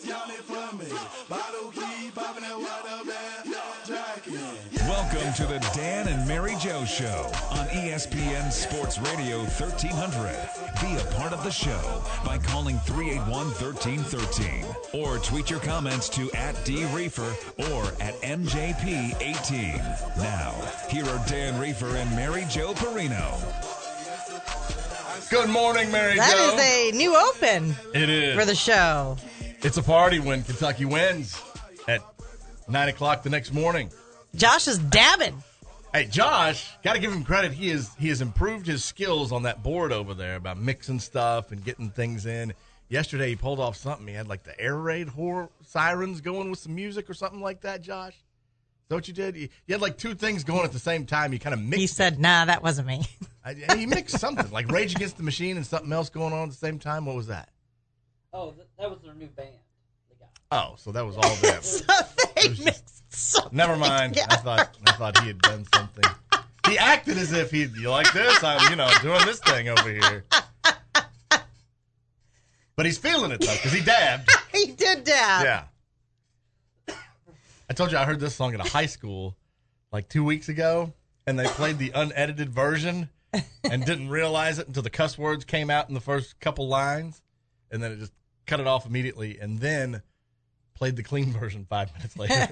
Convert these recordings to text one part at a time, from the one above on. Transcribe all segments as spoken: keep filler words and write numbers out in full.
Welcome to the Dan and Mary Jo Show on E S P N Sports Radio thirteen hundred. Be a part of the show by calling three eight one, one three one three or tweet your comments to at D Reefer or at M J P eighteen. Now, here are Dan Reefer and Mary Jo Perino. Good morning, Mary That Jo. is a new open It is. for the show. It's a party when Kentucky wins at nine o'clock the next morning. Josh is dabbing. Hey, Josh, got to give him credit. He is he has improved his skills on that board over there about mixing stuff and getting things in. Yesterday, he pulled off something. He had like the air raid horror sirens going with some music or something like that, Josh. Is that what you did? You, you had like two things going at the same time. You kind of mixed He said, nah, that wasn't me. it. I, he mixed something, like Rage Against the Machine and something else going on at the same time. What was that? Oh, th- that was their new band. They got. Oh, so that was all them. So they just- mixed something. Never mind. I thought I thought he had done something. He acted as if he, you like this? I'm, you know, doing this thing over here. But he's feeling it, though, because he dabbed. He did dab. Yeah. I told you I heard this song at a high school like two weeks ago, and they played the unedited version and didn't realize it until the cuss words came out in the first couple lines, and then it just cut it off immediately, and then played the clean version five minutes later.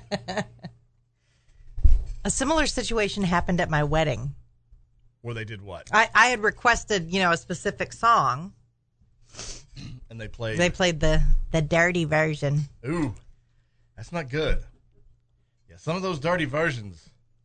A similar situation happened at my wedding. Where they did what? I, I had requested, you know, a specific song. And they played. They played the, the dirty version. Ooh, that's not good. Yeah, some of those dirty versions.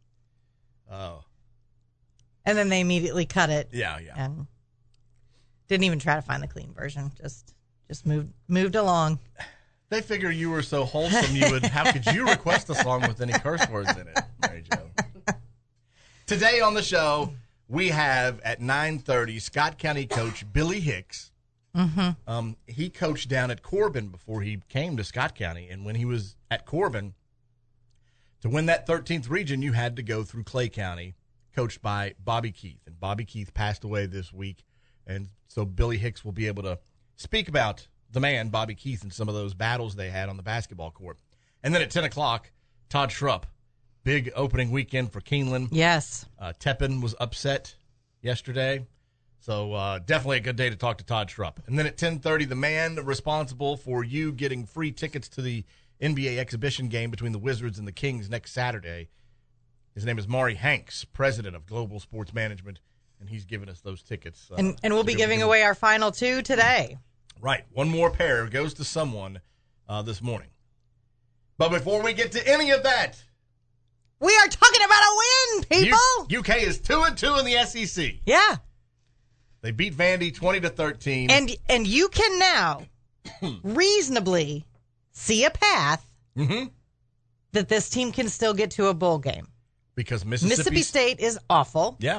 Oh. And then they immediately cut it. Yeah, yeah. And didn't even try to find the clean version. Just just moved moved along. They figure you were so wholesome, you would. How could you request a song with any curse words in it, Mary Jo? Today on the show, we have at nine thirty Scott County coach Billy Hicks. Mm-hmm. Um, he coached down at Corbin before he came to Scott County, and when he was at Corbin, to win that thirteenth region, you had to go through Clay County, coached by Bobby Keith. And Bobby Keith passed away this week, and so Billy Hicks will be able to speak about the man, Bobby Keith, and some of those battles they had on the basketball court. And then at ten o'clock, Todd Schrupp. Big opening weekend for Keeneland. Yes. Uh, Tepin was upset yesterday. So uh, definitely a good day to talk to Todd Schrupp. And then at ten thirty, the man responsible for you getting free tickets to the N B A exhibition game between the Wizards and the Kings next Saturday. His name is Maury Hanks, president of Global Sports Management, and he's giving us those tickets. Uh, And and we'll be giving away our final two today. Right. One more pair goes to someone uh, this morning. But before we get to any of that, We are talking about a win, people. U- U K is two and two in the S E C. Yeah. They beat Vandy twenty to thirteen. And and you can now reasonably see a path mm-hmm. that this team can still get to a bowl game. Because Mississippi, Mississippi State is awful. Yeah.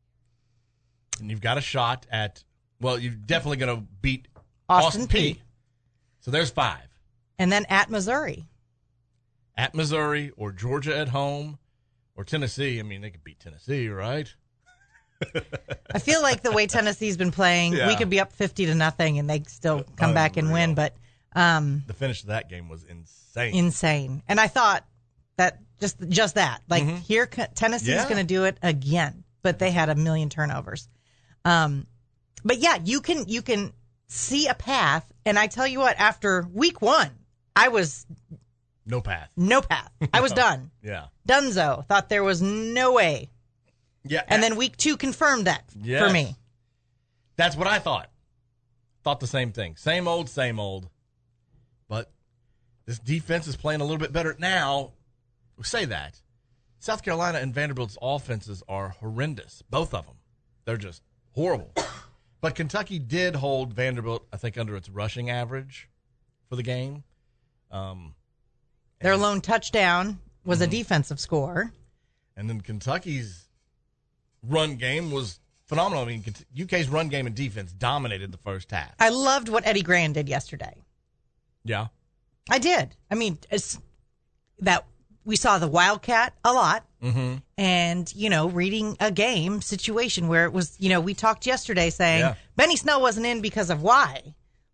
And you've got a shot at, well, you're definitely going to beat Austin, Austin P. P. So there's five. And then at Missouri. At Missouri or Georgia at home or Tennessee. I mean, they could beat Tennessee, right? I feel like the way Tennessee's been playing, Yeah. we could be up fifty to nothing and they still come Unreal. back and win. But um, The finish of that game was insane. insane. And I thought that just just that. Like, Mhm. here, Tennessee's Yeah. going to do it again. But they had a million turnovers. Um, but, yeah, you can you can see a path. And I tell you what, after week one, I was No path. no path. I was done. Yeah. Dunzo. Thought there was no way. Yeah. And then week two confirmed that Yes. for me. That's what I thought. Thought the same thing. Same old, same old. But this defense is playing a little bit better now. We say that. South Carolina and Vanderbilt's offenses are horrendous. Both of them. They're just horrible. But Kentucky did hold Vanderbilt, I think, under its rushing average for the game. Um, Their lone touchdown was Mm-hmm. a defensive score. and then Kentucky's run game was phenomenal. I mean, U K's run game and defense dominated the first half. I loved what Eddie Gran did yesterday. Yeah. I did. I mean, it's that we saw the Wildcat a lot. Mm-hmm. And, you know, reading a game situation where it was, you know, we talked yesterday saying Yeah. Benny Snell wasn't in because of why.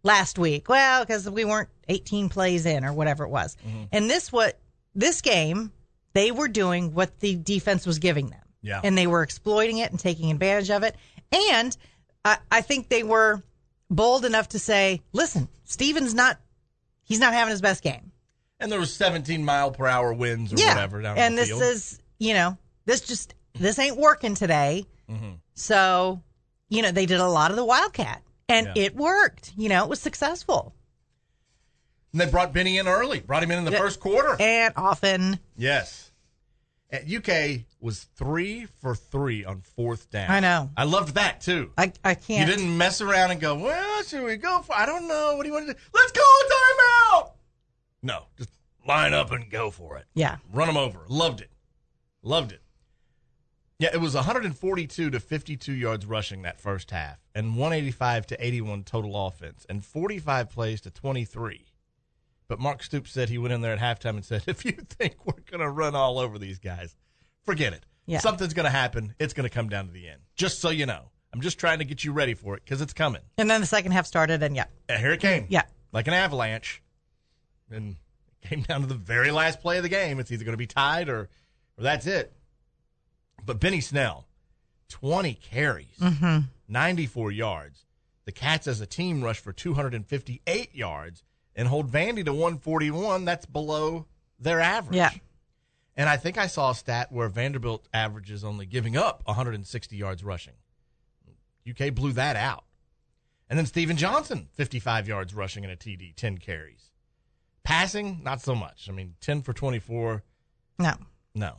last week. Well, because we weren't eighteen plays in or whatever it was. Mm-hmm. And this what this game, they were doing what the defense was giving them. Yeah. And they were exploiting it and taking advantage of it. And I, I think they were bold enough to say, listen, Stevens not, he's not having his best game. And there was seventeen mile per hour winds or yeah. whatever down and the this field. is, you know, this just, this ain't working today. Mm-hmm. So, you know, they did a lot of the Wildcat. And Yeah. it worked. You know, it was successful. And they brought Benny in early, brought him in in the Yeah. first quarter. And often. Yes. And U K was three for three on fourth down. I know. I loved that, too. I, I can't. You didn't mess around and go, well, should we go for I don't know. What do you want to do? Let's call a timeout. No, just line up and go for it. Yeah. Run them over. Loved it. Loved it. Yeah, it was one forty-two to fifty-two yards rushing that first half and one eighty-five to eighty-one total offense and forty-five plays to twenty-three. But Mark Stoops said he went in there at halftime and said, if you think we're going to run all over these guys, forget it. Yeah. Something's going to happen. It's going to come down to the end. Just so you know. I'm just trying to get you ready for it because it's coming. And then the second half started, and yeah. And here it came. Yeah. Like an avalanche. And it came down to the very last play of the game. It's either going to be tied or, or that's it. But Benny Snell, twenty carries, Mm-hmm. ninety-four yards. The Cats as a team rushed for two hundred fifty-eight yards and hold Vandy to one forty-one. That's below their average. Yeah. And I think I saw a stat where Vanderbilt averages only giving up one hundred sixty yards rushing. U K blew that out. And then Steven Johnson, fifty-five yards rushing and a T D, ten carries. Passing, not so much. I mean, ten for twenty-four. No. No.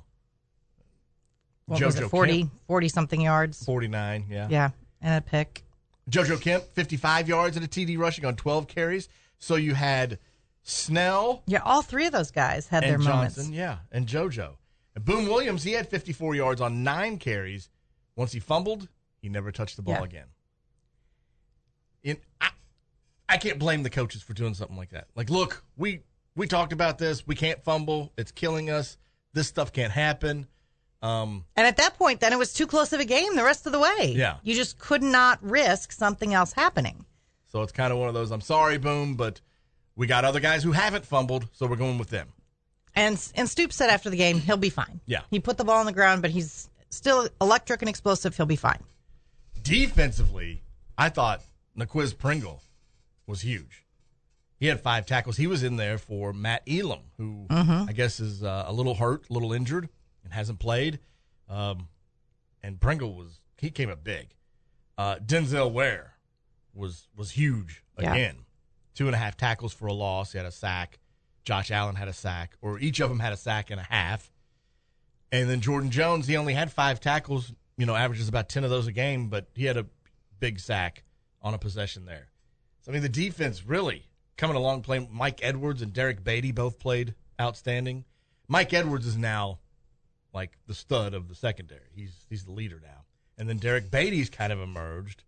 What was it, forty, forty-something yards? forty-nine, yeah. Yeah, and a pick. JoJo Kemp, fifty-five yards and a T D rushing on twelve carries. So you had Snell Yeah, all three of those guys had their and Johnson, moments. yeah, and JoJo. And Boone Williams, he had fifty-four yards on nine carries. Once he fumbled, he never touched the ball Yeah. again. In, I, I can't blame the coaches for doing something like that. Like, look, we we talked about this. We can't fumble. It's killing us. This stuff can't happen. Um, And at that point, then it was too close of a game the rest of the way. Yeah. You just could not risk something else happening. so it's kind of one of those, I'm sorry, Boone, but we got other guys who haven't fumbled, so we're going with them. And and Stoops said after the game, he'll be fine. Yeah. He put the ball on the ground, but he's still electric and explosive. He'll be fine. Defensively, I thought Naquiz Pringle was huge. He had five tackles. He was in there for Matt Elam, who Mm-hmm. I guess is uh, a little hurt, a little injured, and hasn't played. Um, and Pringle was he came up big. Uh, Denzel Ware was was huge Yeah. again. Two and a half tackles for a loss. He had a sack. Josh Allen had a sack, or each of them had a sack and a half. And then Jordan Jones, he only had five tackles. You know, averages about ten of those a game, but he had a big sack on a possession there. So, I mean, the defense really coming along playing. Mike Edwards and Derek Beatty both played outstanding. Mike Edwards is now like the stud of the secondary. He's he's the leader now. And then Derek Beatty's kind of emerged.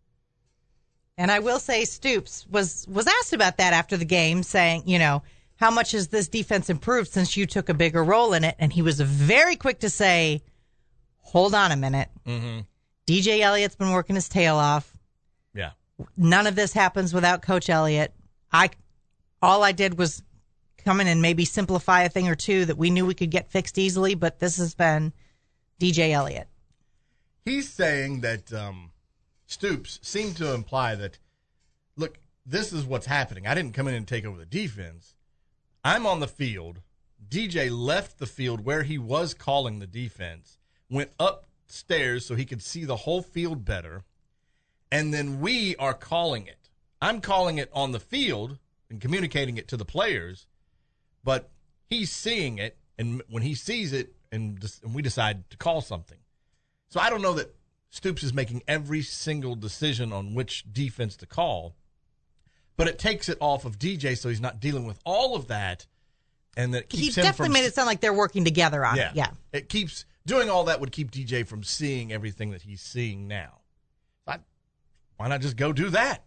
And I will say Stoops was, was asked about that after the game, saying, you know, how much has this defense improved since you took a bigger role in it? And he was very quick to say, hold on a minute. Mm-hmm. D J Elliott's been working his tail off. Yeah. None of this happens without Coach Elliott. I, all I did was come in and maybe simplify a thing or two that we knew we could get fixed easily, but this has been D J Elliott. He's saying that um, Stoops seemed to imply that, look, this is what's happening. I didn't come in and take over the defense. I'm on the field. D J left the field where he was calling the defense, went upstairs so he could see the whole field better, and then we are calling it. I'm calling it on the field and communicating it to the players, but he's seeing it, and when he sees it, and, and we decide to call something. So I don't know that Stoops is making every single decision on which defense to call, but it takes it off of D J so he's not dealing with all of that, and that He keeps him definitely from made it sound like they're working together on yeah. it. Yeah. It keeps doing all that would keep D J from seeing everything that he's seeing now. I, why not just go do that?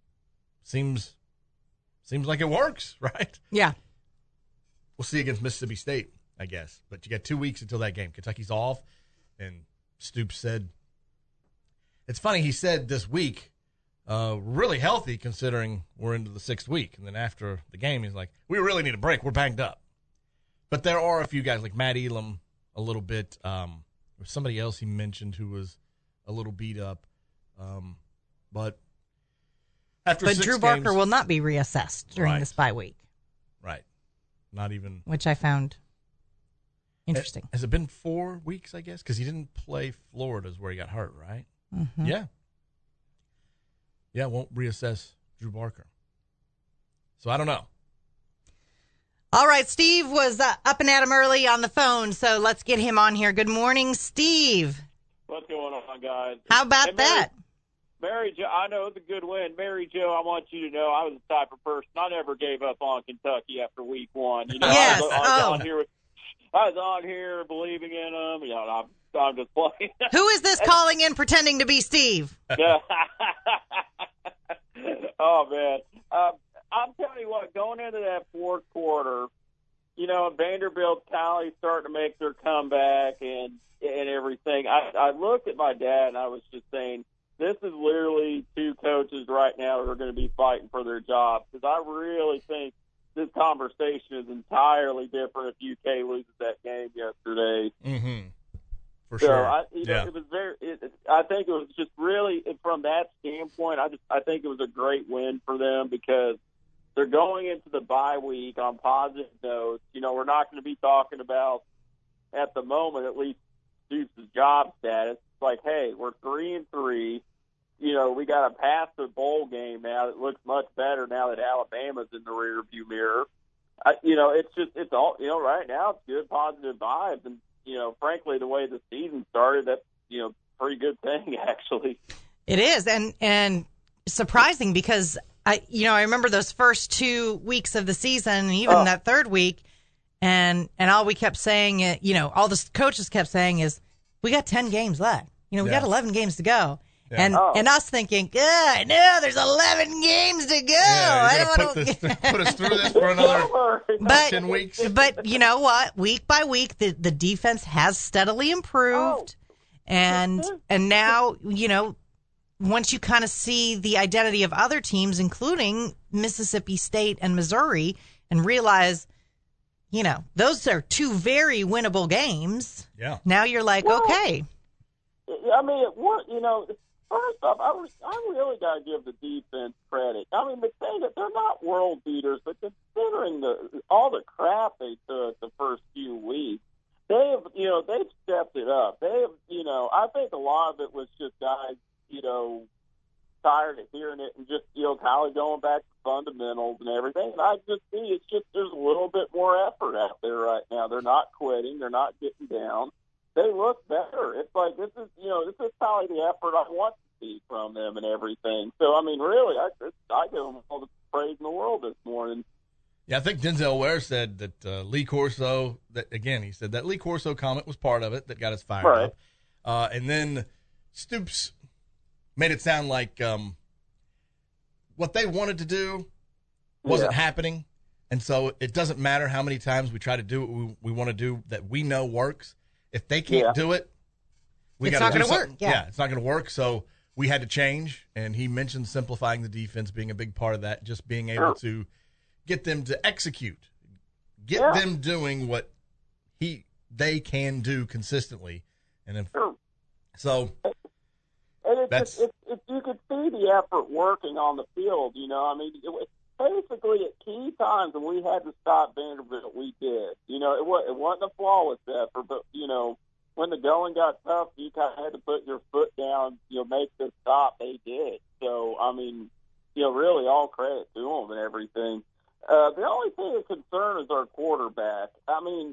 Seems seems like it works, right? Yeah. We'll see against Mississippi State, I guess. But you got two weeks until that game. Kentucky's off, and Stoops said, it's funny, he said this week, uh, really healthy considering we're into the sixth week. And then after the game, he's like, we really need a break. We're banged up. But there are a few guys like Matt Elam a little bit. Um, or somebody else he mentioned who was a little beat up. Um, but after But six Drew games, Barker will not be reassessed during Right. this bye week, right. Not even. which I found interesting. Has it been four weeks, I guess? Because he didn't play Florida's where he got hurt, right? Mhm. Yeah. Yeah, won't reassess Drew Barker. So I don't know. All right, Steve was uh, up and at him early on the phone, so let's get him on here. Good morning, Steve. What's going on, guys? How about Hey, Mary, that? Mary Jo, I know it's a good win. Mary Jo, I want you to know I was the type of person I never gave up on Kentucky after week one. You know, Yes, I was, I was oh. on here with, I was on here believing in them. You know, I'm, I'm just playing. Who is this calling in pretending to be Steve? Oh man, um, I'm telling you what. Going into that fourth quarter, you know, Vanderbilt, Cali starting to make their comeback and and everything. I, I looked at my dad and I was just saying, this is literally two coaches right now who are going to be fighting for their jobs, because I really think this conversation is entirely different if U K loses that game yesterday. Mm-hmm. For So sure. I, you know, yeah. it was very. It, it, I think it was just really from that standpoint. I just I think it was a great win for them because they're going into the bye week on positive notes. You know, we're not going to be talking about at the moment, at least, Stoops' job status. It's like, hey, we're three and three. You know, we got to pass the bowl game now. It looks much better now that Alabama's in the rearview mirror. I, you know, it's just it's all you know. Right now, it's good, positive vibes, and you know, frankly, the way the season started, that's you know, pretty good thing actually. It is, and and surprising because I, you know, I remember those first two weeks of the season, and even Oh. that third week, and and all we kept saying, uh, you know, all the coaches kept saying is, we got ten games left. You know, we Yeah. got eleven games to go. Yeah. And Oh. and us thinking, good, no, there's eleven games to go. Yeah, I you're don't gonna want put, to. this, put us through this for another But ten weeks. but you know what? Week by week, the the defense has steadily improved, and and now you know, once you kind of see the identity of other teams, including Mississippi State and Missouri, and realize, you know, those are two very winnable games. Yeah. Now you're like, Well, okay, I mean, it was, you know, first off, I, was, I really got to give the defense credit. I mean, the thing that they're not world beaters, but considering the all the crap they took the first few weeks, they have, you know, they've stepped it up. They have, you know, I think a lot of it was just guys, you know, tired of hearing it and just, you know, kind of going back to fundamentals and everything. And I just see it's just there's a little bit more effort out there right now. They're not quitting. They're not getting down. They look better. It's like this is, you know, this is probably the effort I want to see from them and everything. So, I mean, really, I, I give them all the praise in the world this morning. Yeah, I think Denzel Ware said that uh, Lee Corso, that again, he said that Lee Corso comment was part of it that got us fired Right. up. Uh, and then Stoops made it sound like um, what they wanted to do wasn't Yeah. happening. And so it doesn't matter how many times we try to do what we, we want to do that we know works. If they can't Yeah. do it, we It's got not to do gonna work, something. yeah. it's not going to work. So we had to change. And he mentioned simplifying the defense being a big part of that, just being able Sure. to get them to execute, get Yeah. them doing what he they can do consistently. And if, Sure. so, And it's That's- just, it's, it's, you could see the effort working on the field, you know. I mean, it was basically at key times when we had to stop Vanderbilt, we did. You know, it, was, it wasn't a flawless effort, but, you know, when the going got tough, you kind of had to put your foot down, you know, make the stop. They did. So, I mean, you know, really all credit to them and everything. Uh, the only thing of concern is our quarterback. I mean,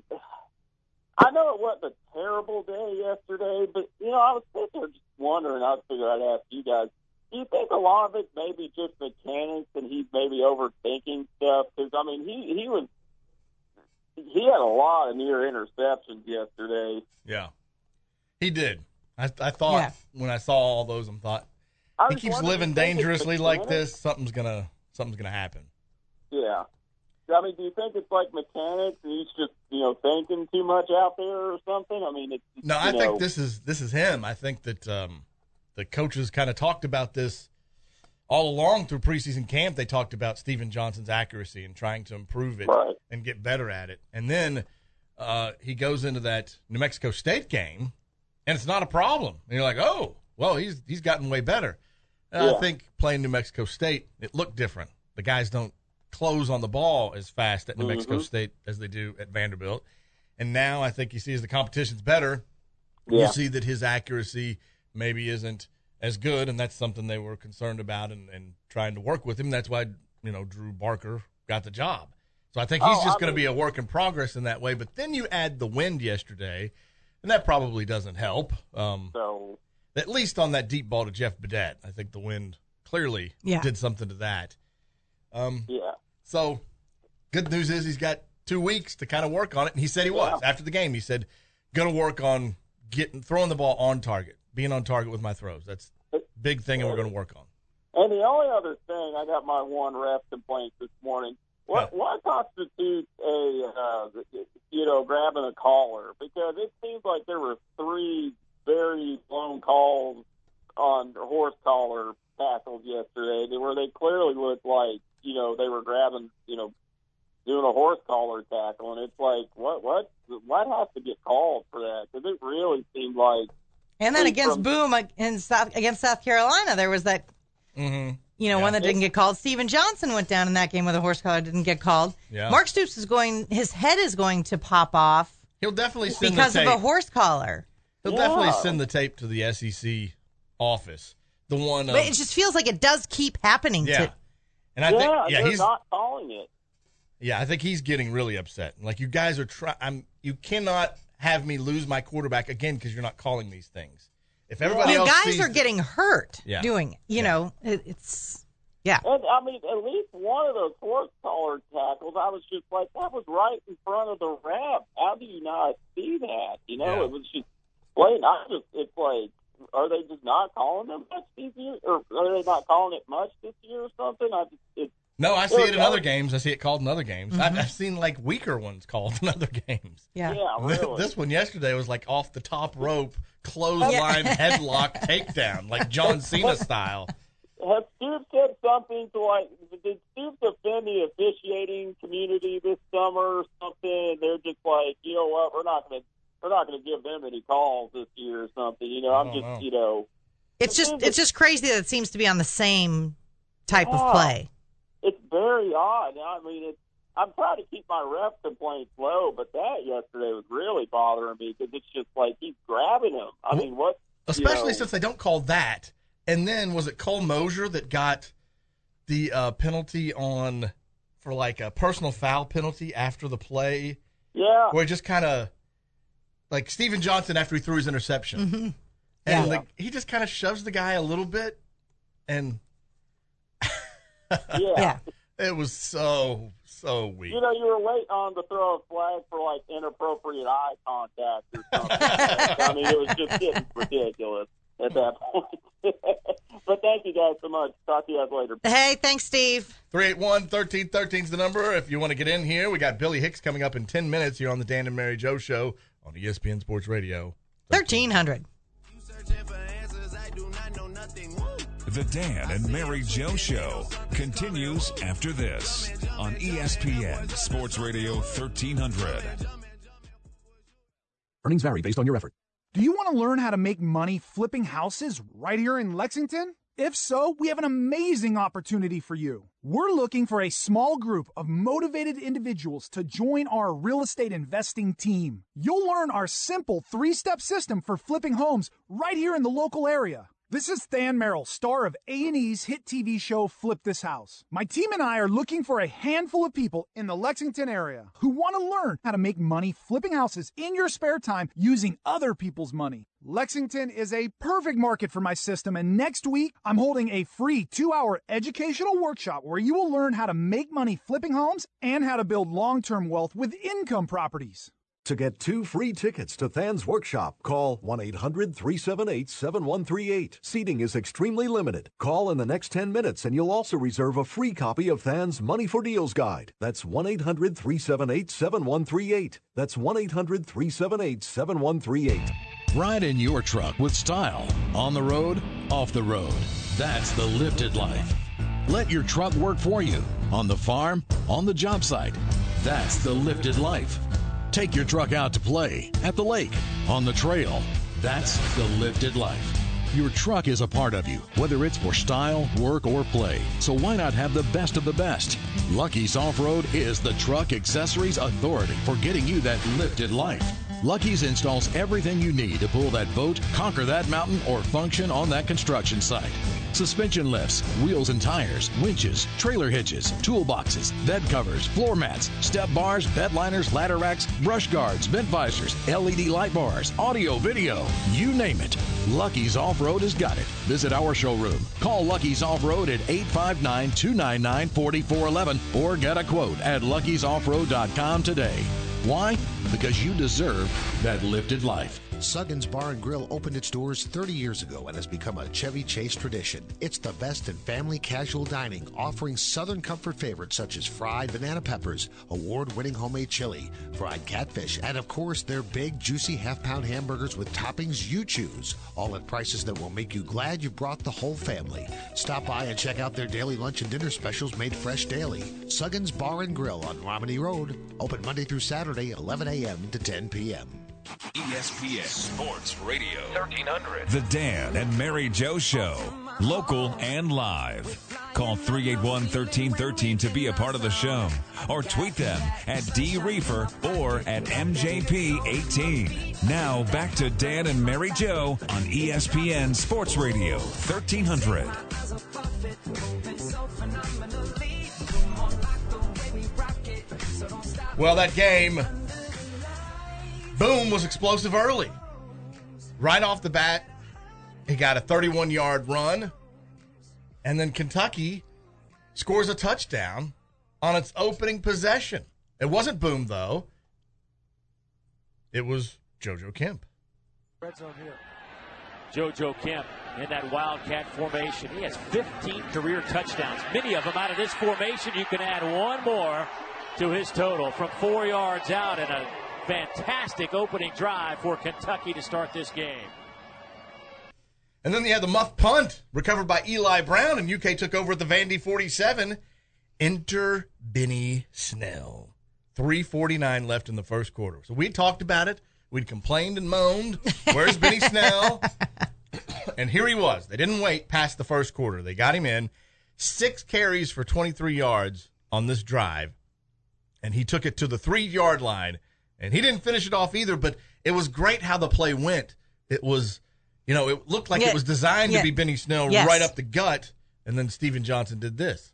I know it wasn't a terrible day yesterday, but, you know, I was sitting there just wondering, I figured I'd ask you guys, do you think a lot of it maybe just mechanics and he's maybe overthinking stuff? Because, I mean, he, he was he had a lot of near interceptions yesterday. yeah, he did. I, I thought Yeah. when I saw all those, I thought, I he was keeps wondering, living do you think it's dangerously like mechanics? this. Something's gonna something's gonna happen. Yeah. I mean, do you think it's like mechanics and he's just, you know, thinking too much out there or something? I mean, it's No, you I think know, this is this is him. I think that um, the coaches kind of talked about this all along through preseason camp, they talked about Steven Johnson's accuracy and trying to improve it Right. and get better at it. And then uh, he goes into that New Mexico State game, and it's not a problem. And you're like, oh, well, he's he's gotten way better. And Yeah. I think playing New Mexico State, it looked different. The guys don't close on the ball as fast at New Mm-hmm. Mexico State as they do at Vanderbilt. And now I think you see as the competition's better, Yeah. you see that his accuracy maybe isn't as good, and that's something they were concerned about and, and trying to work with him. That's why, you know, Drew Barker got the job. So I think he's Oh, just I going to mean- be a work in progress in that way. But then you add the wind yesterday, and that probably doesn't help. Um, So, at least on that deep ball to Jeff Badette, I think the wind clearly Yeah. did something to that. Um, yeah. so good news is he's got two weeks to kind of work on it, and he said he was. Yeah. After the game, he said, going to work on getting throwing the ball on target, being on target with my throws. That's a big thing, and we're going to work on. And the only other thing, I got my one ref complaint this morning. What Yeah. what constitutes a uh, you know grabbing a caller? Because it seems like there were three very blown calls on horse collar tackles yesterday, where they clearly looked like you know they were grabbing you know doing a horse collar tackle, and it's like what what what has to get called for that? Because it really seemed like And then Hey, against from- Boom uh, in South against South Carolina, there was that Mm-hmm. you know Yeah. one that didn't get called. Steven Johnson went down in that game with a horse collar, didn't get called. Yeah. Mark Stoops is going; his head is going to pop off He'll definitely send because the of tape. a horse collar. He'll Yeah. definitely send the tape to the S E C office. The one, of, But it just feels like it does keep happening. yeah, To, and I yeah, think yeah they're he's not calling it. yeah I think he's getting really upset. Like you guys are trying. I'm you cannot have me lose my quarterback again because you're not calling these things. If everybody I mean, else guys sees are getting hurt Yeah. doing it. You Yeah. know, it, it's yeah. And, I mean, at least one of those horse collar tackles, I was just like, that was right in front of the ref. How do you not see that? You know, Yeah. it was just blatant. I just, it's like, are they just not calling them much this year? Or are they not calling it much this year or something? I just, it, No, I see Yeah, it in yeah. other games. I see it called in other games. I've, I've seen like weaker ones called in other games. Yeah. yeah, really. This one yesterday was like off the top rope, clothesline, headlock, takedown, like John Cena style. Has Stoops said something to like, did Stoops offend the officiating community this summer or something? They're just like, you know what, we're not going to, we're not going to give them any calls this year or something. You know, I I'm don't just, know. you know, It's just it's just crazy that it seems to be on the same type Yeah. of play. it's very odd. I mean, it's, I'm trying to keep my ref complaints low, but that yesterday was really bothering me because it's just like he's grabbing him. I Well, mean, what? Especially you know, since they don't call that. And then was it Cole Mosier that got the uh, penalty on for like a personal foul penalty after the play, yeah, where it just kind of like Steven Johnson after he threw his interception, Mm-hmm. and Yeah. like, he just kind of shoves the guy a little bit, and yeah. Yeah. it was so so weak. You know, you were waiting on to throw a flag for like inappropriate eye contact or something. I mean, it was just getting ridiculous at that point. But thank you guys so much. Talk to you guys later. Hey, thanks, Steve. three eight one, one three one three is the number. If you want to get in here, we got Billy Hicks coming up in ten minutes here on the Dan and Mary Joe Show on E S P N Sports Radio. Thirteen hundred. The Dan and Mary Joe Show continues after this on E S P N Sports Radio thirteen hundred. Earnings vary based on your effort. Do you want to learn how to make money flipping houses right here in Lexington? If so, we have an amazing opportunity for you. We're looking for a small group of motivated individuals to join our real estate investing team. You'll learn our simple three-step system for flipping homes right here in the local area. This is Than Merrill, star of A and E's hit T V show Flip This House. My team and I are looking for a handful of people in the Lexington area who want to learn how to make money flipping houses in your spare time using other people's money. Lexington is a perfect market for my system, and next week I'm holding a free two-hour educational workshop where you will learn how to make money flipping homes and how to build long-term wealth with income properties. To get two free tickets to Than's workshop, call one eight hundred, three seven eight, seven one three eight. Seating is extremely limited. Call in the next ten minutes and you'll also reserve a free copy of Than's Money for Deals Guide. That's one eight hundred, three seven eight, seven one three eight. That's one eight hundred, three seven eight, seven one three eight. Ride in your truck with style. On the road, off the road. That's the lifted life. Let your truck work for you on the farm, on the job site. That's the lifted life. Take your truck out to play at the lake, on the trail. That's the lifted life. Your truck is a part of you, whether it's for style, work, or play. So why not have the best of the best? Lucky's Off-Road is the truck accessories authority for getting you that lifted life. Lucky's installs everything you need to pull that boat, conquer that mountain, or function on that construction site. Suspension lifts, wheels and tires, winches, trailer hitches, toolboxes, bed covers, floor mats, step bars, bed liners, ladder racks, brush guards, vent visors, L E D light bars, audio, video, you name it. Lucky's Off-Road has got it. Visit our showroom. Call Lucky's Off-Road at eight five nine, two nine nine, four four one one or get a quote at luckys off road dot com today. Why? Because you deserve that lifted life. Suggins Bar and Grill opened its doors thirty years ago and has become a Chevy Chase tradition. It's the best in family casual dining, offering Southern comfort favorites such as fried banana peppers, award-winning homemade chili, fried catfish, and of course their big, juicy half-pound hamburgers with toppings you choose, all at prices that will make you glad you brought the whole family. Stop by and check out their daily lunch and dinner specials made fresh daily. Suggins Bar and Grill on Romney Road, open Monday through Saturday, eleven a.m. to ten p.m. E S P N Sports Radio thirteen hundred. The Dan and Mary Jo Show. Local and live. Call three eight one, one three one three to be a part of the show. Or tweet them at D Reefer or at M J P eighteen. Now back to Dan and Mary Jo on E S P N Sports Radio thirteen hundred. Well, that game, Boom was explosive early. Right off the bat, he got a thirty-one-yard run, and then Kentucky scores a touchdown on its opening possession. It wasn't Boom, though. It was JoJo Kemp. Red zone here. JoJo Kemp in that Wildcat formation. He has fifteen career touchdowns, many of them out of this formation. You can add one more to his total from four yards out, and a fantastic opening drive for Kentucky to start this game. And then they had the muff punt recovered by Eli Brown, and U K took over at the Vandy forty-seven. Enter Benny Snell. three forty-nine left in the first quarter. So we talked about it. We'd complained and moaned. Where's Benny Snell? And here he was. They didn't wait past the first quarter. They got him in. Six carries for twenty-three yards on this drive. And he took it to the three-yard line. And he didn't finish it off either, but it was great how the play went. It was, you know, it looked like yeah. it was designed yeah. to be Benny Snell yes. right up the gut. And then Steven Johnson did this.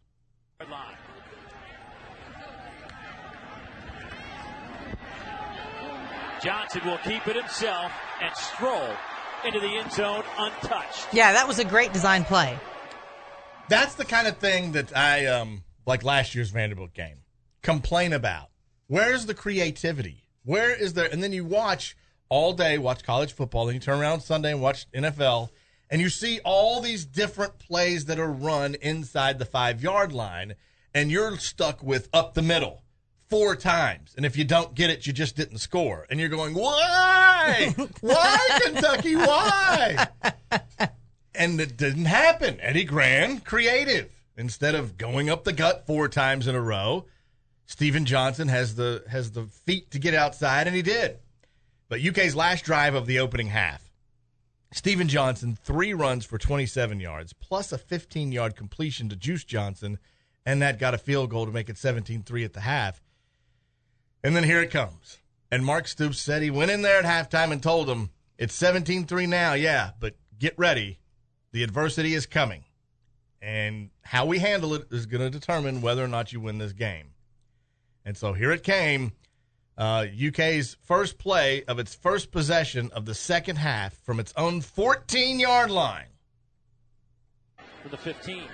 Johnson will keep it himself and stroll into the end zone untouched. Yeah, that was a great design play. That's the kind of thing that I, um, like last year's Vanderbilt game, complain about. Where's the creativity? Where is there? And then you watch all day, watch college football, then you turn around Sunday and watch N F L, and you see all these different plays that are run inside the five-yard line, and you're stuck with up the middle four times. And if you don't get it, you just didn't score. And you're going, why? Why, Kentucky? Why? And it didn't happen. Eddie Gran, creative. Instead of going up the gut four times in a row, Steven Johnson has the has the feet to get outside, and he did. But U K's last drive of the opening half, Steven Johnson, three runs for twenty-seven yards, plus a fifteen-yard completion to Juice Johnson, and that got a field goal to make it seventeen three at the half. And then here it comes. And Mark Stoops said he went in there at halftime and told him, it's seventeen three now, yeah, but get ready. The adversity is coming. And how we handle it is going to determine whether or not you win this game. And so here it came, uh, U K's first play of its first possession of the second half from its own fourteen-yard line. For the fifteen.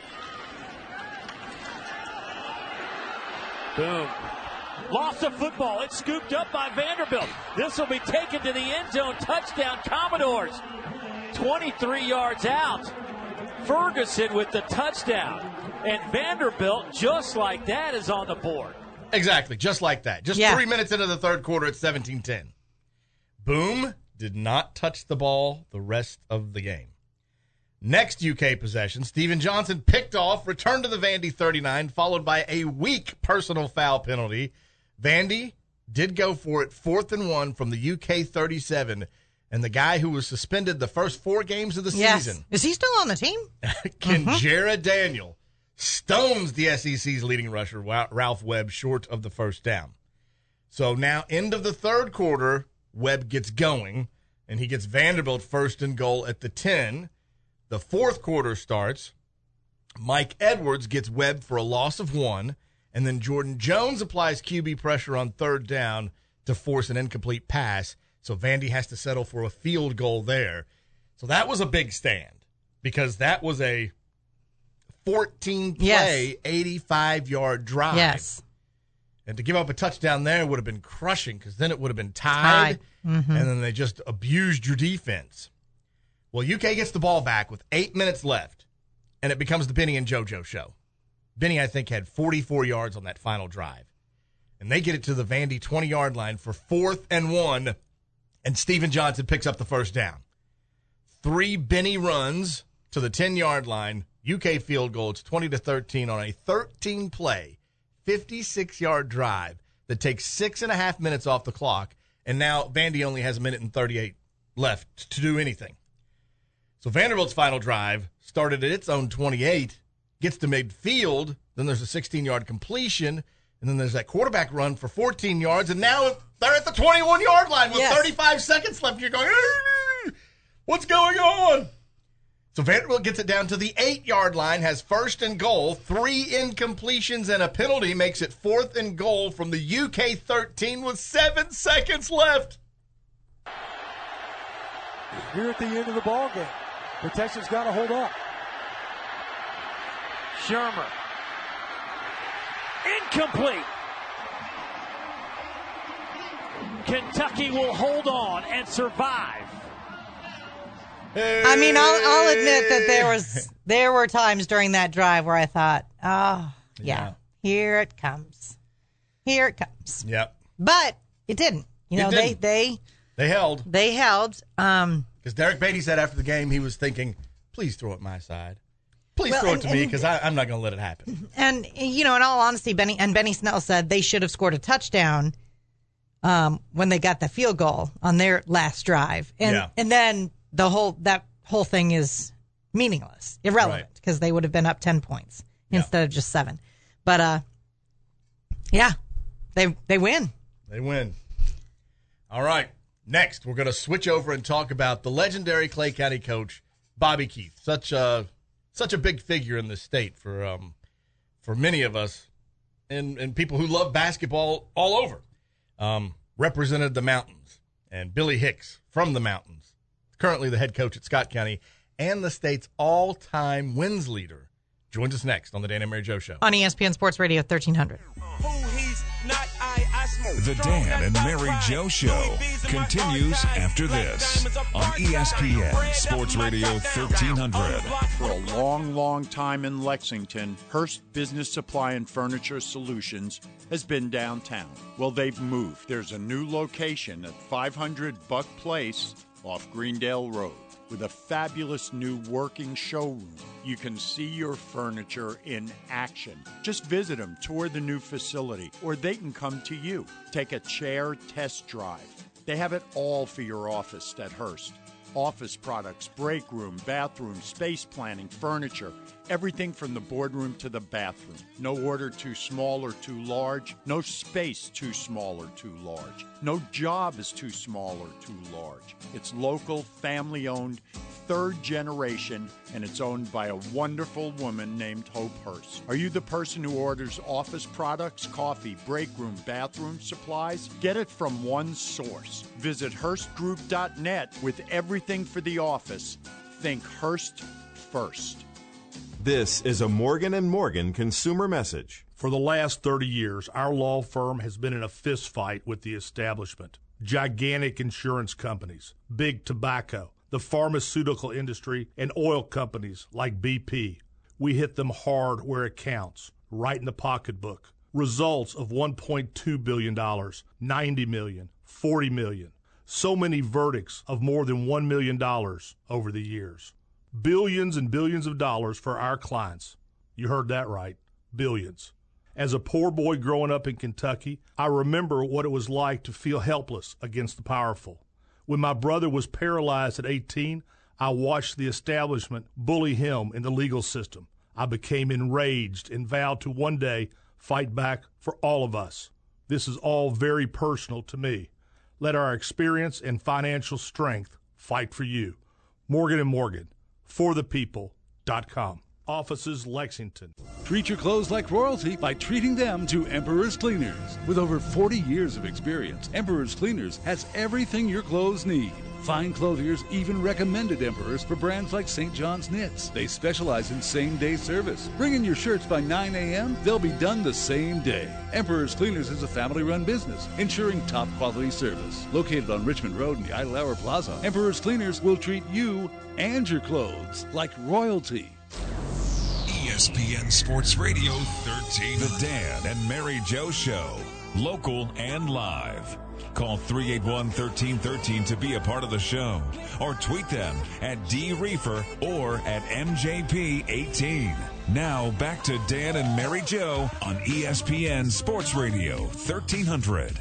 Boom. Loss of football. It's scooped up by Vanderbilt. This will be taken to the end zone. Touchdown, Commodores. twenty-three yards out. Ferguson with the touchdown. And Vanderbilt, just like that, is on the board. Exactly, just like that. Just yeah. three minutes into the third quarter, it's seventeen ten. Boom did not touch the ball the rest of the game. Next U K possession, Steven Johnson picked off, returned to the Vandy thirty-nine, followed by a weak personal foul penalty. Vandy did go for it, fourth and one from the U K thirty-seven, and the guy who was suspended the first four games of the yes. season. Is he still on the team? Kinjera mm-hmm. Daniel stones the S E C's leading rusher, Ralph Webb, short of the first down. So now, end of the third quarter, Webb gets going, and he gets Vanderbilt first and goal at the ten. The fourth quarter starts. Mike Edwards gets Webb for a loss of one, and then Jordan Jones applies Q B pressure on third down to force an incomplete pass. So Vandy has to settle for a field goal there. So that was a big stand because that was a fourteen-play, yes. eighty-five-yard drive. Yes. And to give up a touchdown there would have been crushing because then it would have been tied, mm-hmm. and then they just abused your defense. Well, U K gets the ball back with eight minutes left, and it becomes the Benny and JoJo show. Benny, I think, had forty-four yards on that final drive. And they get it to the Vandy twenty-yard line for fourth and one, and Steven Johnson picks up the first down. Three Benny runs to the ten-yard line, U K field goal. It's twenty to thirteen on a thirteen-play, fifty-six-yard drive that takes six and a half minutes off the clock, and now Vandy only has a minute and thirty-eight left to do anything. So Vanderbilt's final drive started at its own twenty-eight, gets to midfield, then there's a sixteen-yard completion, and then there's that quarterback run for fourteen yards, and now they're at the twenty-one-yard line with yes. thirty-five seconds left. You're going, what's going on? So Vanderbilt gets it down to the eight-yard line, has first and goal, three incompletions and a penalty, makes it fourth and goal from the U K thirteen with seven seconds left. Here at the end of the ball game. Protection's got to hold up. Shermer. Incomplete. Kentucky will hold on and survive. Hey. I mean, I'll, I'll admit that there was there were times during that drive where I thought, oh, yeah, Yeah. here it comes. Here it comes. Yep. But it didn't. You know, It they didn't. they They held. they held. Um, Because Derek Beatty said after the game he was thinking, please throw it my side. Please Well, throw it and- to me and- because I'm not going to let it happen. And, you know, in all honesty, Benny and Benny Snell said they should have scored a touchdown um, when they got the field goal on their last drive. And Yeah. and then the whole that whole thing is meaningless, irrelevant, because they would have been up ten points Yeah. instead of just seven. But, uh, yeah, they they win. They win. All right. Next, we're going to switch over and talk about the legendary Clay County coach, Bobby Keith. Such a such a big figure in this state for um for many of us and, and people who love basketball all over. Um, represented the mountains, and Billy Hicks from the mountains, currently the head coach at Scott County and the state's all-time wins leader, joins us next on the Dan and Mary Jo Show. On E S P N Sports Radio thirteen hundred. The Dan and Mary Jo Show continues after this on E S P N Sports Radio thirteen hundred. For a long, long time in Lexington, Hearst Business Supply and Furniture Solutions has been downtown. Well, they've moved. There's a new location at five hundred Buck Place off Greendale Road with a fabulous new working showroom. You can see your furniture in action. Just visit them, tour the new facility, or they can come to you. Take a chair test drive. They have it all for your office at Hearst. Office products, break room, bathroom, space planning, furniture, everything from the boardroom to the bathroom. No order too small or too large. No space too small or too large. No job is too small or too large. It's local, family-owned, third generation, and it's owned by a wonderful woman named Hope Hearst. Are you the person who orders office products, coffee, break room, bathroom supplies? Get it from one source. Visit Hearst Group dot net with everything for the office. Think Hearst first. This is a Morgan and Morgan consumer message. For the last thirty years, our law firm has been in a fist fight with the establishment. Gigantic insurance companies, big tobacco, the pharmaceutical industry, and oil companies like B P. We hit them hard where it counts, right in the pocketbook. Results of one point two billion dollars, ninety million dollars, forty million dollars. So many verdicts of more than one million dollars over the years. Billions and billions of dollars for our clients. You heard that right. Billions. As a poor boy growing up in Kentucky, I remember what it was like to feel helpless against the powerful. When my brother was paralyzed at eighteen, I watched the establishment bully him in the legal system. I became enraged and vowed to one day fight back for all of us. This is all very personal to me. Let our experience and financial strength fight for you. Morgan and Morgan, for the people dot com. Offices Lexington. Treat your clothes like royalty by treating them to Emperor's Cleaners. With over forty years of experience, Emperor's Cleaners has everything your clothes need. Fine clothiers even recommended Emperor's for brands like Saint John's Knits. They specialize in same-day service. Bring in your shirts by nine a.m., they'll be done the same day. Emperor's Cleaners is a family-run business, ensuring top-quality service. Located on Richmond Road in the Idle Hour Plaza, Emperor's Cleaners will treat you and your clothes like royalty. E S P N Sports Radio thirteen. The Dan and Mary Jo Show. Local and live. Call three eight one, one three one three to be a part of the show. Or tweet them at D Reefer or at M J P eighteen. Now back to Dan and Mary Jo on E S P N Sports Radio thirteen hundred.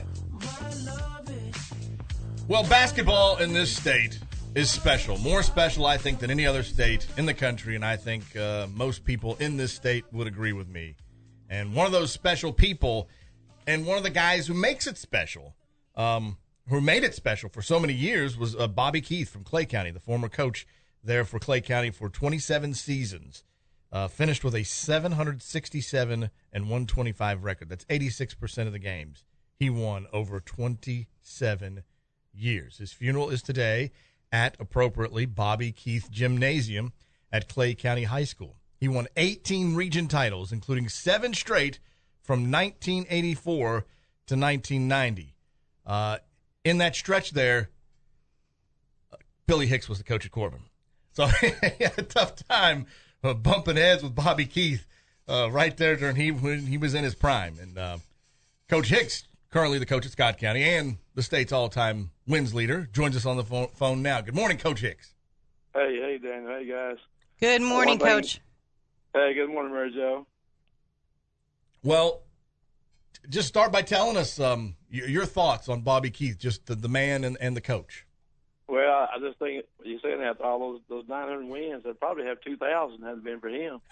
Well, basketball in this state is special. More special, I think, than any other state in the country, and I think uh, most people in this state would agree with me. And one of those special people, and one of the guys who makes it special, um, who made it special for so many years, was uh, Bobby Keith from Clay County, the former coach there for Clay County for twenty-seven seasons. Uh, finished with a seven hundred sixty-seven and one twenty-five record. That's eighty-six percent of the games he won over twenty-seven years. His funeral is today at, appropriately, Bobby Keith Gymnasium at Clay County High School. He won eighteen region titles, including seven straight from nineteen eighty-four to nineteen ninety. Uh, in that stretch there, uh, Billy Hicks was the coach at Corbin. So he had a tough time uh, bumping heads with Bobby Keith uh, right there during he when he was in his prime. And uh, Coach Hicks, currently the coach at Scott County and the state's all-time wins leader, joins us on the phone, phone now. Good morning, Coach Hicks. Hey, hey, Dan. Hey, guys. Good morning, thing, Coach. Hey, good morning, Mary Jo. Well, just start by telling us um, your, your thoughts on Bobby Keith, just the, the man and, and the coach. Well, I just think you're saying that all those those nine hundred wins, I'd probably have two thousand had it been for him.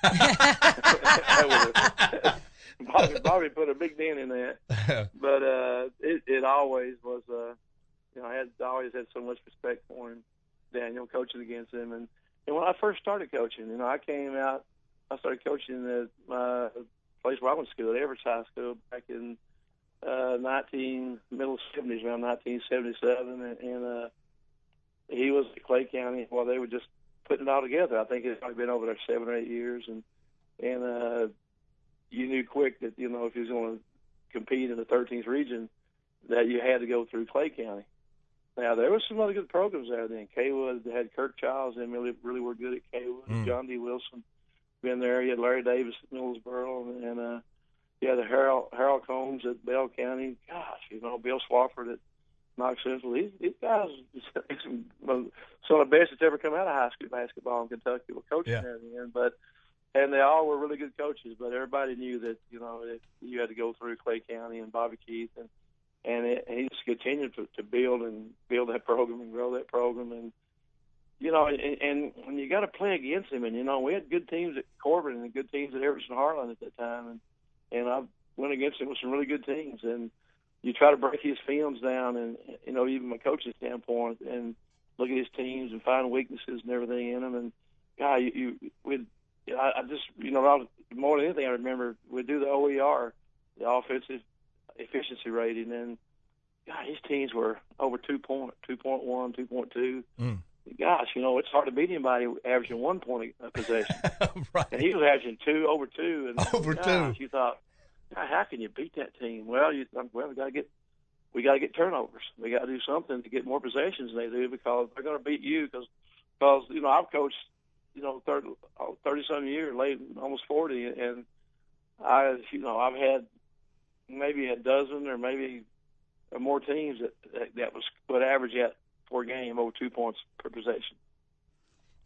Bobby, Bobby put a big dent in that, but uh, it, it always was. Uh, you know, I had always had so much respect for him, Daniel, coaching against him, and, and when I first started coaching, you know, I came out, I started coaching at my place where I went to school, at Everett High School, back in uh, nineteen middle seventies, around nineteen seventy-seven, and, and uh, he was at Clay County while they were just putting it all together. I think it's probably been over there seven or eight years, and and uh, you knew quick that, you know, if you was going to compete in the thirteenth region, that you had to go through Clay County. Now, there was some other good programs there then. Kaywood had Kirk Childs, and really, really were good at Kaywood. Mm. John D. Wilson been there. You had Larry Davis at Millsboro, and, and uh, you had Harold, Harold Combs at Bell County. Gosh, you know, Bill Swafford at Knox Central. These, these guys, some, some of the best that's ever come out of high school basketball in Kentucky were coaching yeah. there in the end. But, and they all were really good coaches, but everybody knew that, you know, that you had to go through Clay County and Bobby Keith, and and it, he just continued to, to build and build that program and grow that program. And, you know, and, and when you got to play against him, and, you know, we had good teams at Corbin and good teams at Everson Harlan at that time, and, and I went against him with some really good teams. And you try to break his films down, and, you know, even from a coaching standpoint, and look at his teams and find weaknesses and everything in them. And, God, you, you we'd, I, I just, you know, more than anything, I remember we'd do the O E R, the offensive efficiency rating, and God, his teams were over two point, two point one, two point two. Mm. Gosh, you know, it's hard to beat anybody averaging one point a possession. Right. And he was averaging two over two, and over gosh, two. You thought, God, how can you beat that team? Well, you well, we got to get we got to get turnovers. We got to do something to get more possessions than they do, because they're going to beat you. Because, because you know, I've coached, you know, thirty, thirty some years, late almost forty, and I, you know, I've had maybe a dozen or maybe or more teams that that, that was would average at per game over two points per possession.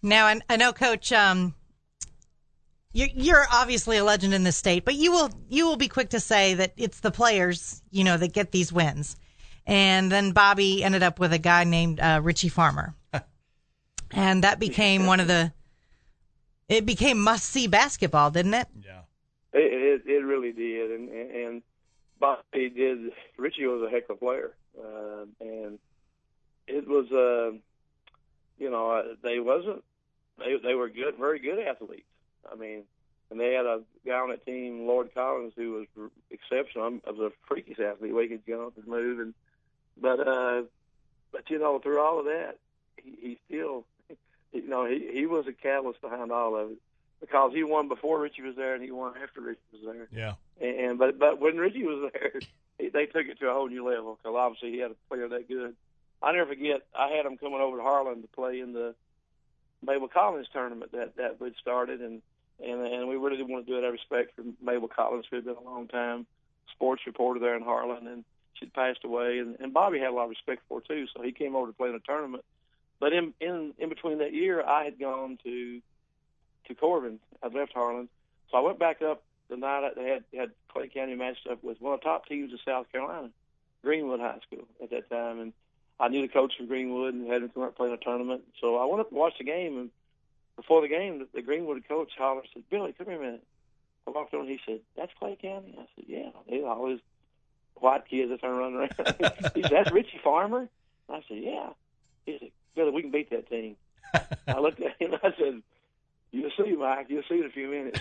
Now, I, I know, Coach, um, you're, you're obviously a legend in this state, but you will you will be quick to say that it's the players, you know, that get these wins. And then Bobby ended up with a guy named uh, Richie Farmer, and that became one of the. It became must-see basketball, didn't it? Yeah, it it, it really did, and and Bobby did. Richie was a heck of a player, uh, and it was, uh, you know, they wasn't. They they were good, very good athletes. I mean, and they had a guy on that team, Lord Collins, who was exceptional. I was a freakish athlete, the way he could jump and move, and but uh, but you know, through all of that, he, he still, you know, he he was a catalyst behind all of it, because he won before Richie was there, and he won after Richie was there. Yeah. And, and but but when Richie was there, he, they took it to a whole new level, because obviously he had a player that good. I never forget, I had him coming over to Harlan to play in the Mabel Collins tournament that that we'd started, and and and we really did want to do it out of respect for Mabel Collins, who had been a long time sports reporter there in Harlan, and she'd passed away, and, and Bobby had a lot of respect for her too, so he came over to play in a tournament. But in in in between that year, I had gone to to Corbin. I'd left Harlan, so I went back up the night they had had Clay County matched up with one of the top teams in South Carolina, Greenwood High School at that time, and I knew the coach from Greenwood and had him come up playing a tournament. So I went up and watched the game, and before the game, the, the Greenwood coach hollered, said, "Billy, come here a minute." I walked over, and he said, "That's Clay County?" I said, "Yeah." They all these white kids that turn running around. He said, "That's Richie Farmer?" I said, "Yeah." He said, "Billy, we can beat that team." I looked at him, and I said, "You'll see, Mike. You'll see in a few minutes."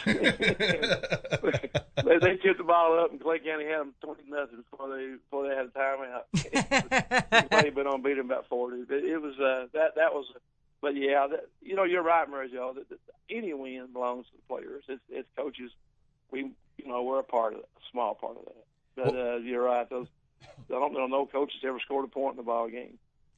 they, they tipped the ball up, and Clay County had them twenty nothing before they before they had a timeout. Clay been on beat them about forty. But it was uh, that that was, but yeah, that, you know, you're right, Murray Joe. That, that any win belongs to the players. It's, it's coaches. We, you know, we're a part of it, a small part of that. But uh, you're right. Those I don't know no coaches ever scored a point in the ball game.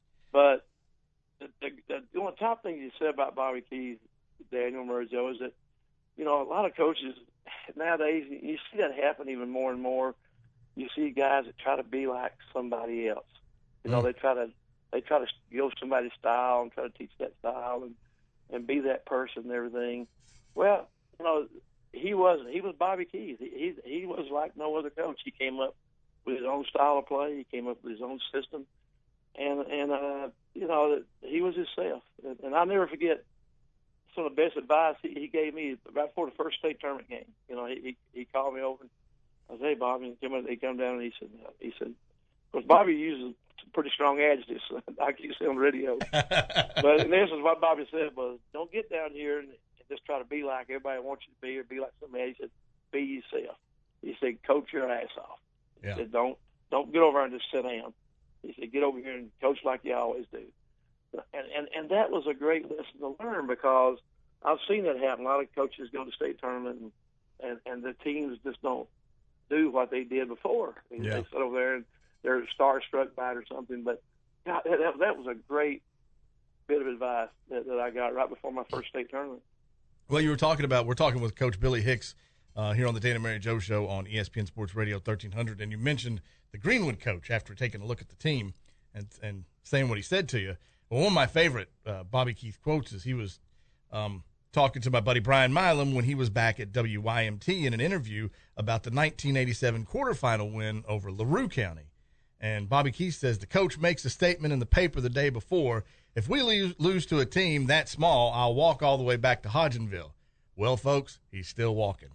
But the, the, the only top thing you said about Bobby Keith, Daniel Murray Joe, is that, you know, a lot of coaches nowadays, you see that happen even more and more. You see guys that try to be like somebody else. You know, mm. they try to they try to go somebody's style and try to teach that style and, and be that person and everything. Well, you know, he wasn't. He was Bobby Keith. He, he he was like no other coach. He came up with his own style of play. He came up with his own system, and and uh, you know, he was himself. And, and I'll never forget some of the best advice he, he gave me right before the first state tournament game. You know, he he, he called me over. And I said, "Hey, Bobby," and he came, he came down and he said, uh, he said, because Bobby uses some pretty strong adjectives. So I can say on the radio. But in essence, what Bobby said was, "Don't get down here and, and just try to be like everybody wants you to be or be like somebody." He said, "Be yourself." He said, "Coach your ass off." He yeah. said, "Don't don't get over and just sit down." He said, "Get over here and coach like you always do." And and and that was a great lesson to learn, because I've seen that happen. A lot of coaches go to state tournament and and, and the teams just don't do what they did before. I mean, yeah. They sit over there and they're starstruck by it or something. But God, that, that was a great bit of advice that, that I got right before my first state tournament. Well, you were talking about, we're talking with Coach Billy Hicks uh, here on the Dan and Mary Joe Show on E S P N Sports Radio thirteen hundred, and you mentioned the Greenwood coach after taking a look at the team and and saying what he said to you. Well, one of my favorite uh, Bobby Keith quotes is he was um, talking to my buddy Brian Milam when he was back at W Y M T in an interview about the nineteen eighty-seven quarterfinal win over LaRue County. And Bobby Keith says, the coach makes a statement in the paper the day before, "If we lose, lose to a team that small, I'll walk all the way back to Hodgenville." Well, folks, he's still walking.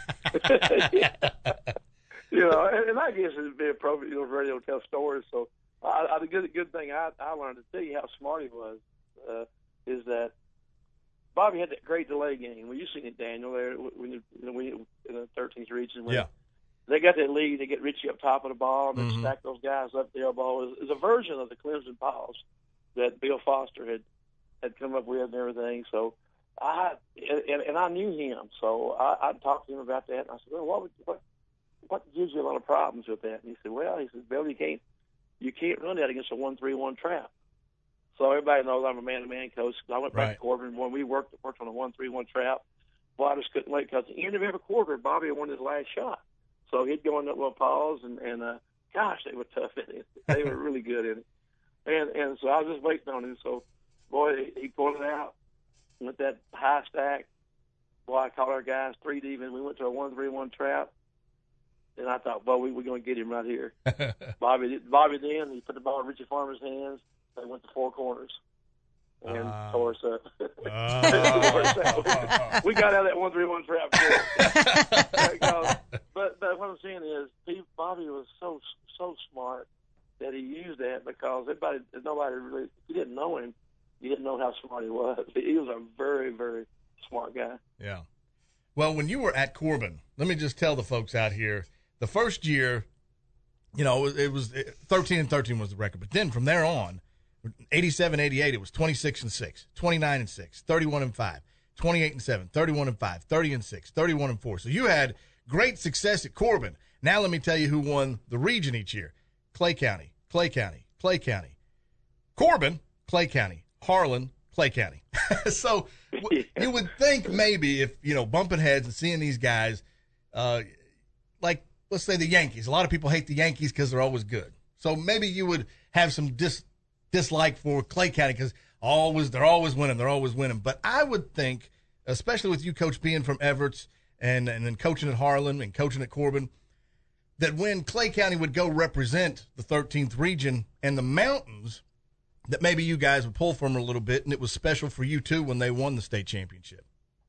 yeah. You know, and, and I guess it'd be appropriate, you know, for radio to tell stories. So I, I, the good, good thing I, I learned to tell you how smart he was uh, is that Bobby had that great delay game. Well, you've seen it, Daniel, there when you, you know, when you, in the thirteenth region. When yeah. They got that lead. They get Richie up top of the ball and mm-hmm. stack those guys up the elbow. It was a version of the Clemson pause that Bill Foster had, had come up with and everything. So I and, and I knew him, so I, I talked to him about that. And I said, "Well, what would, what what gives you a lot of problems with that?" And he said, "Well, he said, Bill, you can't you can't run that against a one three one trap." So everybody knows I'm a man-to-man coach. I went back right. to Corbin when we worked worked on a one three one trap. Well, I just couldn't wait, because at the end of every quarter, Bobby won his last shot. So he'd go in that little pause, and, and uh, gosh, they were tough in it. They were really good in it. And and so I was just waiting on him. So, boy, he, he pulled it out. with that high stack. Boy, I caught our guys three deep, and we went to a one three one trap. And I thought, well, we, we're going to get him right here. Bobby Bobby then, he put the ball in Richie Farmer's hands. They went to four corners and uh, tore us up. Uh, we got out of that one three one trap. but, but what I'm saying is, he, Bobby was so so smart that he used that because everybody, nobody really, if you didn't know him, you didn't know how smart he was. He was a very, very smart guy. Yeah. Well, when you were at Corbin, let me just tell the folks out here, the first year, you know, it was thirteen and thirteen was the record. But then from there on, eighty-seven eighty-eight, it was twenty-six and six, twenty-nine and six, thirty-one and five, twenty-eight and seven, thirty-one and five, thirty and six, thirty-one and four. So you had great success at Corbin. Now let me tell you who won the region each year. Clay County, Clay County, Clay County. Corbin, Clay County. Harlan, Clay County. So w- you would think maybe if, you know, bumping heads and seeing these guys, uh, like, let's say the Yankees. A lot of people hate the Yankees because they're always good. So maybe you would have some dis- dislike for Clay County because always they're always winning. They're always winning. But I would think, especially with you, Coach, being from Everett's and, and then coaching at Harlan and coaching at Corbin, that when Clay County would go represent the thirteenth region and the mountains, that maybe you guys would pull from a little bit, and it was special for you, too, when they won the state championship.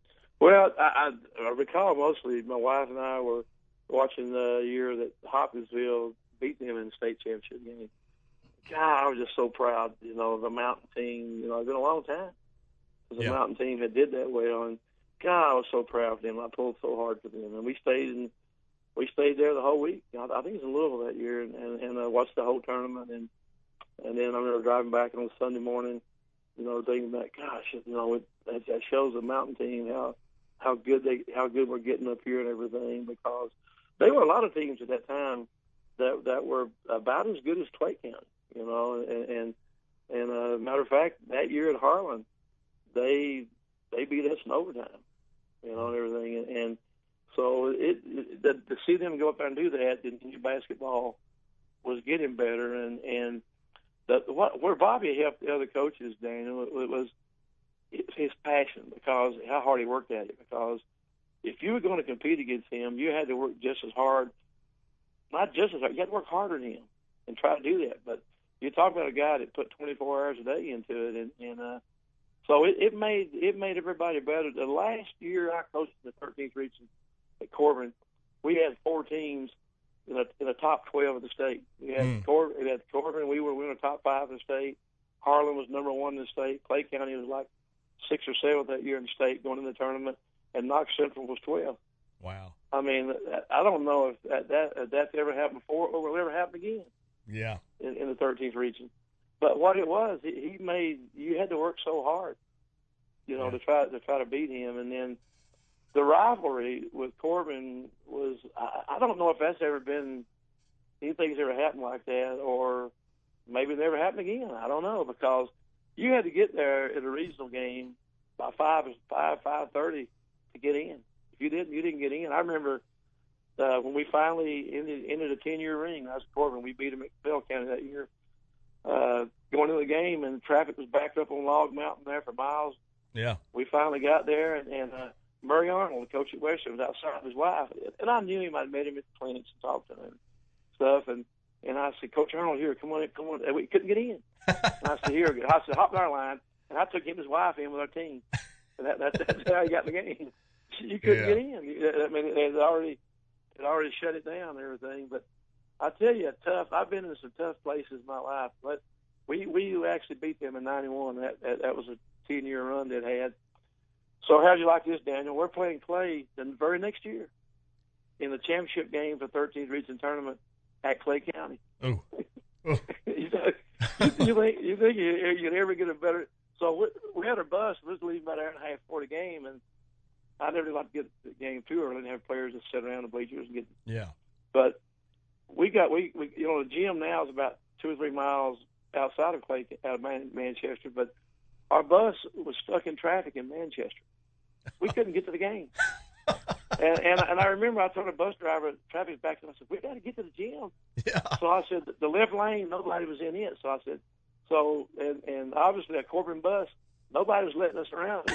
Well, I, I, I recall mostly my wife and I were watching the year that Hopkinsville beat them in the state championship game. God, I was just so proud, you know, of the mountain team. You know, it's been a long time since yeah. the mountain team had did that well. And, God, I was so proud of them. I pulled so hard for them. And we stayed in, we stayed there the whole week. I, I think it was in Louisville that year, and, and, and uh, watched the whole tournament. And And then I remember driving back on Sunday morning, you know, thinking back, gosh, you know, it, that shows the mountain team how how good they how good we're getting up here and everything, because there were a lot of teams at that time that that were about as good as Clay County, you know, and and, and uh, matter of fact, that year at Harlan, they they beat us in overtime, you know, and everything, and, and so it, it to, to see them go up there and do that in basketball was getting better, and and. The, what, where Bobby helped the other coaches, Daniel, it, it was his passion, because how hard he worked at it. Because if you were going to compete against him, you had to work just as hard, not just as hard, you had to work harder than him and try to do that. But you talk about a guy that put twenty-four hours a day into it, and, and uh, so it, it made it made everybody better. The last year I coached in the thirteenth region at Corbin, we had four teams in the, in the top twelve of the state. We had, mm. Cor- we had Corbin, we were, we were in the top five in the state. Harlan was number one in the state. Clay County was like sixth or seventh that year in the state going in the tournament, and Knox Central was twelfth. Wow. I mean, I don't know if that, that if that's ever happened before or will ever happen again. Yeah. In, in the thirteenth region. But what it was, he, he made, you had to work so hard, you know, yeah. to try to try to beat him. And then the rivalry with Corbin was, I, I don't know if that's ever been, anything's ever happened like that, or maybe it never happened again. I don't know, because you had to get there at a regional game by five, five, five thirty to get in. If you didn't, you didn't get in. I remember uh, when we finally ended, ended a ten-year ring. I was Corbin. We beat him at Bell County that year. Uh, going into the game, and traffic was backed up on Log Mountain there for miles. Yeah. We finally got there, and, and uh, Murray Arnold, the coach at Western, was outside with his wife. And I knew him. I'd met him at the clinics and talked to him and stuff. And, and I said, Coach Arnold, here, come on in, come on. And we couldn't get in. And I said, here. I said, hop in our line. And I took him and his wife in with our team. And that, that, that's how he got in the game. You couldn't yeah. get in. I mean, it had already, it already shut it down and everything. But I tell you, tough. I've been in some tough places in my life. But we we actually beat them in ninety-one. That that, that was a ten-year run that had. So how'd you like this, Daniel? We're playing Clay the very next year in the championship game for thirteenth region tournament at Clay County. Oh. oh. you, know, you, you think you think you, you'd ever get a better? So we, we had a bus. We was leaving about an hour and a half before the game, and I never liked to get the game too early and have players that sit around the bleachers and get. Yeah. But we got we, we you know the gym now is about two or three miles outside of Clay, out of Man, Manchester, but our bus was stuck in traffic in Manchester. We couldn't get to the game. and, and and I remember I told the bus driver, traffic's backed up. I said, we got to get to the gym. Yeah. So I said, the left lane, nobody was in it. So I said, so and, and obviously a Corbin bus nobody was letting us around.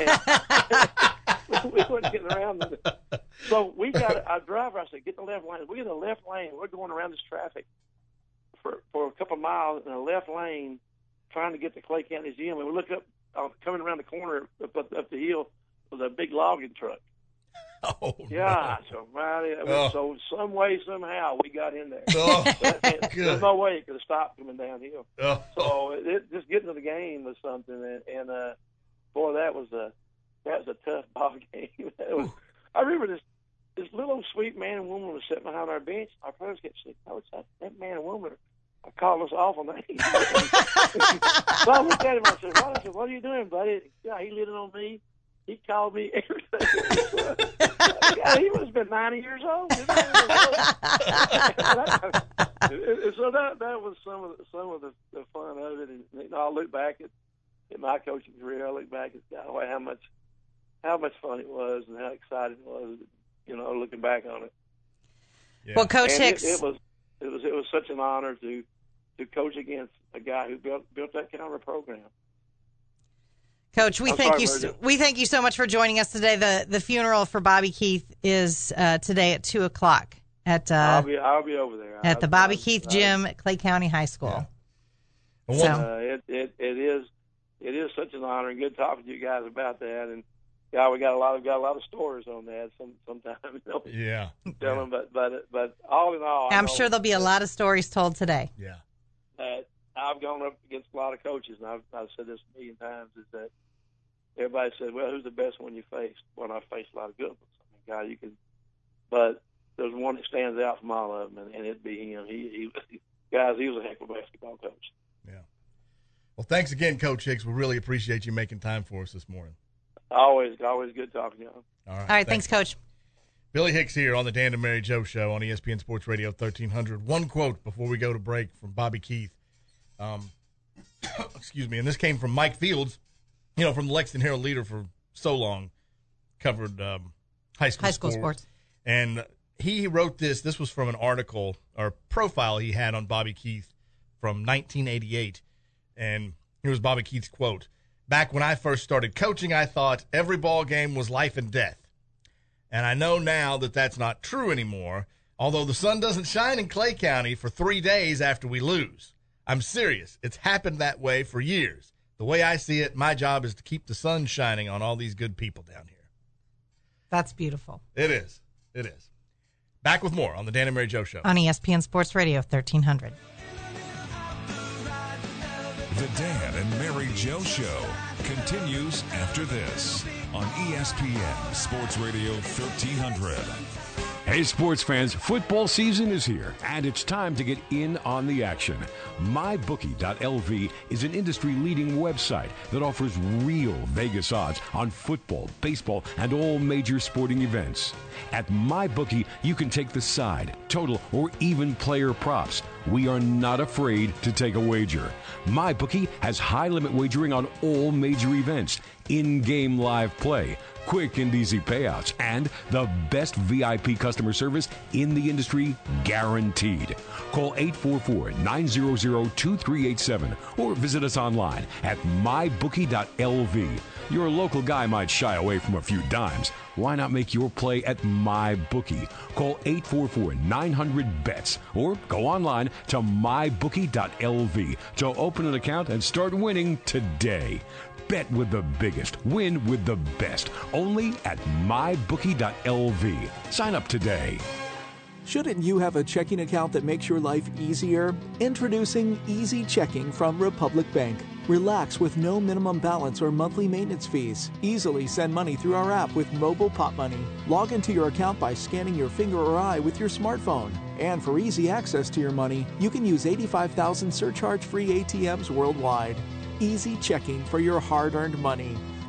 We weren't getting around. So we got our driver. I said, "Get in the left lane." We're in the left lane. We're going around this traffic for for a couple of miles in the left lane, trying to get to Clay County Gym. And we look up, uh, coming around the corner up, up, up the hill was a big logging truck. Oh, gosh, no. almighty! Oh. So some way, somehow, we got in there. Oh, But, good. there's no way it could have stopped coming downhill. Oh. So it, it, just getting to the game was something, and, and uh, boy, that was a that was a tough ball game. It was, I remember this this little sweet man and woman was sitting behind our bench. Our players kept saying, "Coach, that, that man and woman are calling us awful names." So I looked at him and I said, "What? I said, what are you doing, buddy?" Yeah, he lit it on me. He called me everything. Yeah, he must have been ninety years old. So that that was some of the, some of the, the fun of it. And you know, I look back at, at my coaching career. I look back at God, how much how much fun it was and how excited it was. You know, looking back on it. Yeah. Well, Coach and Hicks, it, it was it was it was such an honor to to coach against a guy who built built that kind of a program. Coach, we I'm thank sorry, you. Virgil. We thank you so much for joining us today. the The funeral for Bobby Keith is uh, today at two o'clock at uh, I'll be I'll be over there at the I, Bobby I, Keith I, Gym at Clay County High School. Yeah. So uh, it, it it is it is such an honor and good talking to you guys about that. And yeah, we got a lot of got a lot of stories on that. Some sometimes you know, Yeah. tell them, but but but all in all, I I'm know sure there'll be a lot of stories told today. Yeah. that I've gone up against a lot of coaches, and I've, I've said this a million times, is that everybody said, well, who's the best one you faced? Well, I faced a lot of good ones. I mean, God, you can, but there's one that stands out from all of them, and, and it'd be him. He, he, guys, he was a heck of a basketball coach. Yeah. Well, thanks again, Coach Hicks. We really appreciate you making time for us this morning. Always, always good talking to you. All right. All right, thanks, Coach. Billy Hicks here on the Dan and Mary Jo Show on E S P N Sports Radio thirteen hundred. One quote before we go to break from Bobby Keith. Um, excuse me. And this came from Mike Fields, you know, from the Lexington Herald Leader for so long, covered um, high school, High school sports. sports. And he wrote this. This was from an article or profile he had on Bobby Keith from nineteen eighty-eight. And here was Bobby Keith's quote. Back when I first started coaching, I thought every ball game was life and death. And I know now that that's not true anymore, although the sun doesn't shine in Clay County for three days after we lose. I'm serious. It's happened that way for years. The way I see it, my job is to keep the sun shining on all these good people down here. That's beautiful. It is. It is. Back with more on the Dan and Mary Jo Show. On E S P N Sports Radio thirteen hundred. The Dan and Mary Jo Show continues after this on E S P N Sports Radio thirteen hundred. Hey, sports fans, football season is here, and it's time to get in on the action. my bookie dot l v is an industry-leading website that offers real Vegas odds on football, baseball, and all major sporting events. At MyBookie, you can take the side, total, or even player props. We are not afraid to take a wager. MyBookie has high-limit wagering on all major events, in-game live play, quick and easy payouts, and the best V I P customer service in the industry, guaranteed. Call eight four four, nine zero zero, two three eight seven or visit us online at my bookie dot l v. Your local guy might shy away from a few dimes. Why not make your play at MyBookie? Call eight four four, nine hundred, B E T S or go online to my bookie dot l v to open an account and start winning today. Bet with the biggest, win with the best. Only at my bookie dot l v. Sign up today. Shouldn't you have a checking account that makes your life easier? Introducing Easy Checking from Republic Bank. Relax with no minimum balance or monthly maintenance fees. Easily send money through our app with Mobile Pop Money. Log into your account by scanning your finger or eye with your smartphone. And for easy access to your money, you can use eighty-five thousand surcharge-free A T Ms worldwide. Easy Checking for your hard-earned money.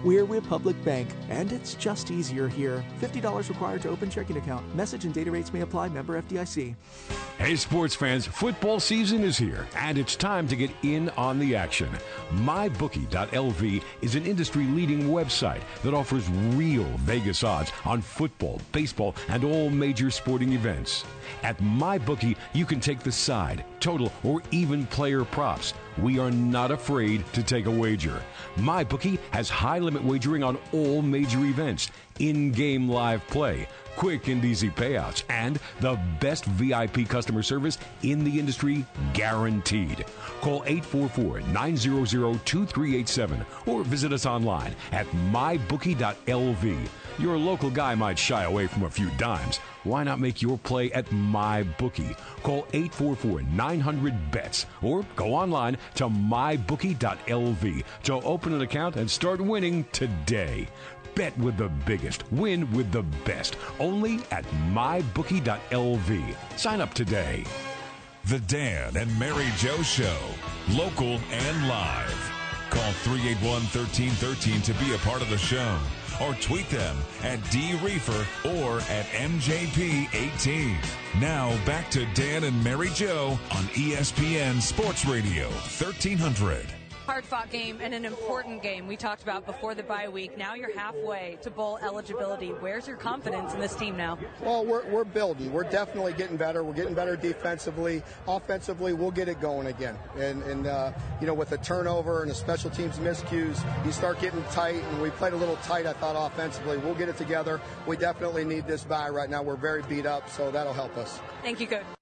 We're Republic Bank, and it's just easier here. fifty dollars required to open checking account. Message and data rates may apply. Member F D I C. Hey, sports fans, football season is here, and it's time to get in on the action. my bookie dot l v is an industry-leading website that offers real Vegas odds on football, baseball, and all major sporting events. At MyBookie, you can take the side, total, or even player props. We are not afraid to take a wager. MyBookie has high-limit wagering on all major events, in-game live play, quick and easy payouts, and the best V I P customer service in the industry, guaranteed. Call eight four four, nine zero zero, two three eight seven or visit us online at my bookie dot l v. Your local guy might shy away from a few dimes. Why not make your play at MyBookie? Call eight four four, nine hundred, B E T S or go online to my bookie dot l v to open an account and start winning today. Bet with the biggest, win with the best. Only at my bookie dot l v. Sign up today. The Dan and Mary Joe Show, local and live. Call three eight one, one three one three to be a part of the show, or tweet them at D Reefer or at M J P eighteen. Now back to Dan and Mary Joe on E S P N Sports Radio thirteen hundred. Hard-fought game and an important game we talked about before the bye week. Now you're halfway to bowl eligibility. Where's your confidence in this team now? Well, we're, we're building. We're definitely getting better. We're getting better defensively. Offensively, we'll get it going again. And, and uh, you know, with a turnover and a special teams miscues, you start getting tight, and we played a little tight, I thought, offensively. We'll get it together. We definitely need this bye right now. We're very beat up, so that'll help us. Thank you, Coach.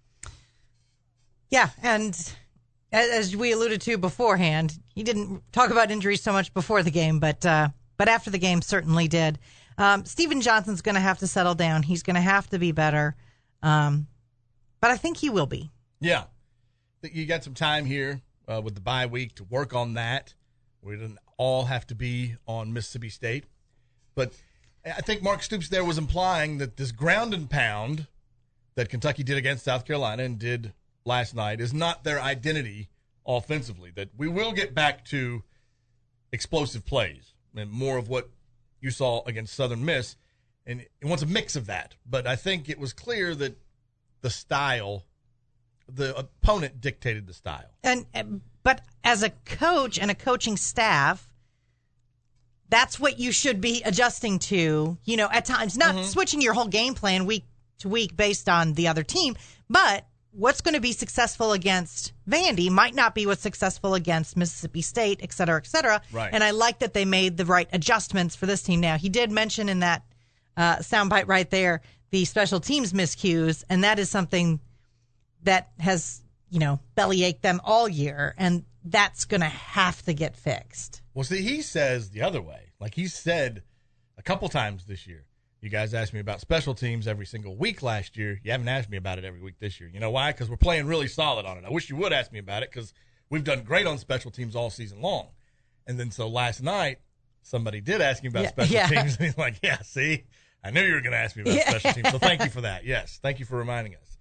Yeah, and as we alluded to beforehand, he didn't talk about injuries so much before the game, but uh, but after the game certainly did. Um, Steven Johnson's going to have to settle down. He's going to have to be better, um, but I think he will be. Yeah, you got some time here uh, with the bye week to work on that. We didn't all have to be on Mississippi State, but I think Mark Stoops there was implying that this ground and pound that Kentucky did against South Carolina and did last night is not their identity offensively, that we will get back to explosive plays and more of what you saw against Southern Miss, and it wants a mix of that. But I think it was clear that the style, the opponent dictated the style. And but as a coach and a coaching staff, that's what you should be adjusting to, you know, at times, not mm-hmm. switching your whole game plan week to week based on the other team, but what's going to be successful against Vandy might not be what's successful against Mississippi State, et cetera, et cetera. Right. And I like that they made the right adjustments for this team now. He did mention in that uh, soundbite right there the special teams miscues, and that is something that has, you know, bellyached them all year, and that's going to have to get fixed. Well, see, he says the other way. Like he said a couple times this year, you guys asked me about special teams every single week last year. You haven't asked me about it every week this year. You know why? Because we're playing really solid on it. I wish you would ask me about it because we've done great on special teams all season long. And then so last night, somebody did ask me about Yeah, special yeah. teams. And he's like, yeah, see, I knew you were going to ask me about Yeah. special teams. So thank you for that. Yes, thank you for reminding us.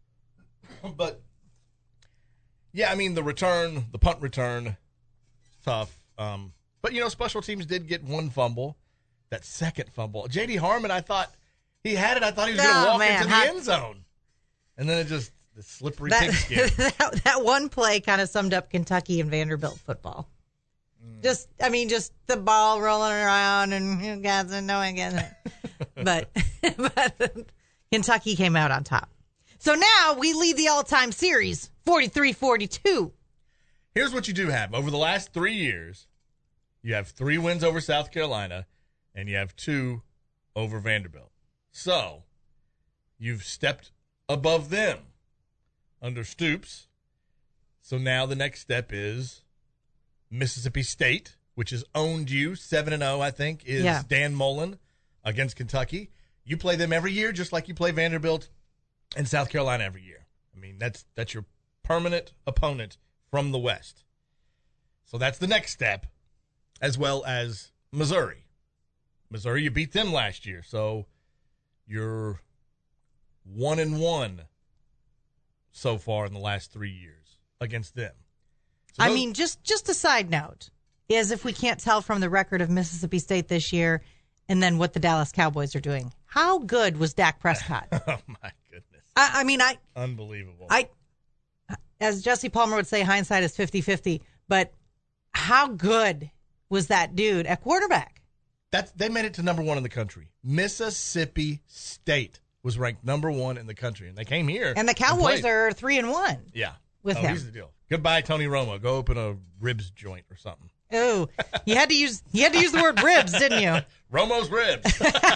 But, yeah, I mean, the return, the punt return, tough. Um, but, you know, special teams did get one fumble. That second fumble. J D Harmon, I thought he had it. I thought he was going to Oh, walk man, into the how- end zone. And then it just, the slippery That, pigskin. that, that one play kind of summed up Kentucky and Vanderbilt football. Mm. Just, I mean, just the ball rolling around and you guys are knowing it. But, but Kentucky came out on top. So now we lead the all-time series, forty-three forty-two. Here's what you do have. Over the last three years, you have three wins over South Carolina, and you have two over Vanderbilt. So you've stepped above them under Stoops. So now the next step is Mississippi State, which has owned you seven and oh, I think, is Yeah. Dan Mullen against Kentucky. You play them every year just like you play Vanderbilt and South Carolina every year. I mean, that's that's your permanent opponent from the West. So that's the next step, as well as Missouri. Missouri, you beat them last year, so you're one and one so far in the last three years against them. So I those- mean, just just a side note. is if we can't tell from the record of Mississippi State this year and then what the Dallas Cowboys are doing. How good was Dak Prescott? Oh, my goodness. I, I mean, I... Unbelievable. I, as Jesse Palmer would say, hindsight is fifty-fifty, but how good was that dude at quarterback? That's, they made it to number one in the country. Mississippi State was ranked number one in the country, and they came here. And the Cowboys and are three and one. Yeah. With oh, him. Here's the deal. Goodbye, Tony Romo. Go open a ribs joint or something. Oh, you had to use you had to use the word ribs, didn't you? Romo's ribs.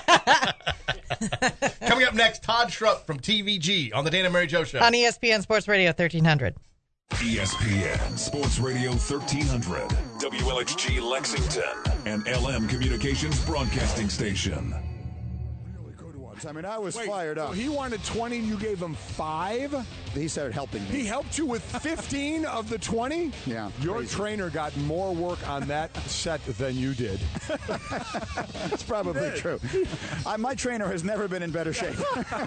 Coming up next, Todd Schrupp from T V G on the Dan and Mary Jo Show. On E S P N Sports Radio thirteen hundred. E S P N Sports Radio thirteen hundred, W L X G Lexington, and L M Communications Broadcasting Station. I mean, I was Wait, fired up. So he wanted twenty and you gave him five? He started helping me. He helped you with fifteen of the twenty? Yeah. Your crazy. trainer got more work on that set than you did. That's probably true. I, my trainer has never been in better shape.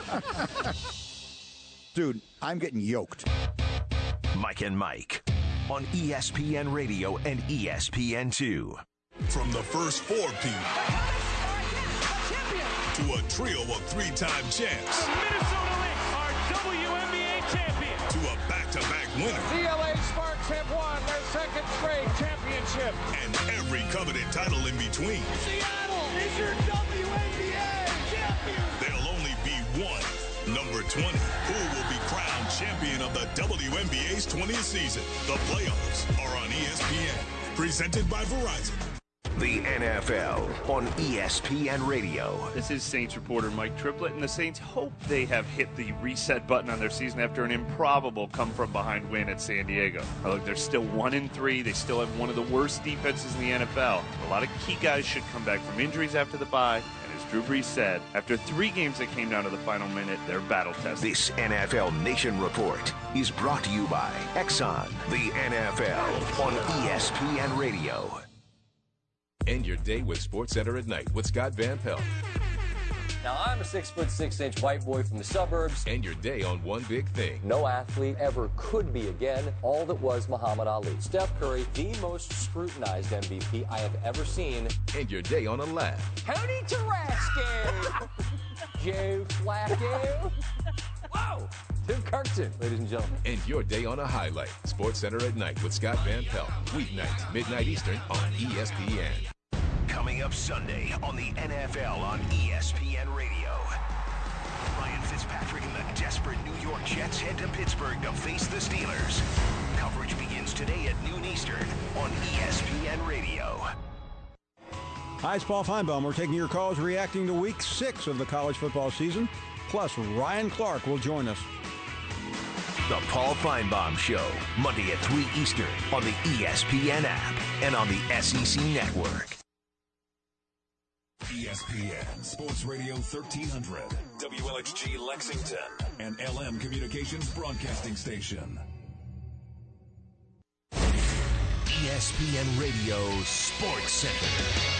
Dude, I'm getting yoked. Mike and Mike on E S P N Radio and E S P N two. From the first four P to a trio of three-time champs. The Minnesota Lynx are W N B A champions. To a back-to-back winner. The L A Sparks have won their second straight championship. And every coveted title in between. Seattle is your W N B A champion. There'll only be one, number twenty, who will be crowned champion of the W N B A's twentieth season. The playoffs are on E S P N. Presented by Verizon. The N F L on E S P N Radio. This is Saints reporter Mike Triplett, and the Saints hope they have hit the reset button on their season after an improbable come-from-behind win at San Diego. Now, look, they're still one and three. They still have one of the worst defenses in the N F L. A lot of key guys should come back from injuries after the bye, and as Drew Brees said, after three games that came down to the final minute, they're battle-tested. This N F L Nation Report is brought to you by Exxon. The N F L on E S P N Radio. End your day with SportsCenter at Night with Scott Van Pelt. Now, I'm a six foot six inch white boy from the suburbs. End your day on one big thing. No athlete ever could be again all that was Muhammad Ali. Steph Curry, the most scrutinized M V P I have ever seen. End your day on a laugh. Howdy, Tarasco! Joe Flacco. Whoa! Tim Kirkton, ladies and gentlemen. End your day on a highlight. SportsCenter at Night with Scott Van Pelt. Weeknights, midnight Eastern on E S P N. Coming up Sunday on the N F L on E S P N Radio. Ryan Fitzpatrick and the desperate New York Jets head to Pittsburgh to face the Steelers. Coverage begins today at noon Eastern on E S P N Radio. Hi, it's Paul Feinbaum. We're taking your calls reacting to week six of the college football season. Plus, Ryan Clark will join us. The Paul Feinbaum Show, Monday at three Eastern on the E S P N app and on the S E C Network. E S P N Sports Radio thirteen hundred, W L X G Lexington, and L M Communications Broadcasting Station. E S P N Radio Sports Center.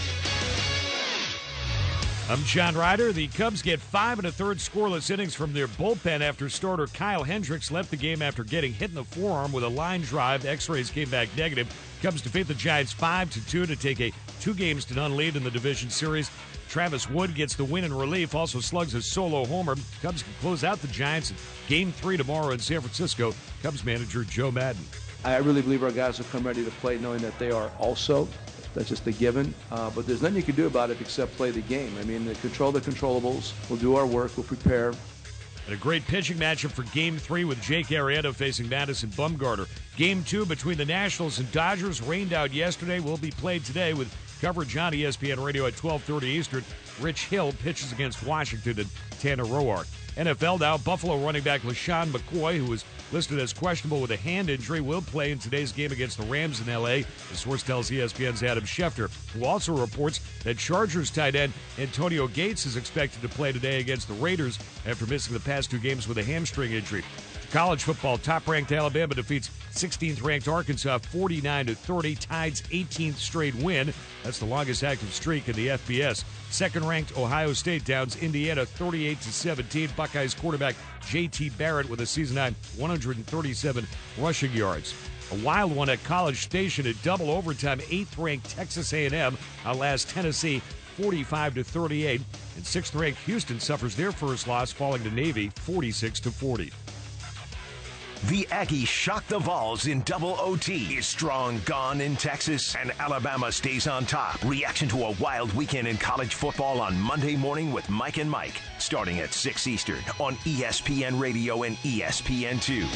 I'm John Ryder. The Cubs get five and a third scoreless innings from their bullpen after starter Kyle Hendricks left the game after getting hit in the forearm with a line drive. X-rays came back negative. Cubs defeat the Giants five to two to take a two games to none lead in the division series. Travis Wood gets the win in relief, also slugs a solo homer. Cubs can close out the Giants in game three tomorrow in San Francisco. Cubs manager Joe Madden. I really believe our guys will come ready to play knowing that they are also. That's just a given. Uh, but there's nothing you can do about it except play the game. I mean, control the controllables. We'll do our work. We'll prepare. And a great pitching matchup for Game three with Jake Arrieta facing Madison Bumgarner. Game two between the Nationals and Dodgers rained out yesterday. Will be played today with coverage on E S P N Radio at twelve thirty Eastern. Rich Hill pitches against Washington and Tanner Roark. N F L now, Buffalo running back LaShawn McCoy, who was listed as questionable with a hand injury, will play in today's game against the Rams in L A. The source tells E S P N's Adam Schefter, who also reports that Chargers tight end Antonio Gates is expected to play today against the Raiders after missing the past two games with a hamstring injury. College football, top-ranked Alabama defeats sixteenth-ranked Arkansas forty-nine to thirty, Tide's eighteenth straight win. That's the longest active streak in the F B S. Second-ranked Ohio State downs Indiana thirty-eight to seventeen. Buckeyes quarterback J T Barrett with a season-high one hundred thirty-seven rushing yards. A wild one at College Station at double overtime. eighth-ranked Texas A and M outlasts Tennessee forty-five to thirty-eight. And sixth-ranked Houston suffers their first loss, falling to Navy forty-six to forty. The Aggies shock the Vols in double O T. Is Strong gone in Texas? And Alabama stays on top. Reaction to a wild weekend in college football on Monday morning with Mike and Mike. Starting at six Eastern on E S P N Radio and E S P N two.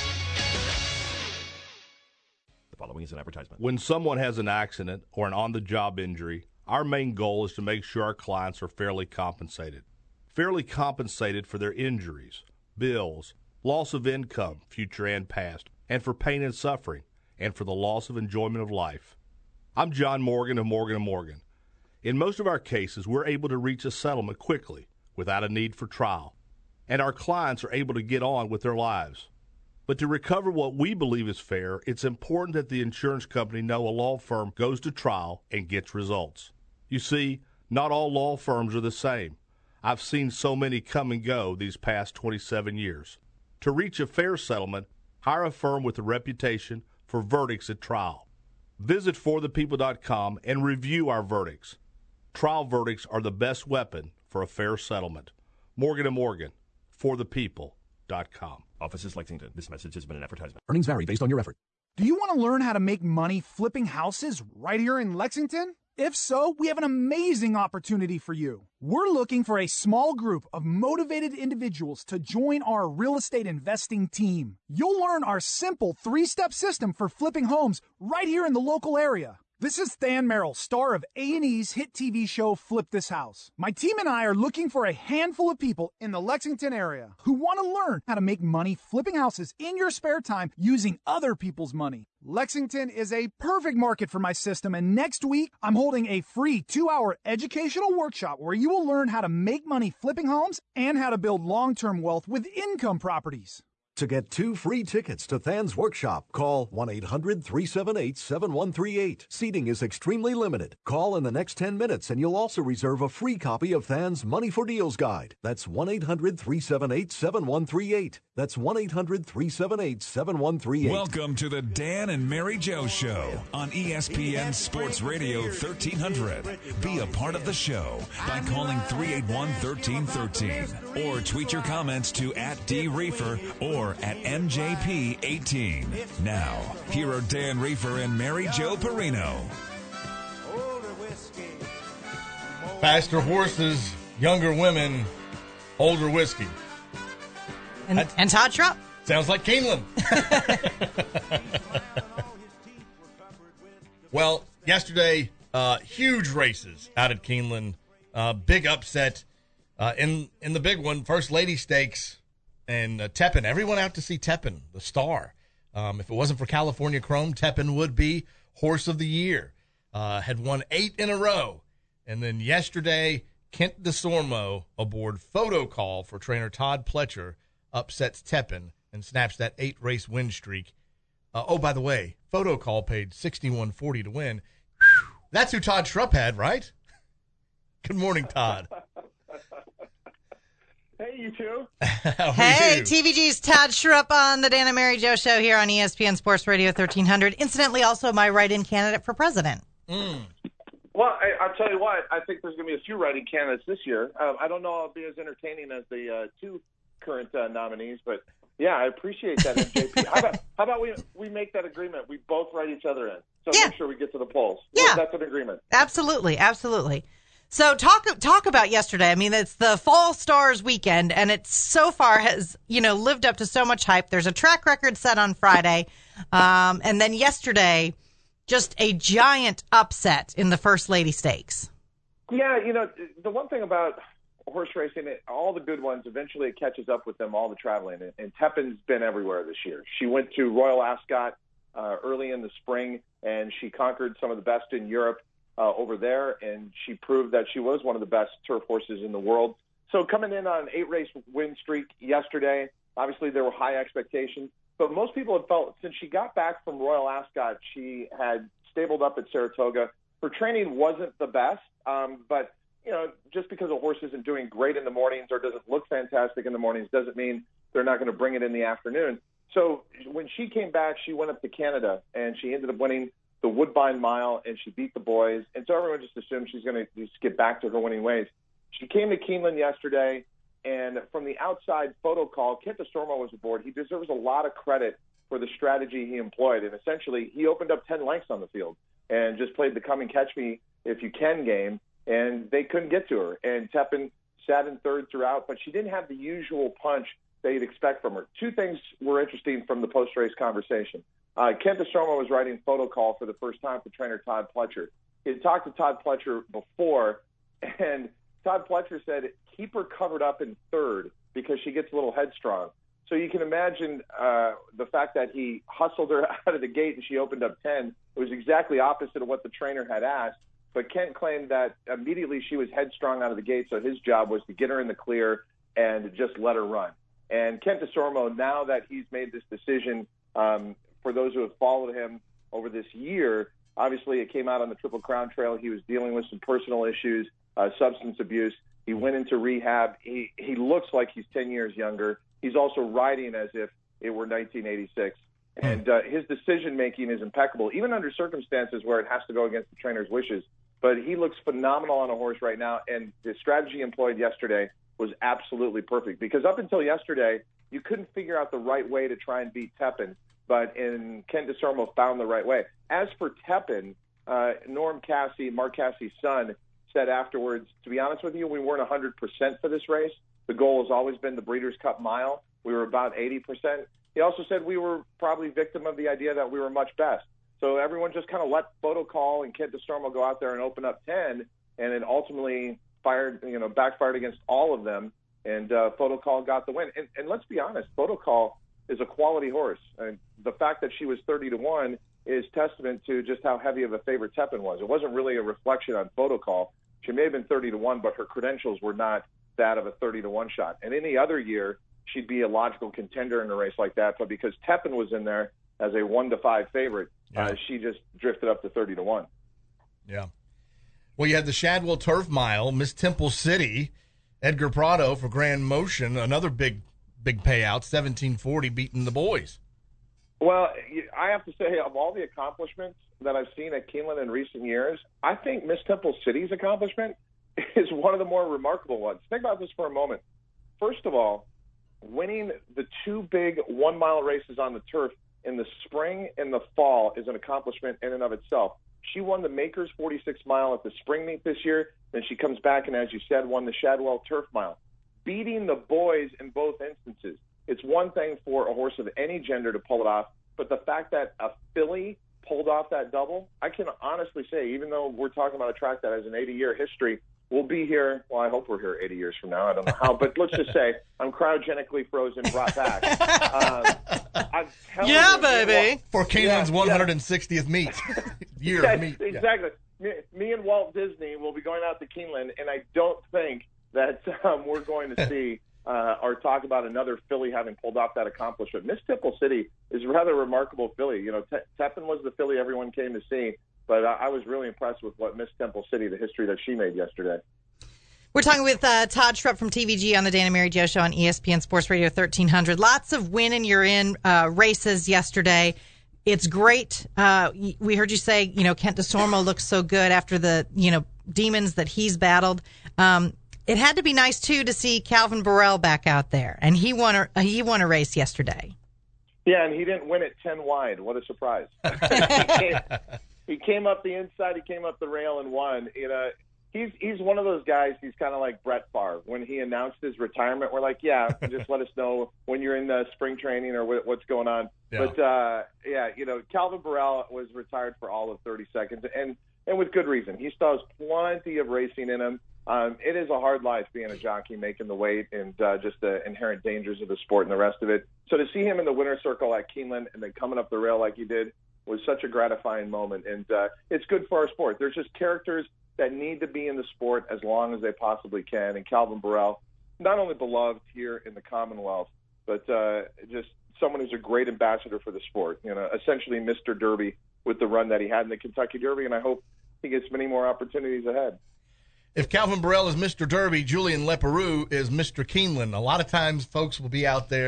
The following is an advertisement. When someone has an accident or an on-the-job injury, our main goal is to make sure our clients are fairly compensated. Fairly compensated for their injuries, bills, loss of income, future and past, and for pain and suffering, and for the loss of enjoyment of life. I'm John Morgan of Morgan and Morgan. In most of our cases, we're able to reach a settlement quickly, without a need for trial, and our clients are able to get on with their lives. But to recover what we believe is fair, it's important that the insurance company know a law firm goes to trial and gets results. You see, not all law firms are the same. I've seen so many come and go these past twenty-seven years. To reach a fair settlement, hire a firm with a reputation for verdicts at trial. Visit for the people dot com and review our verdicts. Trial verdicts are the best weapon for a fair settlement. Morgan and Morgan, for the people dot com. Offices Lexington. This message has been an advertisement. Earnings vary based on your effort. Do you want to learn how to make money flipping houses right here in Lexington? If so, we have an amazing opportunity for you. We're looking for a small group of motivated individuals to join our real estate investing team. You'll learn our simple three-step system for flipping homes right here in the local area. This is Than Merrill, star of A and E's hit T V show Flip This House. My team and I are looking for a handful of people in the Lexington area who want to learn how to make money flipping houses in your spare time using other people's money. Lexington is a perfect market for my system, and next week I'm holding a free two-hour educational workshop where you will learn how to make money flipping homes and how to build long-term wealth with income properties. To get two free tickets to Than's workshop, call one eight hundred three seven eight seven one three eight. Seating is extremely limited. Call in the next ten minutes and you'll also reserve a free copy of Than's Money for Deals Guide. That's one eight hundred three seven eight seven one three eight. That's one eight hundred three seven eight seven one three eight. Welcome to the Dan and Mary Jo Show on E S P N Sports Radio thirteen hundred. Be a part of the show by calling three eight one, one three one three or tweet your comments to at D Reefer or at M J P eighteen. Now, here are Dan Reefer and Mary Jo Perino. Faster horses, younger women, older whiskey. And, and Todd Schrupp. Sounds like Keeneland. Well, yesterday, uh, huge races out at Keeneland. Uh, big upset uh, in in the big one, First Lady Stakes. And uh, Tepin, everyone out to see Tepin, the star. Um, if it wasn't for California Chrome, Tepin would be Horse of the Year. Uh, had won eight in a row. And then yesterday, Kent DeSormo aboard Photo Call for trainer Todd Pletcher upsets Tepin and snaps that eight-race win streak. Uh, oh, by the way, Photo Call paid sixty-one forty to win. Whew, that's who Todd Schrupp had, right? Good morning, Todd. Hey, you two. Hey, you? T V G's Todd Schrupp on the Dan and Mary Jo Show here on E S P N Sports Radio thirteen hundred. Incidentally, also my write-in candidate for president. Mm. Well, I, I'll tell you what. I think there's going to be a few writing candidates this year. Uh, I don't know I'll be as entertaining as the uh, two current uh, nominees, but yeah, I appreciate that, M J P. how about how about we we make that agreement? We both write each other in, so yeah. Make sure we get to the polls. Yeah, well, that's an agreement. Absolutely, absolutely. So talk talk about yesterday. I mean, it's the Fall Stars weekend, and it so far has, you know, lived up to so much hype. There's a track record set on Friday, um, and then yesterday, just a giant upset in the First Lady Stakes. Yeah, you know, the one thing about horse racing, all the good ones, eventually it catches up with them, all the traveling. And Tepin's been everywhere this year. She went to Royal Ascot uh, early in the spring, and she conquered some of the best in Europe. Uh, over there, and she proved that she was one of the best turf horses in the world. So coming in on an eight-race win streak yesterday, obviously there were high expectations, but most people had felt since she got back from Royal Ascot, she had stabled up at Saratoga. Her training wasn't the best, um, but you know, just because a horse isn't doing great in the mornings or doesn't look fantastic in the mornings doesn't mean they're not going to bring it in the afternoon. So when she came back, she went up to Canada, and she ended up winning the Woodbine Mile, and she beat the boys. And so everyone just assumed she's going to just get back to her winning ways. She came to Keeneland yesterday, and from the outside photo call, Kent Stormo was aboard. He deserves a lot of credit for the strategy he employed. And essentially, he opened up ten lengths on the field and just played the come and catch me if you can game, and they couldn't get to her. And Tepin sat in third throughout, but she didn't have the usual punch that you'd expect from her. Two things were interesting from the post-race conversation. Uh, Kent Stormo was writing photo call for the first time for trainer Todd Pletcher. He had talked to Todd Pletcher before, and Todd Pletcher said, keep her covered up in third because she gets a little headstrong. So you can imagine uh, the fact that he hustled her out of the gate and she opened up ten. It was exactly opposite of what the trainer had asked. But Kent claimed that immediately she was headstrong out of the gate, so his job was to get her in the clear and just let her run. And Kent Stormo, now that he's made this decision, um, for those who have followed him over this year, obviously it came out on the Triple Crown Trail. He was dealing with some personal issues, uh, substance abuse. He went into rehab. He, he looks like he's ten years younger. He's also riding as if it were nineteen eighty-six. And uh, his decision-making is impeccable, even under circumstances where it has to go against the trainer's wishes. But he looks phenomenal on a horse right now, and the strategy employed yesterday was absolutely perfect, because up until yesterday, you couldn't figure out the right way to try and beat Tepin, but in Kent Stormo found the right way. As for Tepin, uh, Norm Cassie, Mark Cassie's son, said afterwards, to be honest with you, we weren't one hundred percent for this race. The goal has always been the Breeders' Cup Mile. We were about eighty percent. He also said we were probably victim of the idea that we were much best. So everyone just kind of let Photo Call and Kent Stormo go out there and open up ten, and it ultimately fired, you know, backfired against all of them, and uh, Photo Call got the win. And, and let's be honest, Photo Call is a quality horse. And the fact that she was thirty to one is testament to just how heavy of a favorite Tepin was. It wasn't really a reflection on Photo Call. She may have been thirty to one, but her credentials were not that of a thirty to one shot. And any other year, she'd be a logical contender in a race like that. But because Tepin was in there as a one to five favorite, yeah. uh, she just drifted up to thirty to one. Yeah. Well, you had the Shadwell Turf Mile, Miss Temple City, Edgar Prado for Grand Motion, another big, big payout, seventeen forty, beating the boys. Well, I have to say, of all the accomplishments that I've seen at Keeneland in recent years, I think Miss Temple City's accomplishment is one of the more remarkable ones. Think about this for a moment. First of all, winning the two big one-mile races on the turf in the spring and the fall is an accomplishment in and of itself. She won the Makers forty-six mile at the spring meet this year. Then she comes back and, as you said, won the Shadwell Turf Mile, beating the boys in both instances. It's one thing for a horse of any gender to pull it off, but the fact that a filly pulled off that double, I can honestly say, even though we're talking about a track that has an eighty-year history, we'll be here, well, I hope we're here eighty years from now. I don't know how, but let's just say I'm cryogenically frozen, brought back. Um, I'm yeah, you, baby. For Keeneland's yeah, one hundred sixtieth yeah. meet. Year yes, of meet. Exactly. Yeah. Me, me and Walt Disney will be going out to Keeneland, and I don't think that um, we're going to see uh, or talk about another filly having pulled off that accomplishment. Miss Temple City is a rather remarkable filly. You know, Te- Tepin was the filly everyone came to see, but I, I was really impressed with what Miss Temple City, the history that she made yesterday. We're talking with uh, Todd Schrupp from T V G on the Dan and Mary Jo Show on E S P N Sports Radio thirteen hundred. Lots of win and you're in uh, races yesterday. It's great. Uh, we heard you say, you know, Kent Stormo looks so good after the, you know, demons that he's battled. Um, it had to be nice, too, to see Calvin Burrell back out there. And he won a, he won a race yesterday. Yeah, and he didn't win it ten wide. What a surprise. he, came, he came up the inside, he came up the rail and won. You know, he's he's one of those guys, he's kind of like Brett Favre. When he announced his retirement, we're like, yeah, just let us know when you're in the spring training or what, what's going on. Yeah. But, uh, yeah, you know, Calvin Burrell was retired for all of thirty seconds, and, and with good reason. He still has plenty of racing in him. Um, it is a hard life being a jockey, making the weight, and uh, just the inherent dangers of the sport and the rest of it. So to see him in the winner's circle at Keeneland and then coming up the rail like he did was such a gratifying moment. And uh, it's good for our sport. There's just characters that need to be in the sport as long as they possibly can. And Calvin Burrell, not only beloved here in the Commonwealth, but uh, just someone who's a great ambassador for the sport. You know, essentially Mister Derby with the run that he had in the Kentucky Derby, and I hope he gets many more opportunities ahead. If Calvin Burrell is Mister Derby, Julian Leparoux is Mister Keeneland. A lot of times folks will be out there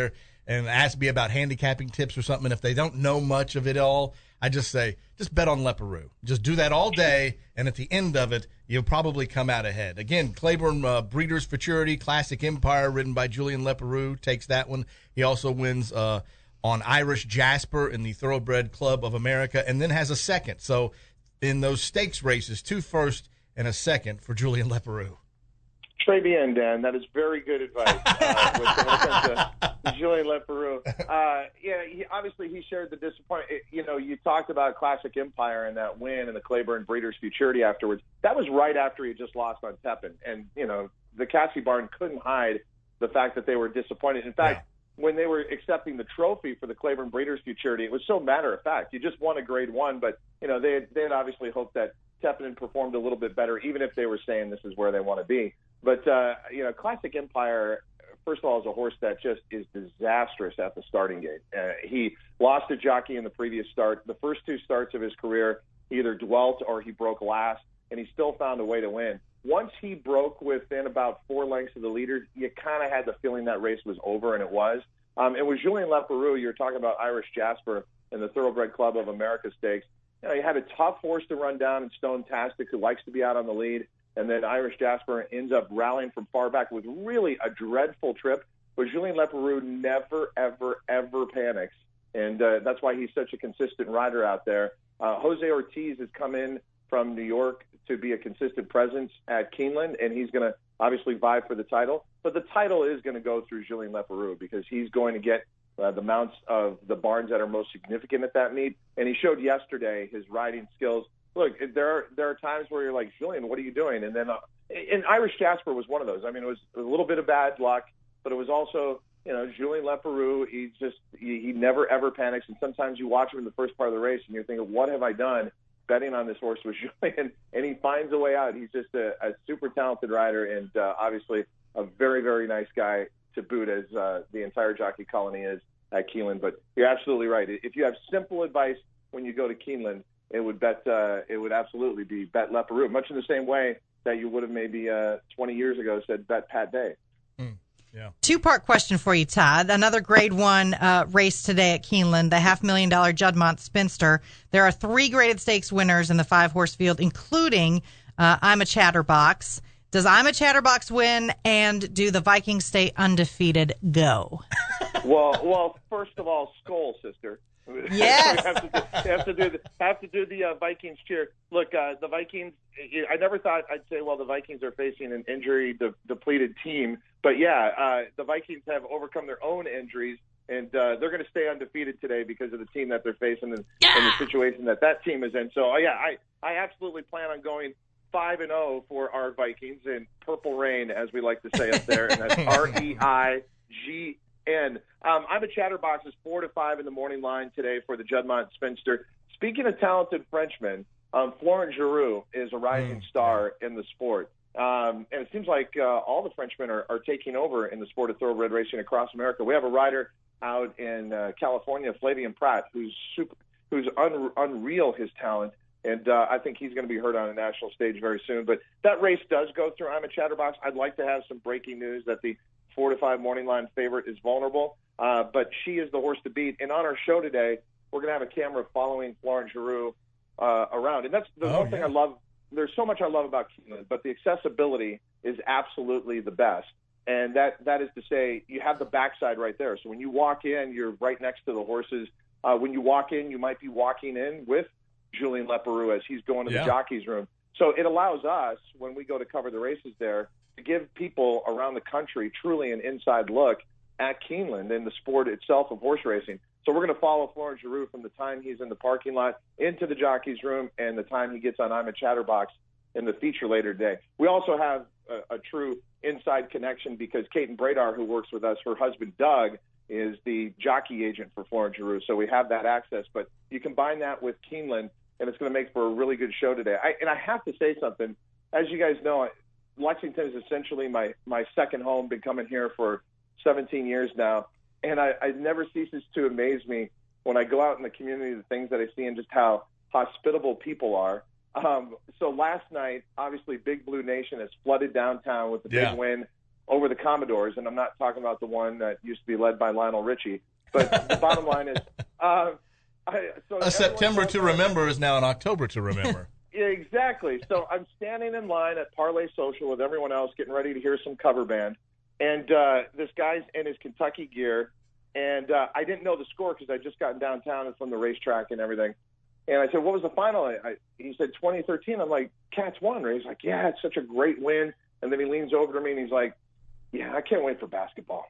and ask me about handicapping tips or something, and if they don't know much of it all, I just say, just bet on Leparoux. Just do that all day, and at the end of it, you'll probably come out ahead. Again, Claiborne uh, Breeders' Futurity Classic Empire, ridden by Julian Leparoux, takes that one. He also wins uh, on Irish Jasper in the Thoroughbred Club of America, and then has a second. So in those stakes races, two first and a second for Julian Leparoux. Très bien, Dan. That is very good advice uh, with, when it comes to Julian Leparoux. Uh, yeah, he, obviously he shared the disappointment. You know, you talked about Classic Empire and that win and the Claiborne Breeders' Futurity afterwards. That was right after he had just lost on Tepin. And, you know, the Cassie Barn couldn't hide the fact that they were disappointed. In fact, yeah. when they were accepting the trophy for the Claiborne Breeders' Futurity, it was so matter of fact. You just won a grade one, but, you know, they had, they had obviously hoped that Tepin performed a little bit better, even if they were saying this is where they want to be. But, uh, you know, Classic Empire, first of all, is a horse that just is disastrous at the starting gate. Uh, he lost a jockey in the previous start. The first two starts of his career, he either dwelt or he broke last, and he still found a way to win. Once he broke within about four lengths of the leader, you kind of had the feeling that race was over, and it was. Um, and with Julian Leparoux, you're talking about Irish Jasper in the Thoroughbred Club of America Stakes. You know, he had a tough horse to run down in Stone Tastic, who likes to be out on the lead. And then Irish Jasper ends up rallying from far back with really a dreadful trip. But Julian Leparoux never, ever, ever panics. And uh, that's why he's such a consistent rider out there. Uh, Jose Ortiz has come in from New York to be a consistent presence at Keeneland, and he's going to obviously vie for the title. But the title is going to go through Julian Leparoux because he's going to get uh, the mounts of the barns that are most significant at that meet. And he showed yesterday his riding skills. Look, there are there are times where you're like, Julian, what are you doing? And then, uh, and Irish Jasper was one of those. I mean, it was a little bit of bad luck, but it was also, you know, Julian Leparoux. He just he, he never ever panics. And sometimes you watch him in the first part of the race, and you're thinking, what have I done betting on this horse with Julian? And he finds a way out. He's just a, a super talented rider, and uh, obviously a very very nice guy to boot, as uh, the entire jockey colony is at Keeneland. But you're absolutely right. If you have simple advice when you go to Keeneland, it would bet. Uh, it would absolutely be bet Leparoux, much in the same way that you would have maybe uh, twenty years ago said bet Pat Day. Mm, yeah. Two-part question for you, Todd. Another Grade One uh, race today at Keeneland, the half million dollar Juddmonte Spinster. There are three graded stakes winners in the five-horse field, including uh, I'm a Chatterbox. Does I'm a Chatterbox win, and do the Vikings stay undefeated? Go. well, well, first of all, Skol, sister. Yes. have, to do, have to do the, have to do the uh, Vikings cheer. Look, uh, the Vikings, I never thought I'd say, well, the Vikings are facing an injury de- depleted team. But, yeah, uh, the Vikings have overcome their own injuries, and uh, they're going to stay undefeated today because of the team that they're facing and, yeah. and the situation that that team is in. So, uh, yeah, I, I absolutely plan on going five and oh for our Vikings in Purple Rain, as we like to say up there, and that's R E I G And um, I'm a Chatterbox is four to five in the morning line today for the Juddmonte Spinster. Speaking of talented Frenchmen, um, Florent Giroux is a rising mm. star in the sport. Um, and it seems like uh, all the Frenchmen are, are taking over in the sport of thoroughbred racing across America. We have a rider out in uh, California, Flavien Prat, who's super, who's un, unreal his talent. And uh, I think he's going to be heard on a national stage very soon. But that race does go through I'm a Chatterbox. I'd like to have some breaking news that the four to five morning line favorite is vulnerable, uh, but she is the horse to beat. And on our show today, we're going to have a camera following Florent Giroux uh, around. And that's the oh, one yeah. thing I love. There's so much I love about Keeneland, but the accessibility is absolutely the best. And that, that is to say, you have the backside right there. So when you walk in, you're right next to the horses. Uh, when you walk in, you might be walking in with Julian Leparoux as he's going to yeah. the jockey's room. So it allows us, when we go to cover the races there, to give people around the country truly an inside look at Keeneland and the sport itself of horse racing. So we're going to follow Florent Giroux from the time he's in the parking lot into the jockey's room and the time he gets on I'm a Chatterbox in the feature later today. We also have a, a true inside connection because Kaiten Bradar, who works with us, her husband Doug, is the jockey agent for Florent Giroux. So we have that access. But you combine that with Keeneland, and it's going to make for a really good show today. I, and I have to say something. As you guys know, Lexington is essentially my, my second home. Been coming here for seventeen years now. And I, I never ceases to amaze me when I go out in the community, the things that I see and just how hospitable people are. Um, so last night, obviously, Big Blue Nation has flooded downtown with the yeah. big win over the Commodores, and I'm not talking about the one that used to be led by Lionel Richie. But the bottom line is, uh, I, so a September to remember is now an October to remember. Yeah, exactly. So I'm standing in line at Parlay Social with everyone else, getting ready to hear some cover band, and uh, this guy's in his Kentucky gear, and uh, I didn't know the score because I just gotten downtown and from the racetrack and everything. And I said, "What was the final?" I, I, he said, twenty thirteen. I'm like, "Cats won." Right? He's like, "Yeah, it's such a great win." And then he leans over to me and he's like, "Yeah, I can't wait for basketball."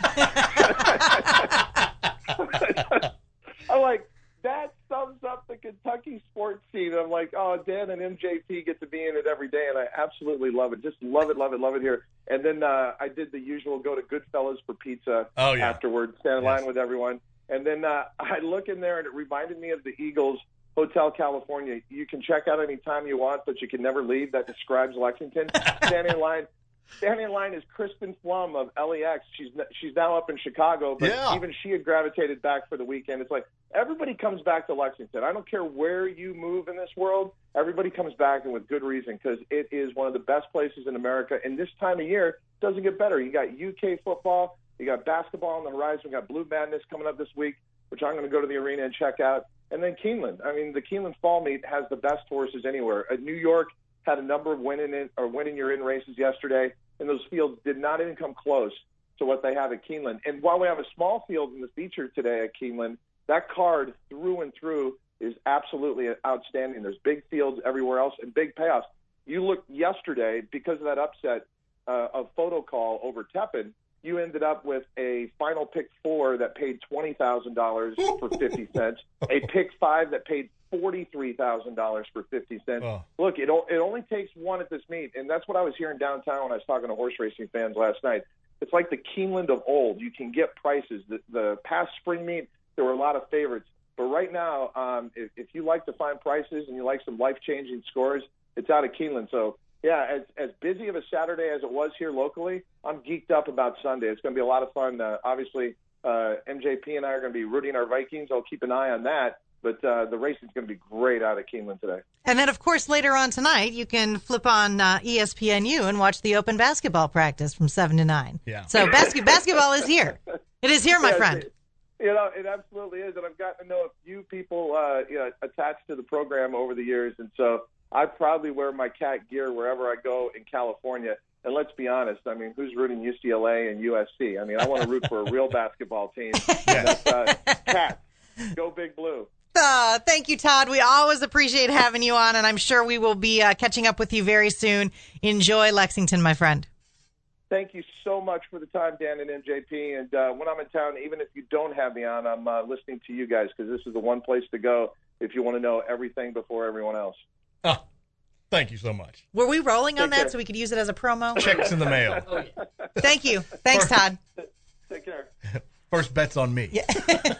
I'm like, that sums up the Kentucky sports scene. I'm like, oh, Dan and M J P get to be in it every day, and I absolutely love it. Just love it, love it, love it here. And then uh, I did the usual go to Goodfellas for pizza oh, yeah. afterwards, stand in yes. line with everyone. And then uh, I look in there, and it reminded me of the Eagles Hotel California. You can check out any time you want, but you can never leave. That describes Lexington. Standing in line. Standing in line is Kristen Flum of L E X. She's she's now up in Chicago, but yeah. even she had gravitated back for the weekend. It's like everybody comes back to Lexington. I don't care where you move in this world. Everybody comes back, and with good reason, because it is one of the best places in America. And this time of year doesn't get better. You got U K football. You got basketball on the horizon. We got Blue Madness coming up this week, which I'm going to go to the arena and check out. And then Keeneland. I mean, the Keeneland Fall Meet has the best horses anywhere. Uh, New York had a number of winning in, or winning your in races yesterday, and those fields did not even come close to what they have at Keeneland. And while we have a small field in the feature today at Keeneland, that card through and through is absolutely outstanding. There's big fields everywhere else and big payoffs. You look yesterday, because of that upset uh, of Photo Call over Tepin, you ended up with a final pick four that paid twenty thousand dollars for fifty cents, a pick five that paid forty-three thousand dollars for fifty cents. Oh. Look, it, it only takes one at this meet, and that's what I was hearing downtown when I was talking to horse racing fans last night. It's like the Keeneland of old. You can get prices. The, the past spring meet, there were a lot of favorites. But right now, um, if, if you like to find prices and you like some life-changing scores, it's out of Keeneland. So, yeah, as, as busy of a Saturday as it was here locally, I'm geeked up about Sunday. It's going to be a lot of fun. Uh, obviously, uh, M J P and I are going to be rooting our Vikings. I'll keep an eye on that. But uh, the racing is going to be great out of Keeneland today. And then, of course, later on tonight, you can flip on uh, E S P N U and watch the open basketball practice from seven to nine. Yeah. So bas- basketball is here. It is here, my yeah, friend. It, you know, it absolutely is. And I've gotten to know a few people uh, you know, attached to the program over the years. And so I proudly wear my cat gear wherever I go in California. And let's be honest, I mean, who's rooting U C L A and U S C? I mean, I want to root for a real basketball team. And that's uh, Cats. Go Big Blue. Uh, thank you, Todd. We always appreciate having you on, and I'm sure we will be uh, catching up with you very soon. Enjoy Lexington, my friend. Thank you so much for the time, Dan and M J P. And uh, when I'm in town, even if you don't have me on, I'm uh, listening to you guys because this is the one place to go if you want to know everything before everyone else. Oh, thank you so much. Were we rolling on Take that care. so we could use it as a promo? Checks in the mail. Oh, yeah. Thank you. Thanks, Todd. Take care. First bet's on me. Yeah.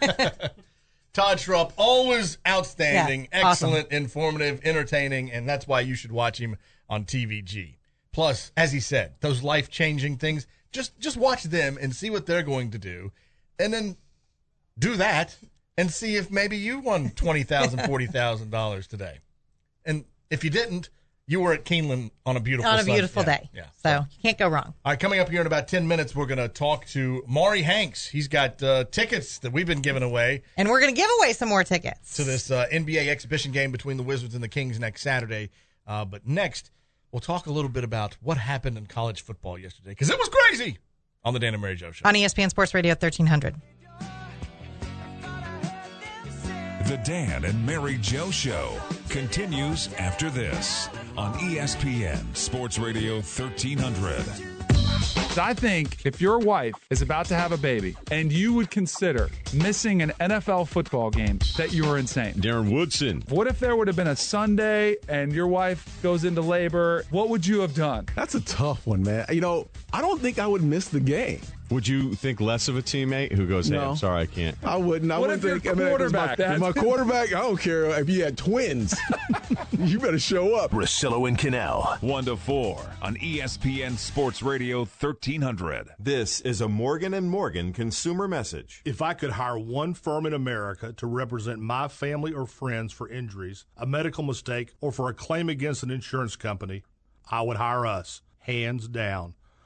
Todd Schrupp, always outstanding, Yeah, excellent, awesome. informative, entertaining, and that's why you should watch him on T V G. Plus, as he said, those life-changing things, just just watch them and see what they're going to do, and then do that and see if maybe you won twenty thousand dollars, forty thousand dollars today. And if you didn't, you were at Keeneland on a beautiful On a sun- beautiful yeah, day. Yeah. So you can't go wrong. All right, coming up here in about ten minutes, we're going to talk to Maury Hanks. He's got uh, tickets that we've been giving away And we're going to give away some more tickets. to this uh, N B A exhibition game between the Wizards and the Kings next Saturday. Uh, but next, we'll talk a little bit about what happened in college football yesterday, because it was crazy on the Dan and Mary Jo Show. On E S P N Sports Radio thirteen hundred. The Dan and Mary Jo Show continues after this on E S P N Sports Radio thirteen hundred. I think if your wife is about to have a baby and you would consider missing an N F L football game, that you are insane. Darren Woodson. What if there would have been a Sunday and your wife goes into labor? What would you have done? That's a tough one, man. You know, I don't think I would miss the game. Would you think less of a teammate who goes, hey, No. I'm sorry, I can't? I wouldn't. I What wouldn't if your think. I mean, 'cause quarterback, my, that's- my quarterback, I don't care if you had twins. You better show up. Russillo and Cannell. one to four on E S P N Sports Radio thirteen hundred. This is a Morgan and Morgan consumer message. If I could hire one firm in America to represent my family or friends for injuries, a medical mistake, or for a claim against an insurance company, I would hire us, hands down.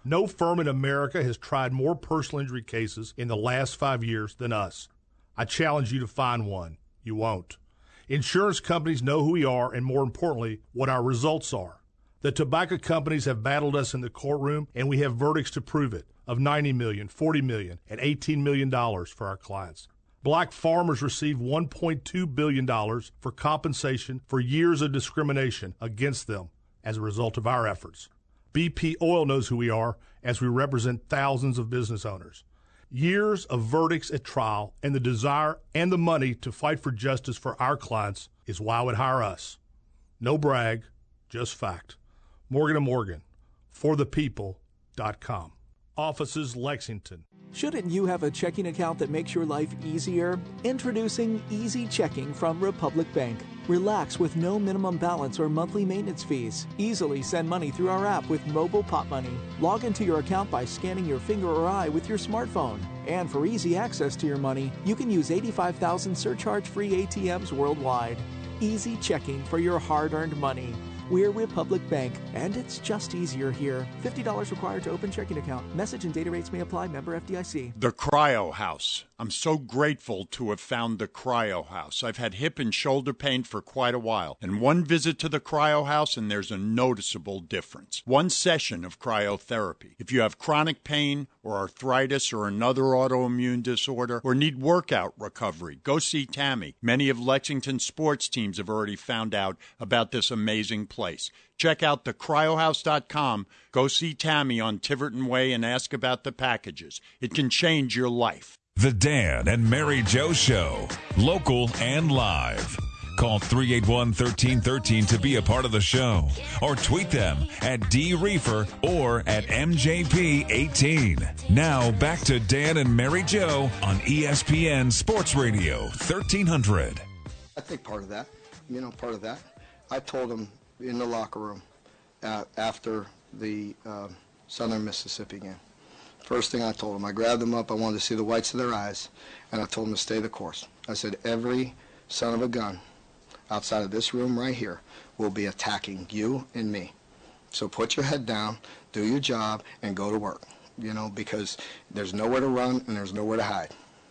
No firm in America has tried more personal injury cases in the last five years than us. I challenge you to find one. You won't. Insurance companies know who we are and, more importantly, what our results are. The tobacco companies have battled us in the courtroom, and we have verdicts to prove it of ninety million dollars, forty million dollars, and eighteen million dollars for our clients. Black farmers received one point two billion dollars for compensation for years of discrimination against them as a result of our efforts. B P Oil knows who we are as we represent thousands of business owners. Years of verdicts at trial and the desire and the money to fight for justice for our clients is why I would hire us. No brag, just fact. Morgan and Morgan, for the people dot com. Offices Lexington. Shouldn't you have a checking account that makes your life easier? Introducing Easy Checking from Republic Bank. Relax with no minimum balance or monthly maintenance fees. Easily send money through our app with mobile Pop Money. Log into your account by scanning your finger or eye with your smartphone. And for easy access to your money, you can use eighty-five thousand surcharge-free A T Ms worldwide. Easy Checking for your hard-earned money. We're Republic Bank, and it's just easier here. fifty dollars required to open checking account. Message and data rates may apply. Member F D I C. The Cryo House. I'm so grateful to have found the Cryo House. I've had hip and shoulder pain for quite a while, and one visit to the Cryo House and there's a noticeable difference. One session of cryotherapy. If you have chronic pain or arthritis or another autoimmune disorder or need workout recovery, go see Tammy. Many of Lexington's sports teams have already found out about this amazing place. Check out the cryo house dot com. Go see Tammy on Tiverton Way and ask about the packages. It can change your life. The Dan and Mary Jo Show, local and live. Call three eight one, one three one three to be a part of the show, or tweet them at D Reefer or at M J P eighteen. Now back to Dan and Mary Jo on E S P N Sports Radio thirteen hundred. I think part of that, you know, part of that. I told them in the locker room uh, after the uh, Southern Mississippi game. First thing I told them, I grabbed them up, I wanted to see the whites of their eyes, and I told them to stay the course. I said, every son of a gun outside of this room right here will be attacking you and me. So put your head down, do your job, and go to work, you know, because there's nowhere to run and there's nowhere to hide.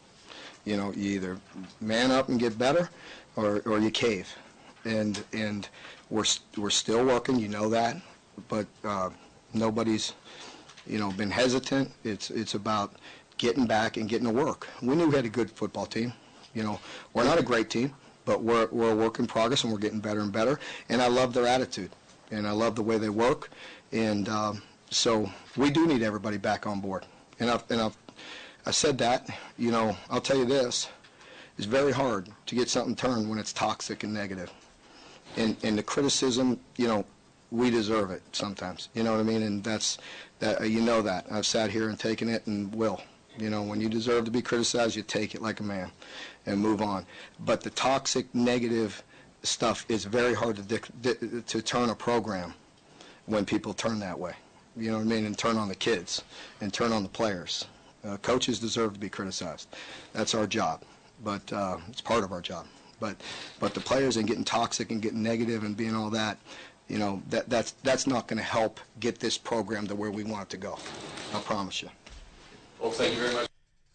You know, you either man up and get better or, or you cave. And and we're we're still working, you know that, but uh, nobody's, you know, been hesitant. It's it's about getting back and getting to work. We knew we had a good football team. You know, we're not a great team, but we're we're a work in progress and we're getting better and better. And I love their attitude, and I love the way they work. And um, so we do need everybody back on board. And I've and I've I said that. You know, I'll tell you this: it's very hard to get something turned when it's toxic and negative. And, and the criticism, you know, we deserve it sometimes. You know what I mean? And that's, that, uh, you know that. I've sat here and taken it and will. You know, when you deserve to be criticized, you take it like a man and move on. But the toxic, negative stuff is very hard to, dic- di- to turn a program when people turn that way. You know what I mean? And turn on the kids and turn on the players. Uh, coaches deserve to be criticized. That's our job. But uh, it's part of our job. But but the players and getting toxic and getting negative and being all that, you know, that that's that's not going to help get this program to where we want it to go. I promise you. Well, thank you very much.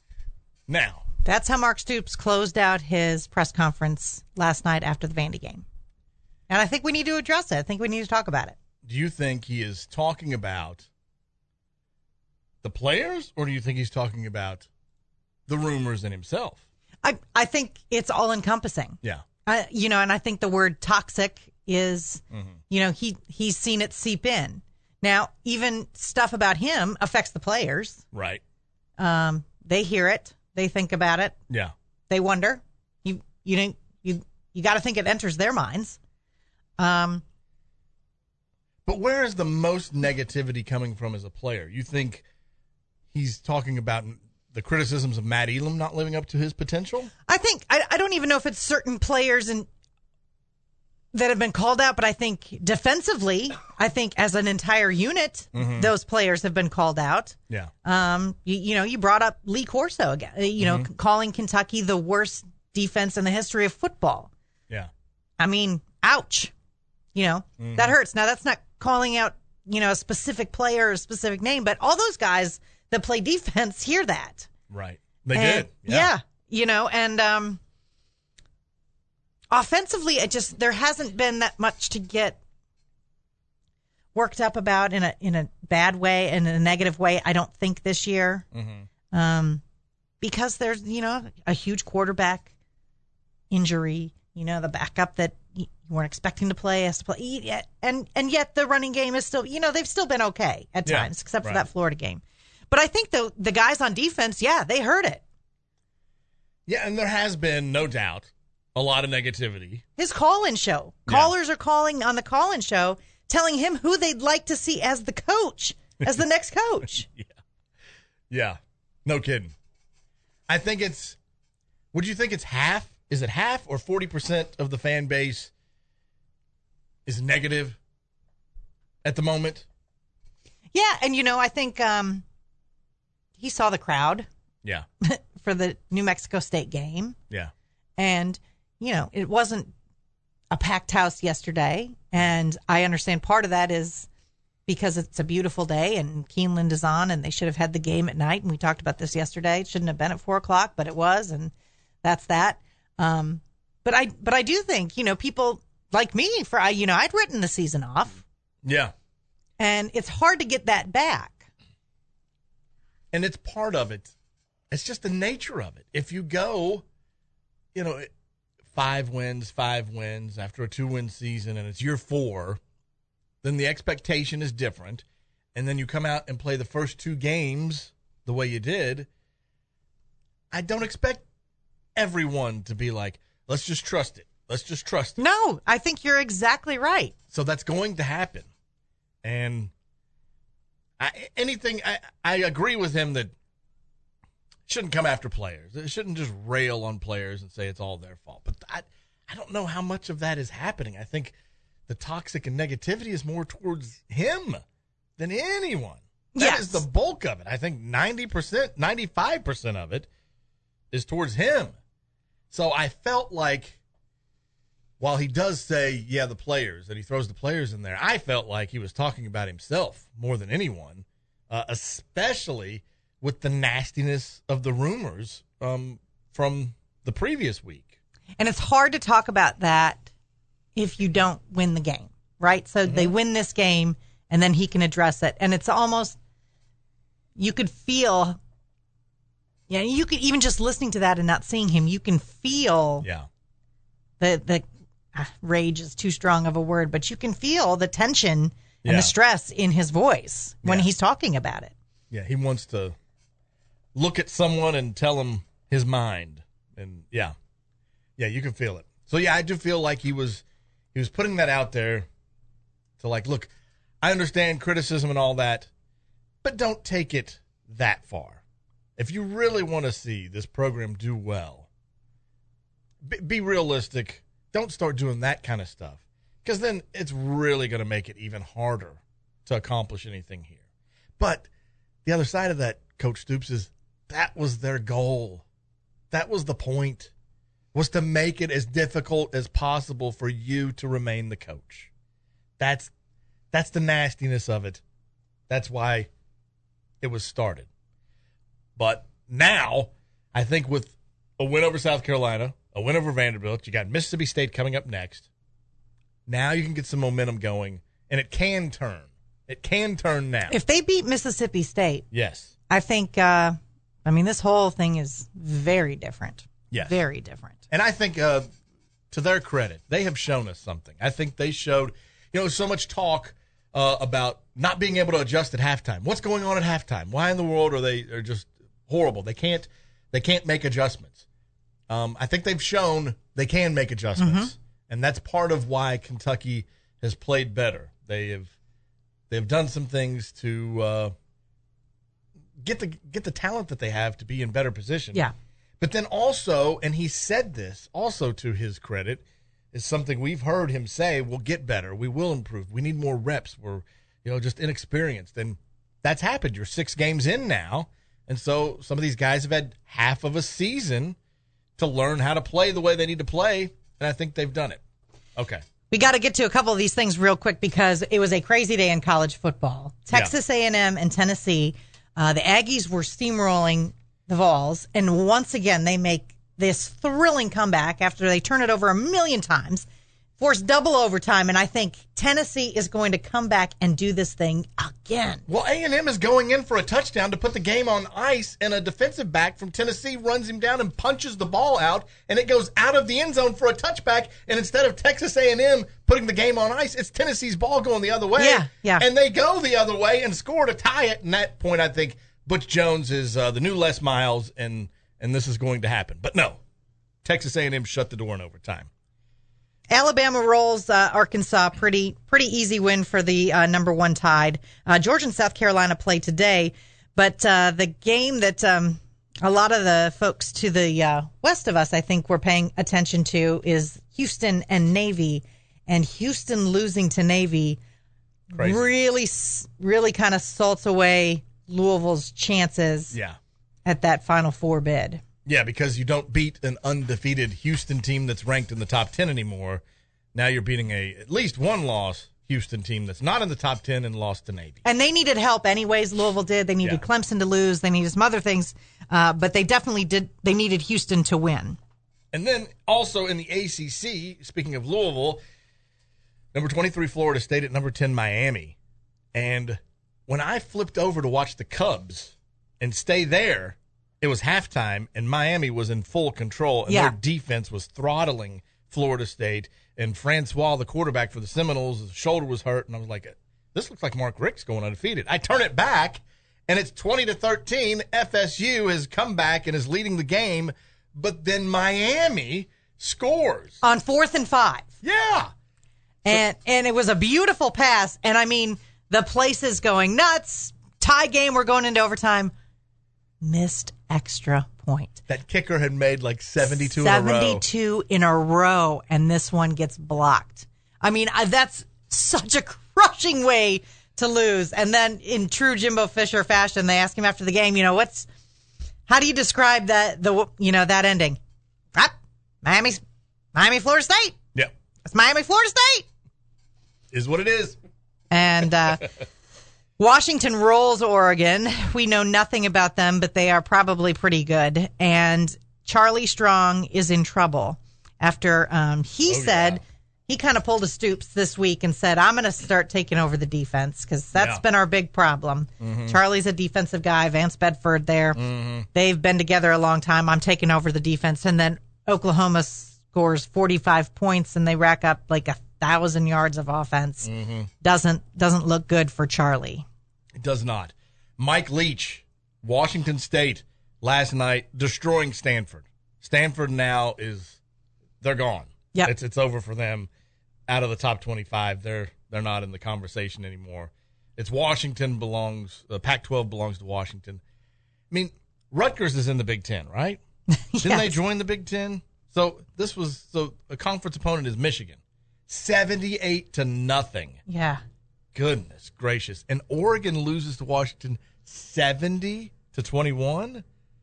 Now. That's how Mark Stoops closed out his press conference last night after the Vandy game. And I think we need to address it. I think we need to talk about it. Do you think he is talking about the players, or do you think he's talking about the rumors and himself? I, I think it's all encompassing. Yeah. Uh, you know, and I think the word toxic is, mm-hmm. you know, he he's seen it seep in. Now, even stuff about him affects the players. Right. Um, they hear it. They think about it. Yeah. They wonder. You you didn't you you got to think it enters their minds. Um. But where is the most negativity coming from as a player? You think he's talking about the criticisms of Matt Elam not living up to his potential? I think I, I don't even know if it's certain players and that have been called out, but I think defensively, I think as an entire unit, mm-hmm. those players have been called out. Yeah. Um. You, you know, you brought up Lee Corso again. You know, mm-hmm. calling Kentucky the worst defense in the history of football. Yeah. I mean, ouch. You know, mm-hmm. that hurts. Now, that's not calling out you know, a specific player or a specific name, but all those guys that play defense hear that. Right. They And, did. Yeah. yeah. You know, and um, offensively, it just there hasn't been that much to get worked up about in a in a bad way, in a negative way. I don't think this year, Mm-hmm. um, because there's you know a huge quarterback injury. You know, the backup that you weren't expecting to play has to play, yet, and and yet the running game is still. You know, they've still been okay at Yeah, times, except for right. that Florida game. But I think the the guys on defense, yeah, they heard it. Yeah, and there has been, no doubt, a lot of negativity. His call-in show. Yeah. Callers are calling on the call-in show, telling him who they'd like to see as the coach, as the next coach. Yeah, no kidding. I think it's, would you think it's half? Is it half or forty percent of the fan base is negative at the moment? Yeah, and you know, I think um, he saw the crowd Yeah, for the New Mexico State game. yeah. And, you know, it wasn't a packed house yesterday. And I understand part of that is because it's a beautiful day and Keeneland is on and they should have had the game at night. And we talked about this yesterday. It shouldn't have been at four o'clock, but it was. And that's that. Um, but I, but I do think, you know, people like me for, I, you know, I'd written the season off Yeah. and it's hard to get that back. And it's part of it. It's just the nature of it. If you go, you know, five wins, five wins after a two-win season and it's year four, then the expectation is different. And then you come out and play the first two games the way you did. I don't expect everyone to be like, let's just trust it. Let's just trust it. No, I think you're exactly right. So that's going to happen. And I, anything, I, I agree with him that shouldn't come after players. It shouldn't just rail on players and say it's all their fault. But I, I don't know how much of that is happening. I think the toxic and negativity is more towards him than anyone. That Yes. is the bulk of it. I think ninety percent, ninety-five percent of it is towards him. So I felt like while he does say, yeah, the players, and he throws the players in there, I felt like he was talking about himself more than anyone, uh, especially with the nastiness of the rumors um, from the previous week. And it's hard to talk about that if you don't win the game, right? So they win this game, and then he can address it. And it's almost, you could feel, yeah, you could even just listening to that and not seeing him, you can feel yeah. the, the ah, rage is too strong of a word, but you can feel the tension and Yeah. the stress in his voice when Yeah. he's talking about it. Yeah, he wants to look at someone and tell him his mind. And yeah, yeah, you can feel it. So yeah, I do feel like he was he was putting that out there to like, look, I understand criticism and all that, but don't take it that far. If you really want to see this program do well, be, be realistic. Don't start doing that kind of stuff, because then it's really going to make it even harder to accomplish anything here. But the other side of that, Coach Stoops, is that was their goal. That was the point, was to make it as difficult as possible for you to remain the coach. That's that's the nastiness of it. That's why it was started. But now, I think with a win over South Carolina, a win over Vanderbilt, you got Mississippi State coming up next. Now you can get some momentum going, and it can turn. It can turn now. If they beat Mississippi State, Yes. I think, uh, I mean, this whole thing is very different. Yes. Very different. And I think, uh, to their credit, they have shown us something. I think they showed, you know, so much talk uh, about not being able to adjust at halftime. What's going on at halftime? Why in the world are they are just horrible? They can't they can't make adjustments. Um, I think they've shown they can make adjustments, and that's part of why Kentucky has played better. They have they've done some things to uh, get the get the talent that they have to be in better position. Yeah. But then also, and he said this also to his credit, is something we've heard him say, we'll get better, we will improve, we need more reps, we're you know just inexperienced. And that's happened. You're six games in now, and so some of these guys have had half of a season to learn how to play the way they need to play, and I think they've done it. Okay. We got to get to a couple of these things real quick because it was a crazy day in college football. Texas yeah. A and M and Tennessee, uh, the Aggies were steamrolling the Vols, and once again they make this thrilling comeback after they turn it over a million times, force double overtime, and I think Tennessee is going to come back and do this thing again. Well, A and M is going in for a touchdown to put the game on ice, and a defensive back from Tennessee runs him down and punches the ball out, and it goes out of the end zone for a touchback, and instead of Texas A and M putting the game on ice, it's Tennessee's ball going the other way. Yeah, yeah. And they go the other way and score to tie it, and at that point I think Butch Jones is uh, the new Les Miles, and, and this is going to happen. But no, Texas A and M shut the door in overtime. Alabama rolls uh, Arkansas. Pretty pretty easy win for the uh, number one Tide. Uh, Georgia and South Carolina play today, but uh, the game that um, a lot of the folks to the uh, west of us, I think, were paying attention to is Houston and Navy. And Houston losing to Navy Crazy. really, really kind of salts away Louisville's chances yeah. at that Final Four bid. Yeah, because you don't beat an undefeated Houston team that's ranked in the top ten anymore. Now you're beating a at least one loss Houston team that's not in the top ten and lost to Navy. And they needed help anyways. Louisville did. They needed yeah. Clemson to lose. They needed some other things. Uh, but they definitely did. They needed Houston to win. And then also in the A C C, speaking of Louisville, number twenty-three Florida State at number ten Miami. And when I flipped over to watch the Cubs and stay there, it was halftime, and Miami was in full control, and yeah. their defense was throttling Florida State. And Francois, the quarterback for the Seminoles, his shoulder was hurt, and I was like, this looks like Mark Richt's going undefeated. I turn it back, and it's twenty to thirteen. F S U has come back and is leading the game, but then Miami scores. On fourth and five. Yeah. And, so, and it was a beautiful pass, and I mean, the place is going nuts. Tie game, we're going into overtime. Missed extra point. That kicker had made like seventy-two, seventy-two in a row. in a row, and this one gets blocked. I mean, I, that's such a crushing way to lose. And then in true Jimbo Fisher fashion, they ask him after the game, you know, what's, how do you describe that, the, you know, that ending? Ah, Miami's, Miami, Florida State. Yeah. It's Miami, Florida State. Is what it is. And, uh, Washington rolls Oregon. We know nothing about them, but they are probably pretty good. And Charlie Strong is in trouble after um, he oh, said yeah. he kind of pulled a Stoops this week and said, I'm going to start taking over the defense because that's yeah. been our big problem. Mm-hmm. Charlie's a defensive guy. Vance Bedford there. Mm-hmm. They've been together a long time. I'm taking over the defense. And then Oklahoma scores forty-five points and they rack up like a thousand yards of offense. Mm-hmm. Doesn't doesn't look good for Charlie. It does not. Mike Leach, Washington State, last night destroying Stanford. Stanford now is they're gone. Yeah, it's it's over for them. Out of the top twenty-five, they're they're not in the conversation anymore. It's Washington belongs. The Pac twelve belongs to Washington. I mean, Rutgers is in the Big Ten, right? Yes. Didn't they join the Big Ten? So this was so a conference opponent is Michigan, seventy-eight to nothing. Yeah. Goodness gracious. And Oregon loses to Washington seventy to twenty-one.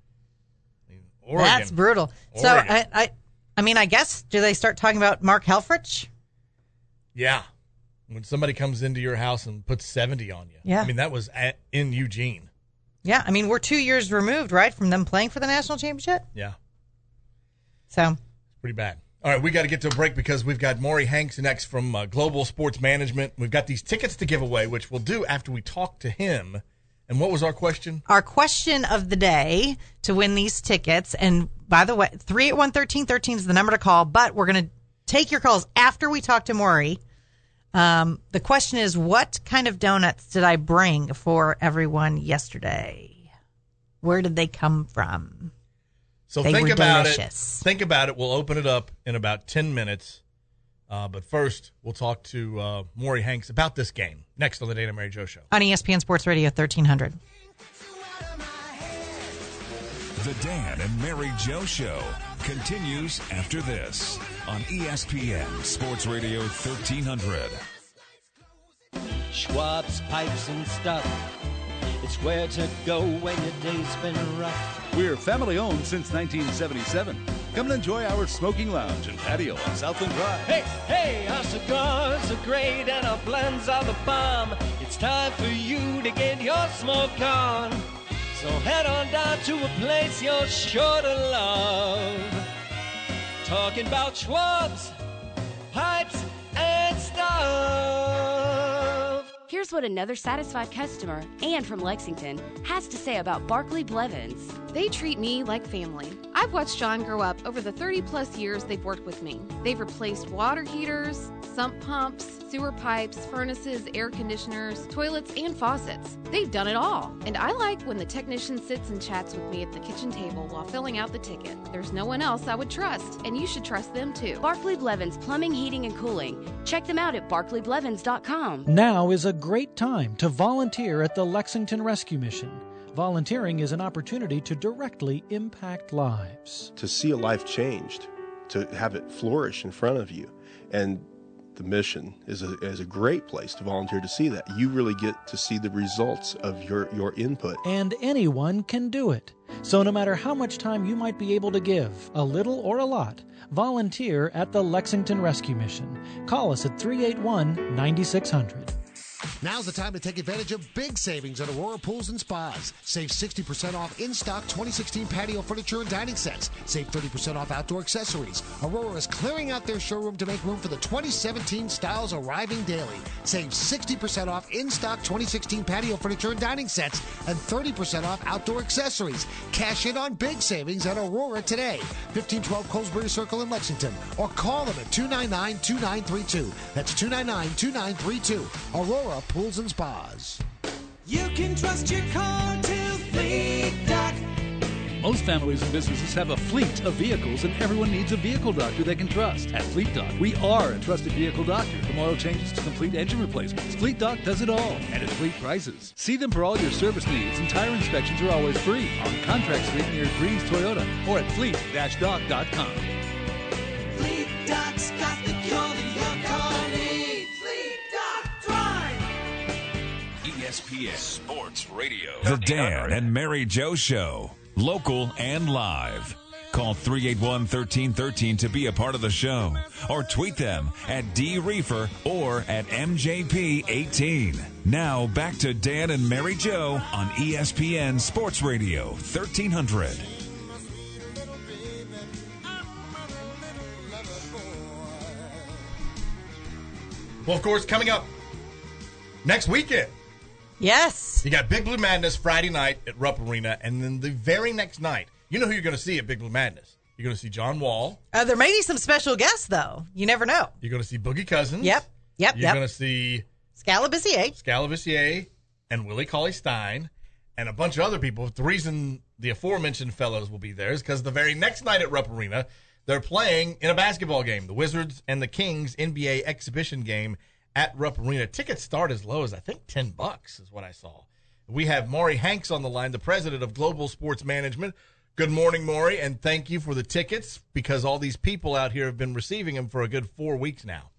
I mean, Oregon, that's brutal. Oregon. So, I, I I mean, I guess, do they start talking about Mark Helfrich? Yeah. When somebody comes into your house and puts seventy on you. Yeah. I mean, that was at, in Eugene. Yeah. I mean, we're two years removed, right, from them playing for the national championship? Yeah. So. It's pretty bad. All right, we got to get to a break because we've got Maury Hanks next from uh, Global Sports Management. We've got these tickets to give away, which we'll do after we talk to him. And what was our question? Our question of the day to win these tickets. And by the way, three eight one, one three one three is the number to call, but we're going to take your calls after we talk to Maury. Um, the question is, what kind of donuts did I bring for everyone yesterday? Where did they come from? So they think about delicious. it. Think about it. We'll open it up in about ten minutes. Uh, but first, we'll talk to uh, Maury Hanks about this game next on the Dan and Mary Jo Show. On E S P N Sports Radio thirteen hundred. The Dan and Mary Jo Show continues after this on E S P N Sports Radio thirteen hundred. Schwab's Pipes and Stuff. It's where to go when your day's been rough. We're family owned since nineteen seventy-seven. Come and enjoy our smoking lounge and patio on Southland Drive. Hey, hey, our cigars are great and our blends are the bomb. It's time for you to get your smoke on. So head on down to a place you're sure to love. Talking about Schwab's, pipes, and stuff. Here's what another satisfied customer, and from Lexington, has to say about Barclay Blevins. They treat me like family. I've watched John grow up over the thirty plus years they've worked with me. They've replaced water heaters, sump pumps, sewer pipes, furnaces, air conditioners, toilets, and faucets. They've done it all. And I like when the technician sits and chats with me at the kitchen table while filling out the ticket. There's no one else I would trust, and you should trust them too. Barclay Blevins Plumbing, Heating, and Cooling. Check them out at barclay blevins dot com. Now is a great time to volunteer at the Lexington Rescue Mission. Volunteering is an opportunity to directly impact lives. To see a life changed, to have it flourish in front of you. And the mission is a, is a great place to volunteer to see that. You really get to see the results of your, your input. And anyone can do it. So no matter how much time you might be able to give, a little or a lot, volunteer at the Lexington Rescue Mission. Call us at three eight one, nine six zero zero. Now's the time to take advantage of big savings at Aurora Pools and Spas. Save sixty percent off in-stock twenty sixteen patio furniture and dining sets. Save thirty percent off outdoor accessories. Aurora is clearing out their showroom to make room for the twenty seventeen styles arriving daily. Save sixty percent off in-stock twenty sixteen patio furniture and dining sets and thirty percent off outdoor accessories. Cash in on big savings at Aurora today. fifteen twelve Colesbury Circle in Lexington. Or call them at two nine nine, two nine three two. That's two nine nine, two nine three two. Aurora Pools and Spas. You can trust your car to Fleet Doc. Most families and businesses have a fleet of vehicles, and everyone needs a vehicle doctor they can trust. At Fleet Doc, we are a trusted vehicle doctor. From oil changes to complete engine replacements, Fleet Doc does it all, and at fleet prices. See them for all your service needs, and tire inspections are always free on Contract Street near Breeze Toyota or at fleet dash doc dot com. Fleet Doc's got the cure that your car needs. Fleet Doc Drive. E S P N Sports Radio. The Dan and Mary Joe Show. Local and live. Call three eight one, one three one three to be a part of the show. Or tweet them at D Reefer or at M J P eighteen. Now back to Dan and Mary Joe on E S P N Sports Radio thirteen hundred. Well, of course, coming up next weekend. Yes. You got Big Blue Madness Friday night at Rupp Arena, and then the very next night, you know who you're going to see at Big Blue Madness. You're going to see John Wall. Uh, there may be some special guests, though. You never know. You're going to see Boogie Cousins. Yep. Yep. You're yep. going to see Scalabissier. Scalabissier and Willie Cauley-Stein and a bunch of other people. The reason the aforementioned fellows will be there is because the very next night at Rupp Arena, they're playing in a basketball game, the Wizards and the Kings N B A exhibition game at Rupp Arena. Tickets start as low as, I think, ten bucks is what I saw. We have Maury Hanks on the line, the president of Global Sports Management. Good morning, Maury, and thank you for the tickets because all these people out here have been receiving them for a good four weeks now.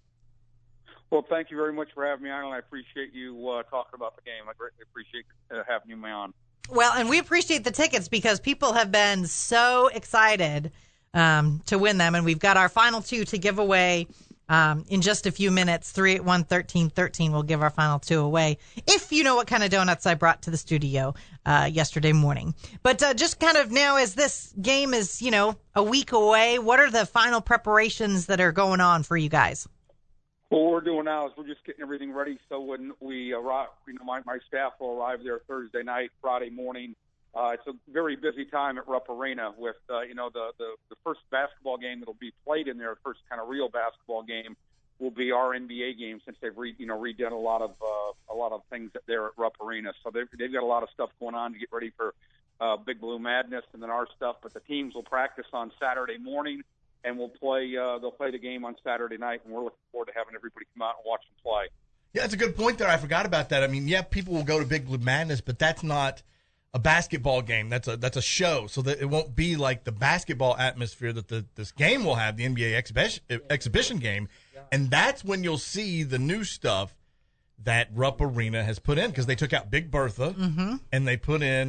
Well, thank you very much for having me on, and I appreciate you uh, talking about the game. I greatly appreciate uh, having you on. Well, and we appreciate the tickets because people have been so excited um, to win them, and we've got our final two to give away. Um, in just a few minutes, three eight one, one three one three will give our final two away. If you know what kind of donuts I brought to the studio uh, yesterday morning. But uh, just kind of now as this game is, you know, a week away, what are the final preparations that are going on for you guys? What we're doing now is we're just getting everything ready so when we arrive, you know, my, my staff will arrive there Thursday night, Friday morning. Uh, it's a very busy time at Rupp Arena with, uh, you know, the, the, the first basketball game that will be played in there, the first kind of real basketball game will be our N B A game since they've, re, you know, redone a lot of uh, a lot of things there at Rupp Arena. So they've, they've got a lot of stuff going on to get ready for uh, Big Blue Madness and then our stuff. But the teams will practice on Saturday morning and we'll play. Uh, they'll play the game on Saturday night, and we're looking forward to having everybody come out and watch them play. Yeah, that's a good point there. I forgot about that. I mean, yeah, people will go to Big Blue Madness, but that's not a basketball game. That's a that's a show, so that it won't be like the basketball atmosphere that the, this game will have, the N B A exhibition, exhibition game. And that's when you'll see the new stuff that Rupp Arena has put in, because they took out Big Bertha, mm-hmm. and they put in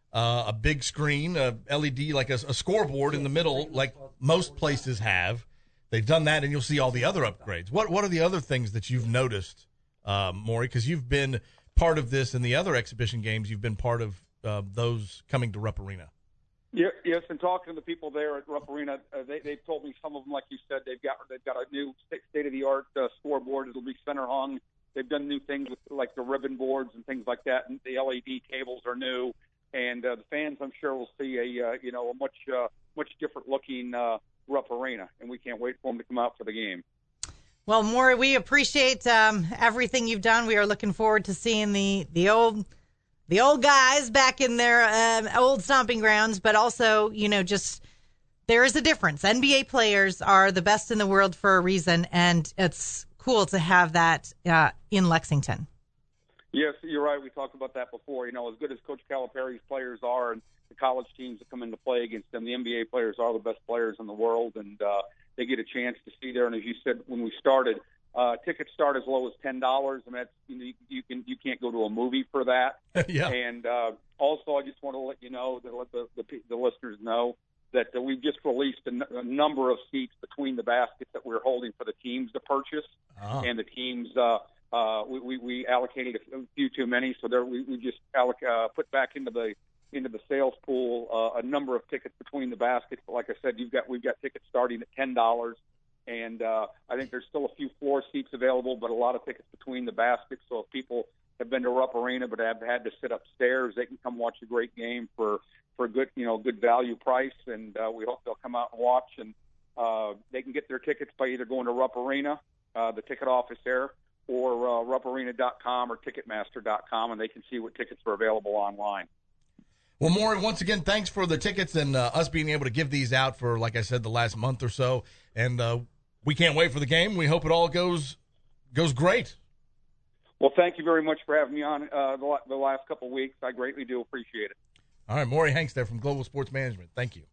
uh, a big screen, a L E D, like a, a scoreboard in the middle, like most places have. They've done that, and you'll see all the other upgrades. What What are the other things that you've noticed, uh, Maury? Because you've been part of this in the other exhibition games. You've been part of uh, those coming to Rupp Arena. Yeah, yes, and talking to the people there at Rupp Arena, uh, they they've told me some of them, like you said, they've got they've got a new state of the art uh, scoreboard. It'll be center hung. They've done new things with like the ribbon boards and things like that, and the L E D cables are new. And uh, the fans, I'm sure, will see a uh, you know a much uh, much different looking uh, Rupp Arena, and we can't wait for them to come out for the game. Well, Maury, we appreciate um, everything you've done. We are looking forward to seeing the the old. The old guys back in their um, old stomping grounds, but also, you know, just there is a difference. N B A players are the best in the world for a reason, and it's cool to have that uh, in Lexington. Yes, you're right. We talked about that before. You know, as good as Coach Calipari's players are and the college teams that come into play against them, the N B A players are the best players in the world, and uh, they get a chance to see there. And as you said when we started, Uh, tickets start as low as ten dollars, and that's you, know, you, you can you can't go to a movie for that. Yeah. And uh, also, I just want to let you know that let the, the the listeners know that uh, we've just released a, n- a number of seats between the baskets that we're holding for the teams to purchase, Oh. and the teams uh, uh, we, we we allocated a few too many, so there we, we just alloc- uh, put back into the into the sales pool uh, a number of tickets between the baskets. But like I said, you've got we've got tickets starting at ten dollars. And uh, I think there's still a few floor seats available, but a lot of tickets between the baskets. So if people have been to Rupp Arena but have had to sit upstairs, they can come watch a great game for, for a good, you know, good value price. And uh, we hope they'll come out and watch. And uh, they can get their tickets by either going to Rupp Arena, uh, the ticket office there, or uh, rupp arena dot com or ticketmaster dot com, and they can see what tickets are available online. Well, Maury, once again, thanks for the tickets and uh, us being able to give these out for, like I said, the last month or so. And uh, we can't wait for the game. We hope it all goes goes great. Well, thank you very much for having me on uh, the, the last couple of weeks. I greatly do appreciate it. All right, Maury Hanks there from Global Sports Management. Thank you.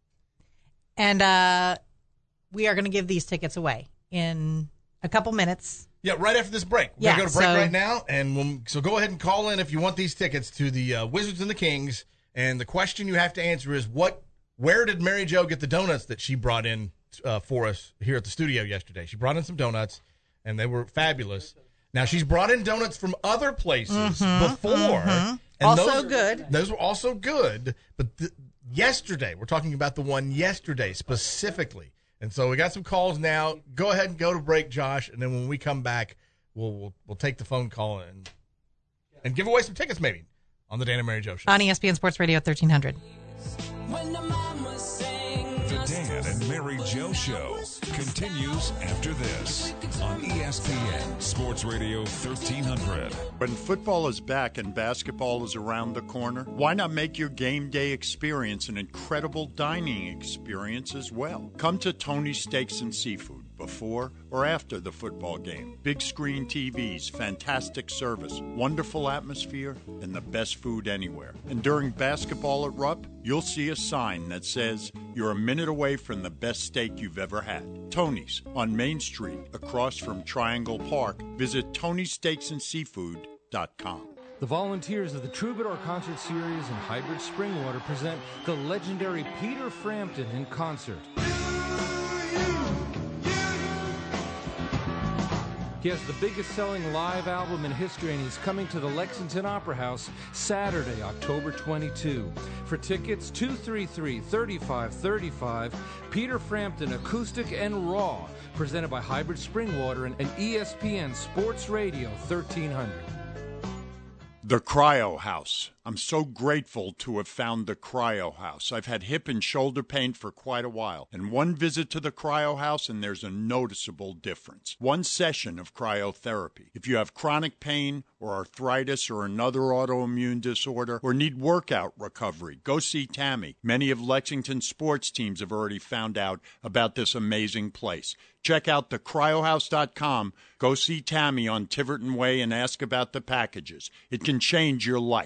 And uh, we are going to give these tickets away in a couple minutes. Yeah, right after this break. We're Yeah, going to go to break so- right now. and we'll, So go ahead and call in if you want these tickets to the uh, Wizards and the Kings. And the question you have to answer is, what? where did Mary Jo get the donuts that she brought in uh, for us here at the studio yesterday? She brought in some donuts, and they were fabulous. Now, she's brought in donuts from other places Mhm, before. mhm. And Also those, good. Those were also good. But th- yesterday, we're talking about the one yesterday specifically. And so we got some calls now. Go ahead and go to break, Josh, and then when we come back, we'll we'll, we'll take the phone call and and give away some tickets maybe on the Dan and Mary Jo Show. On E S P N Sports Radio thirteen hundred. The Dan and Mary Jo Show continues after this on E S P N Sports Radio thirteen hundred. When football is back and basketball is around the corner, why not make your game day experience an incredible dining experience as well? Come to Tony's Steaks and Seafood before or after the football game. Big screen T Vs, fantastic service, wonderful atmosphere, and the best food anywhere. And during basketball at Rupp, you'll see a sign that says you're a minute away from the best steak you've ever had. Tony's on Main Street, across from Triangle Park. Visit tonys steaks and seafood dot com. The volunteers of the Troubadour Concert Series and Hybrid Springwater present the legendary Peter Frampton in concert. He has the biggest selling live album in history, and he's coming to the Lexington Opera House Saturday, October twenty-second. For tickets, two three three, three five three five. Peter Frampton, Acoustic and Raw, presented by Hybrid Springwater and, and E S P N Sports Radio thirteen hundred. The Cryo House. I'm so grateful to have found the Cryo House. I've had hip and shoulder pain for quite a while, and one visit to the Cryo House and there's a noticeable difference. One session of cryotherapy. If you have chronic pain or arthritis or another autoimmune disorder or need workout recovery, go see Tammy. Many of Lexington's sports teams have already found out about this amazing place. Check out the cryo house dot com. Go see Tammy on Tiverton Way and ask about the packages. It can change your life. The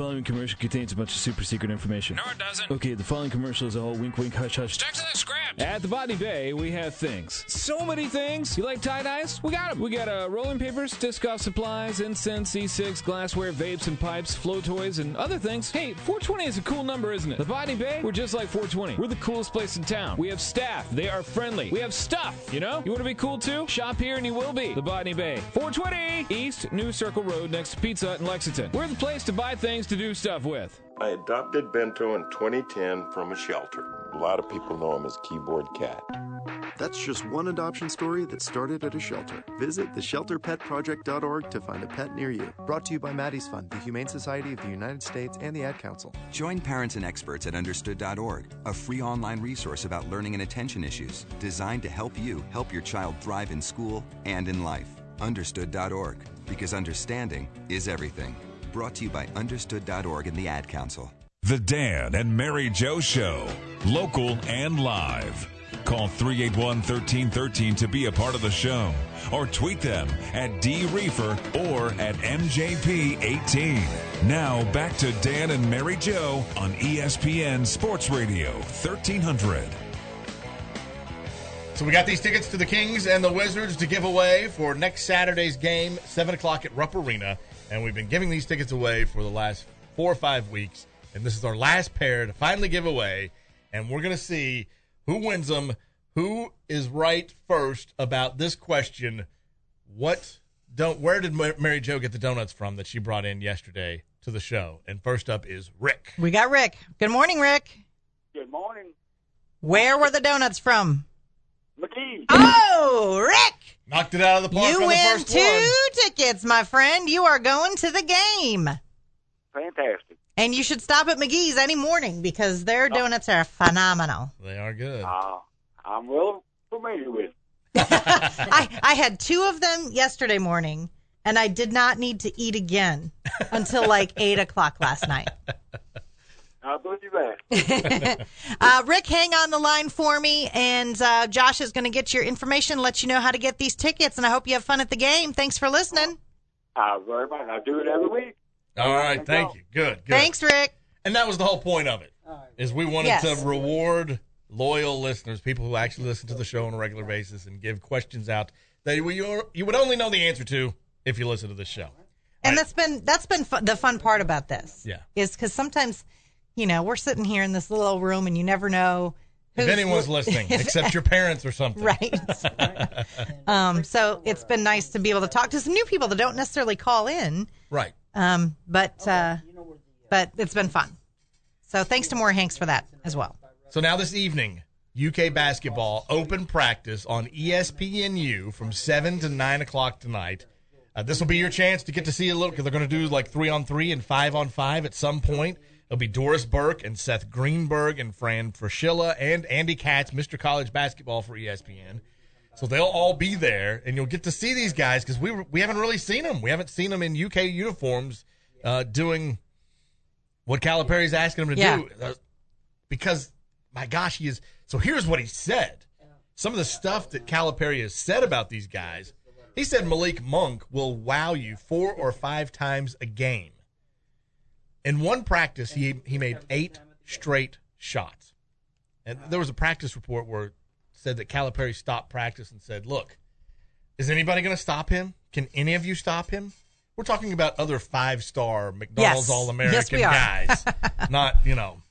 following commercial contains a bunch of super secret information. No, it doesn't. Okay, the following commercial is a whole wink, wink, hush, hush. Stick to the script. At the Botany Bay, we have things. So many things. You like tie-dyes? We got them. We got uh, rolling papers, disc golf supplies, incense, e-cigs, glassware, vapes and pipes, flow toys, and other things. Hey, four twenty is a cool number, isn't it? The Botany Bay, we're just like four twenty. We're the coolest place in town. We have staff. They are friendly. We have stuff, you know? You want to be cool too? Shop here and you will be. The Botany Bay. four twenty East New Circle Road next to Pizza Hut in Lexington. We're the place to buy things to do stuff with. I adopted Bento in twenty ten from a shelter. A lot of people know him as Keyboard Cat. That's just one adoption story that started at a shelter. Visit the shelter pet project dot org to find a pet near you. Brought to you by Maddie's Fund, the Humane Society of the United States, and the Ad Council. Join parents and experts at understood dot org, a free online resource about learning and attention issues designed to help you help your child thrive in school and in life. understood dot org, because understanding is everything. Brought to you by understood dot org and the Ad Council. The Dan and Mary Joe Show, local and live. Call three eight one, one three one three to be a part of the show, or tweet them at D Reefer or at M J P eighteen. Now back to Dan and Mary Joe on E S P N Sports Radio thirteen hundred. So we got these tickets to the Kings and the Wizards to give away for next Saturday's game, seven o'clock at Rupp Arena. And we've been giving these tickets away for the last four or five weeks. And this is our last pair to finally give away. And we're going to see who wins them, who is right first about this question. What don't? Where did Mary Jo get the donuts from that she brought in yesterday to the show? And first up is Rick. We got Rick. Good morning, Rick. Good morning. Where were the donuts from? McGee. Oh, Rick! Knocked it out of the park you on the win first two one. tickets, my friend. You are going to the game. Fantastic. And you should stop at McGee's any morning because their donuts are phenomenal. They are good. Uh, I'm well familiar with. I, I had two of them yesterday morning, and I did not need to eat again until like eight o'clock last night. I'll believe that. uh, Rick, hang on the line for me, and uh, Josh is going to get your information, let you know how to get these tickets, and I hope you have fun at the game. Thanks for listening. Uh, very much. I do it every week. All right, thank you. Good, good. Thanks, Rick. And that was the whole point of it, is we wanted Yes. to reward loyal listeners, people who actually listen to the show on a regular basis and give questions out that you, you would only know the answer to if you listen to this show. And that's been that's been fu- the fun part about this. Yeah. Is because sometimes, you know, we're sitting here in this little old room and you never know If who's anyone's li- listening, if- except your parents or something. Right. um, so it's been nice to be able to talk to some new people that don't necessarily call in. Right. Um, but uh, but it's been fun. So thanks to Maura Hanks for that as well. So now this evening, U K basketball open practice on E S P N U from seven to nine o'clock tonight. Uh, this will be your chance to get to see a little, because they're going to do like three on three and five on five at some point. It'll be Doris Burke and Seth Greenberg and Fran Fraschilla and Andy Katz, Mister College Basketball for E S P N. So they'll all be there, and you'll get to see these guys because we we haven't really seen them. We haven't seen them in U K uniforms uh, doing what Calipari's asking them to Yeah. do. Uh, because, my gosh, he is. So here's what he said. Some of the stuff that Calipari has said about these guys. He said Malik Monk will wow you four or five times a game. In one practice, he he made eight straight shots. And there was a practice report where it said that Calipari stopped practice and said, look, is anybody going to stop him? Can any of you stop him? We're talking about other five-star McDonald's Yes. All-American Yes, we are. guys. Not, you know,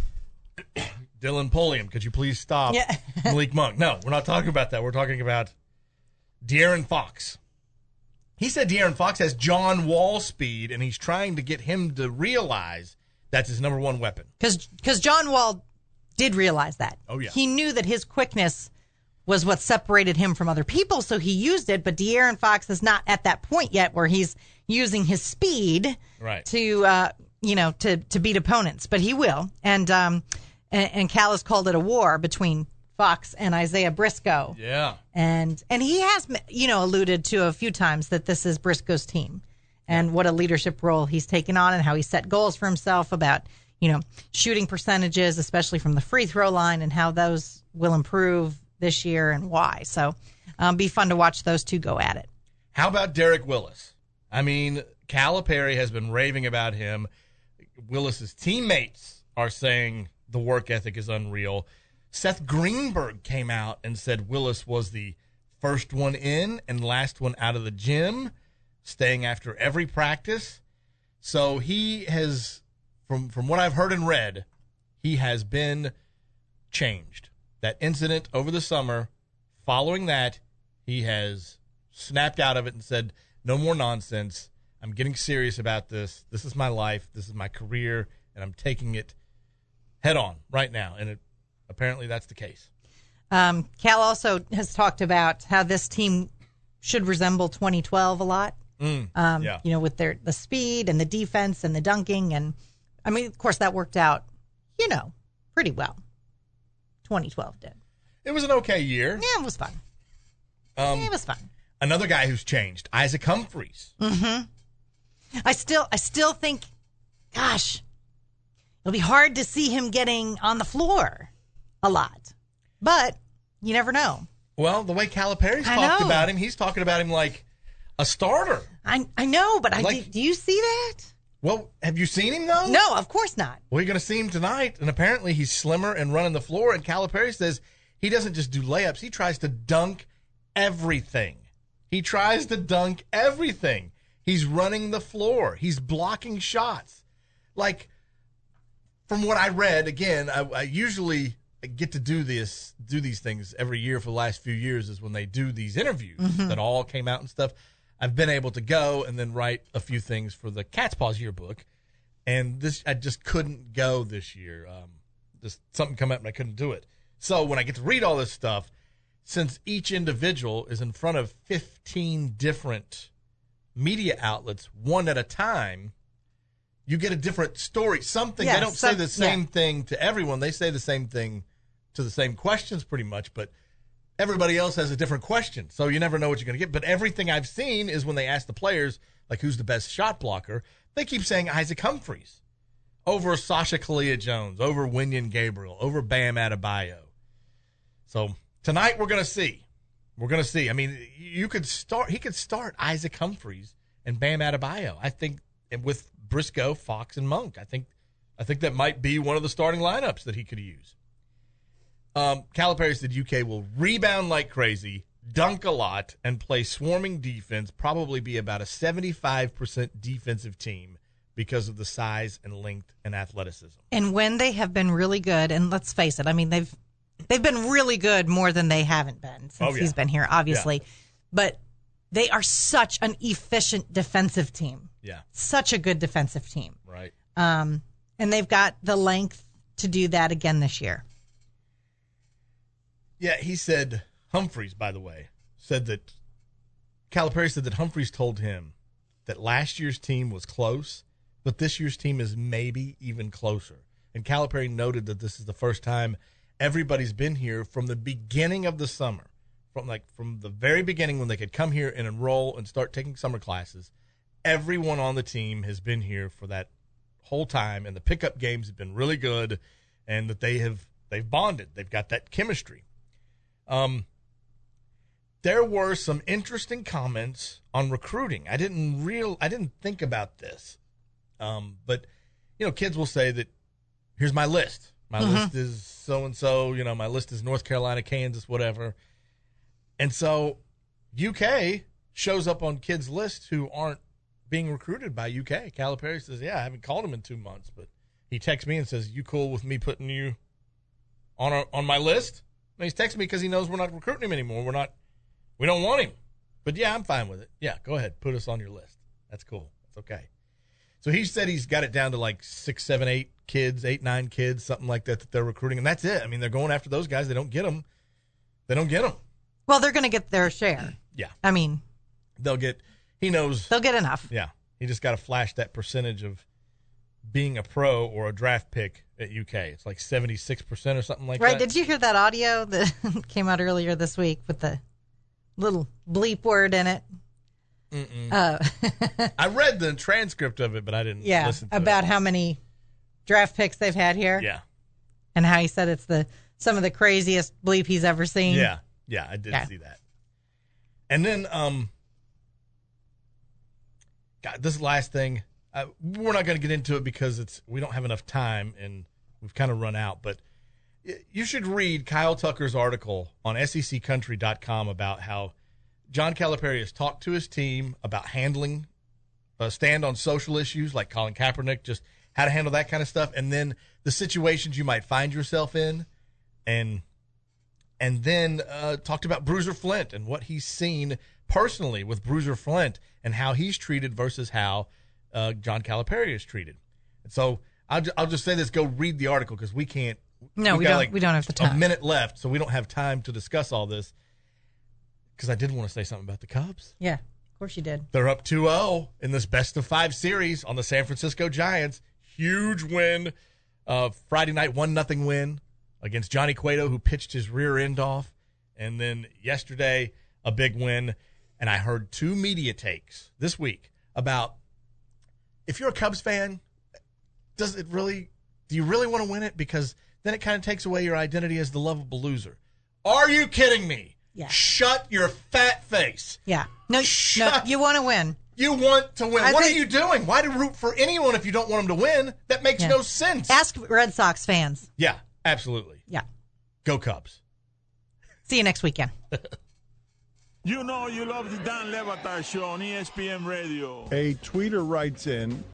Dylan Pulliam, could you please stop Yeah. Malik Monk? No, we're not talking about that. We're talking about De'Aaron Fox. He said De'Aaron Fox has John Wall speed, and he's trying to get him to realize that's his number one weapon. Because John Wall did realize that. Oh, yeah. He knew that his quickness was what separated him from other people, so he used it. But De'Aaron Fox is not at that point yet where he's using his speed Right. to, uh, you know, to, to beat opponents. But he will. And, um, and, and Cal has called it a war between Fox and Isaiah Briscoe. Yeah. And and he has, you know, alluded to a few times that this is Briscoe's team and what a leadership role he's taken on and how he set goals for himself about, you know, shooting percentages, especially from the free throw line, and how those will improve this year and why. So um, be fun to watch those two go at it. How about Derek Willis? I mean, Calipari has been raving about him. Willis's teammates are saying the work ethic is unreal. Seth Greenberg came out and said Willis was the first one in and last one out of the gym, staying after every practice. So he has, from from what I've heard and read, he has been changed. That incident over the summer, following that, he has snapped out of it and said, no more nonsense. I'm getting serious about this. This is my life. This is my career, and I'm taking it head on right now. And it, apparently that's the case. Um, Cal also has talked about how this team should resemble twenty twelve a lot. Mm, um, yeah. You know, with their the speed and the defense and the dunking. And, I mean, of course, that worked out, you know, pretty well. twenty twelve did. It was an okay year. Yeah, it was fun. Um, yeah, it was fun. Another guy who's changed, Isaac Humphries. Mm-hmm. I still, I still think, gosh, it'll be hard to see him getting on the floor a lot, but you never know. Well, the way Calipari's I talked know. about him, he's talking about him like a starter. I I know, but I Like- do, do you see that? Well, have you seen him though? No, of course not. Well, you're going to see him tonight, and apparently he's slimmer and running the floor. And Calipari says he doesn't just do layups; he tries to dunk everything. He tries to dunk everything. He's running the floor. He's blocking shots. Like, from what I read, again, I, I usually get to do this, do these things every year for the last few years. Is when they do these interviews Mhm. that all came out and stuff. I've been able to go and then write a few things for the Cat's Paws yearbook, and this I just couldn't go this year. Um, just something come up and I couldn't do it. So when I get to read all this stuff, since each individual is in front of fifteen different media outlets, one at a time, you get a different story. Something Yeah, they don't some- say the same yeah. thing to everyone. They say the same thing to the same questions pretty much, but everybody else has a different question, so you never know what you're going to get. But everything I've seen is when they ask the players, like, who's the best shot blocker, they keep saying Isaac Humphries over Sasha Kalia-Jones, over Winyan Gabriel, over Bam Adebayo. So tonight we're going to see. We're going to see. I mean, you could start. He could start Isaac Humphries and Bam Adebayo. I think with Briscoe, Fox, and Monk. I think, I think that might be one of the starting lineups that he could use. Um, Calipari said U K will rebound like crazy, dunk a lot, and play swarming defense, probably be about a seventy-five percent defensive team because of the size and length and athleticism. And when they have been really good, and let's face it, I mean, they've they've been really good more than they haven't been since Oh, yeah. he's been here, obviously. Yeah. But they are such an efficient defensive team. Yeah. Such a good defensive team. Right. Um, and they've got the length to do that again this year. Yeah, he said, Humphries, by the way, said that, Calipari said that Humphries told him that last year's team was close, but this year's team is maybe even closer. And Calipari noted that this is the first time everybody's been here from the beginning of the summer, from like from the very beginning when they could come here and enroll and start taking summer classes. Everyone on the team has been here for that whole time, and the pickup games have been really good, and that they have they've bonded. They've got that chemistry. Um, there were some interesting comments on recruiting. I didn't real I didn't think about this, um, but you know, kids will say that here's my list. My Mhm. list is so and so. You know, my list is North Carolina, Kansas, whatever. And so U K shows up on kids' lists who aren't being recruited by U K. Calipari says, "Yeah, I haven't called him in two months, but he texts me and says, "You cool with me putting you on our, on my list?" And he's texting me because he knows we're not recruiting him anymore. We're not, we don't want him. But yeah, I'm fine with it. Yeah, go ahead, put us on your list. That's cool. That's okay. So he said he's got it down to like six, seven, eight kids, eight, nine kids, something like that that they're recruiting, and that's it. I mean, they're going after those guys. They don't get them. They don't get them. Well, they're going to get their share. Yeah, I mean, they'll get. He knows they'll get enough. Yeah, he just got to flash that percentage of being a pro or a draft pick at U K. It's like seventy-six percent or something like Right? that. Did you hear that audio that came out earlier this week with the little bleep word in it? Mm-mm. Uh, I read the transcript of it, but I didn't yeah, listen to about it. how many draft picks they've had here. Yeah. And how he said it's the some of the craziest bleep he's ever seen. Yeah, yeah, I did Yeah. see that. And then, um, God, this last thing, uh, we're not going to get into it because it's we don't have enough time and we've kind of run out. But you should read Kyle Tucker's article on S E C country dot com about how John Calipari has talked to his team about handling a stand on social issues like Colin Kaepernick, just how to handle that kind of stuff, and then the situations you might find yourself in, and and then uh, talked about Bruiser Flint and what he's seen personally with Bruiser Flint and how he's treated versus how uh, John Calipari is treated. And so I'll, ju- I'll just say this: go read the article because we can't. No, we got don't. Like we don't have the time. A minute left, so we don't have time to discuss all this. Because I did want to say something about the Cubs. Yeah, of course you did. They're up two oh in this best of five series on the San Francisco Giants. Huge win, uh, Friday night one nothing win against Johnny Cueto, who pitched his rear end off, and then yesterday a big win. And I heard two media takes this week about if you're a Cubs fan, does it really? Do you really want to win it? Because then it kind of takes away your identity as the lovable loser. Are you kidding me? Yeah. Shut your fat face. Yeah. No, Shut. no you want to win. You want to win. I what think- are you doing? Why do root for anyone if you don't want them to win? That makes Yeah. no sense. Ask Red Sox fans. Yeah, absolutely. Yeah. Go Cubs. See you next weekend. You know you love the Dan Le Batard Show on E S P N Radio. A tweeter writes in,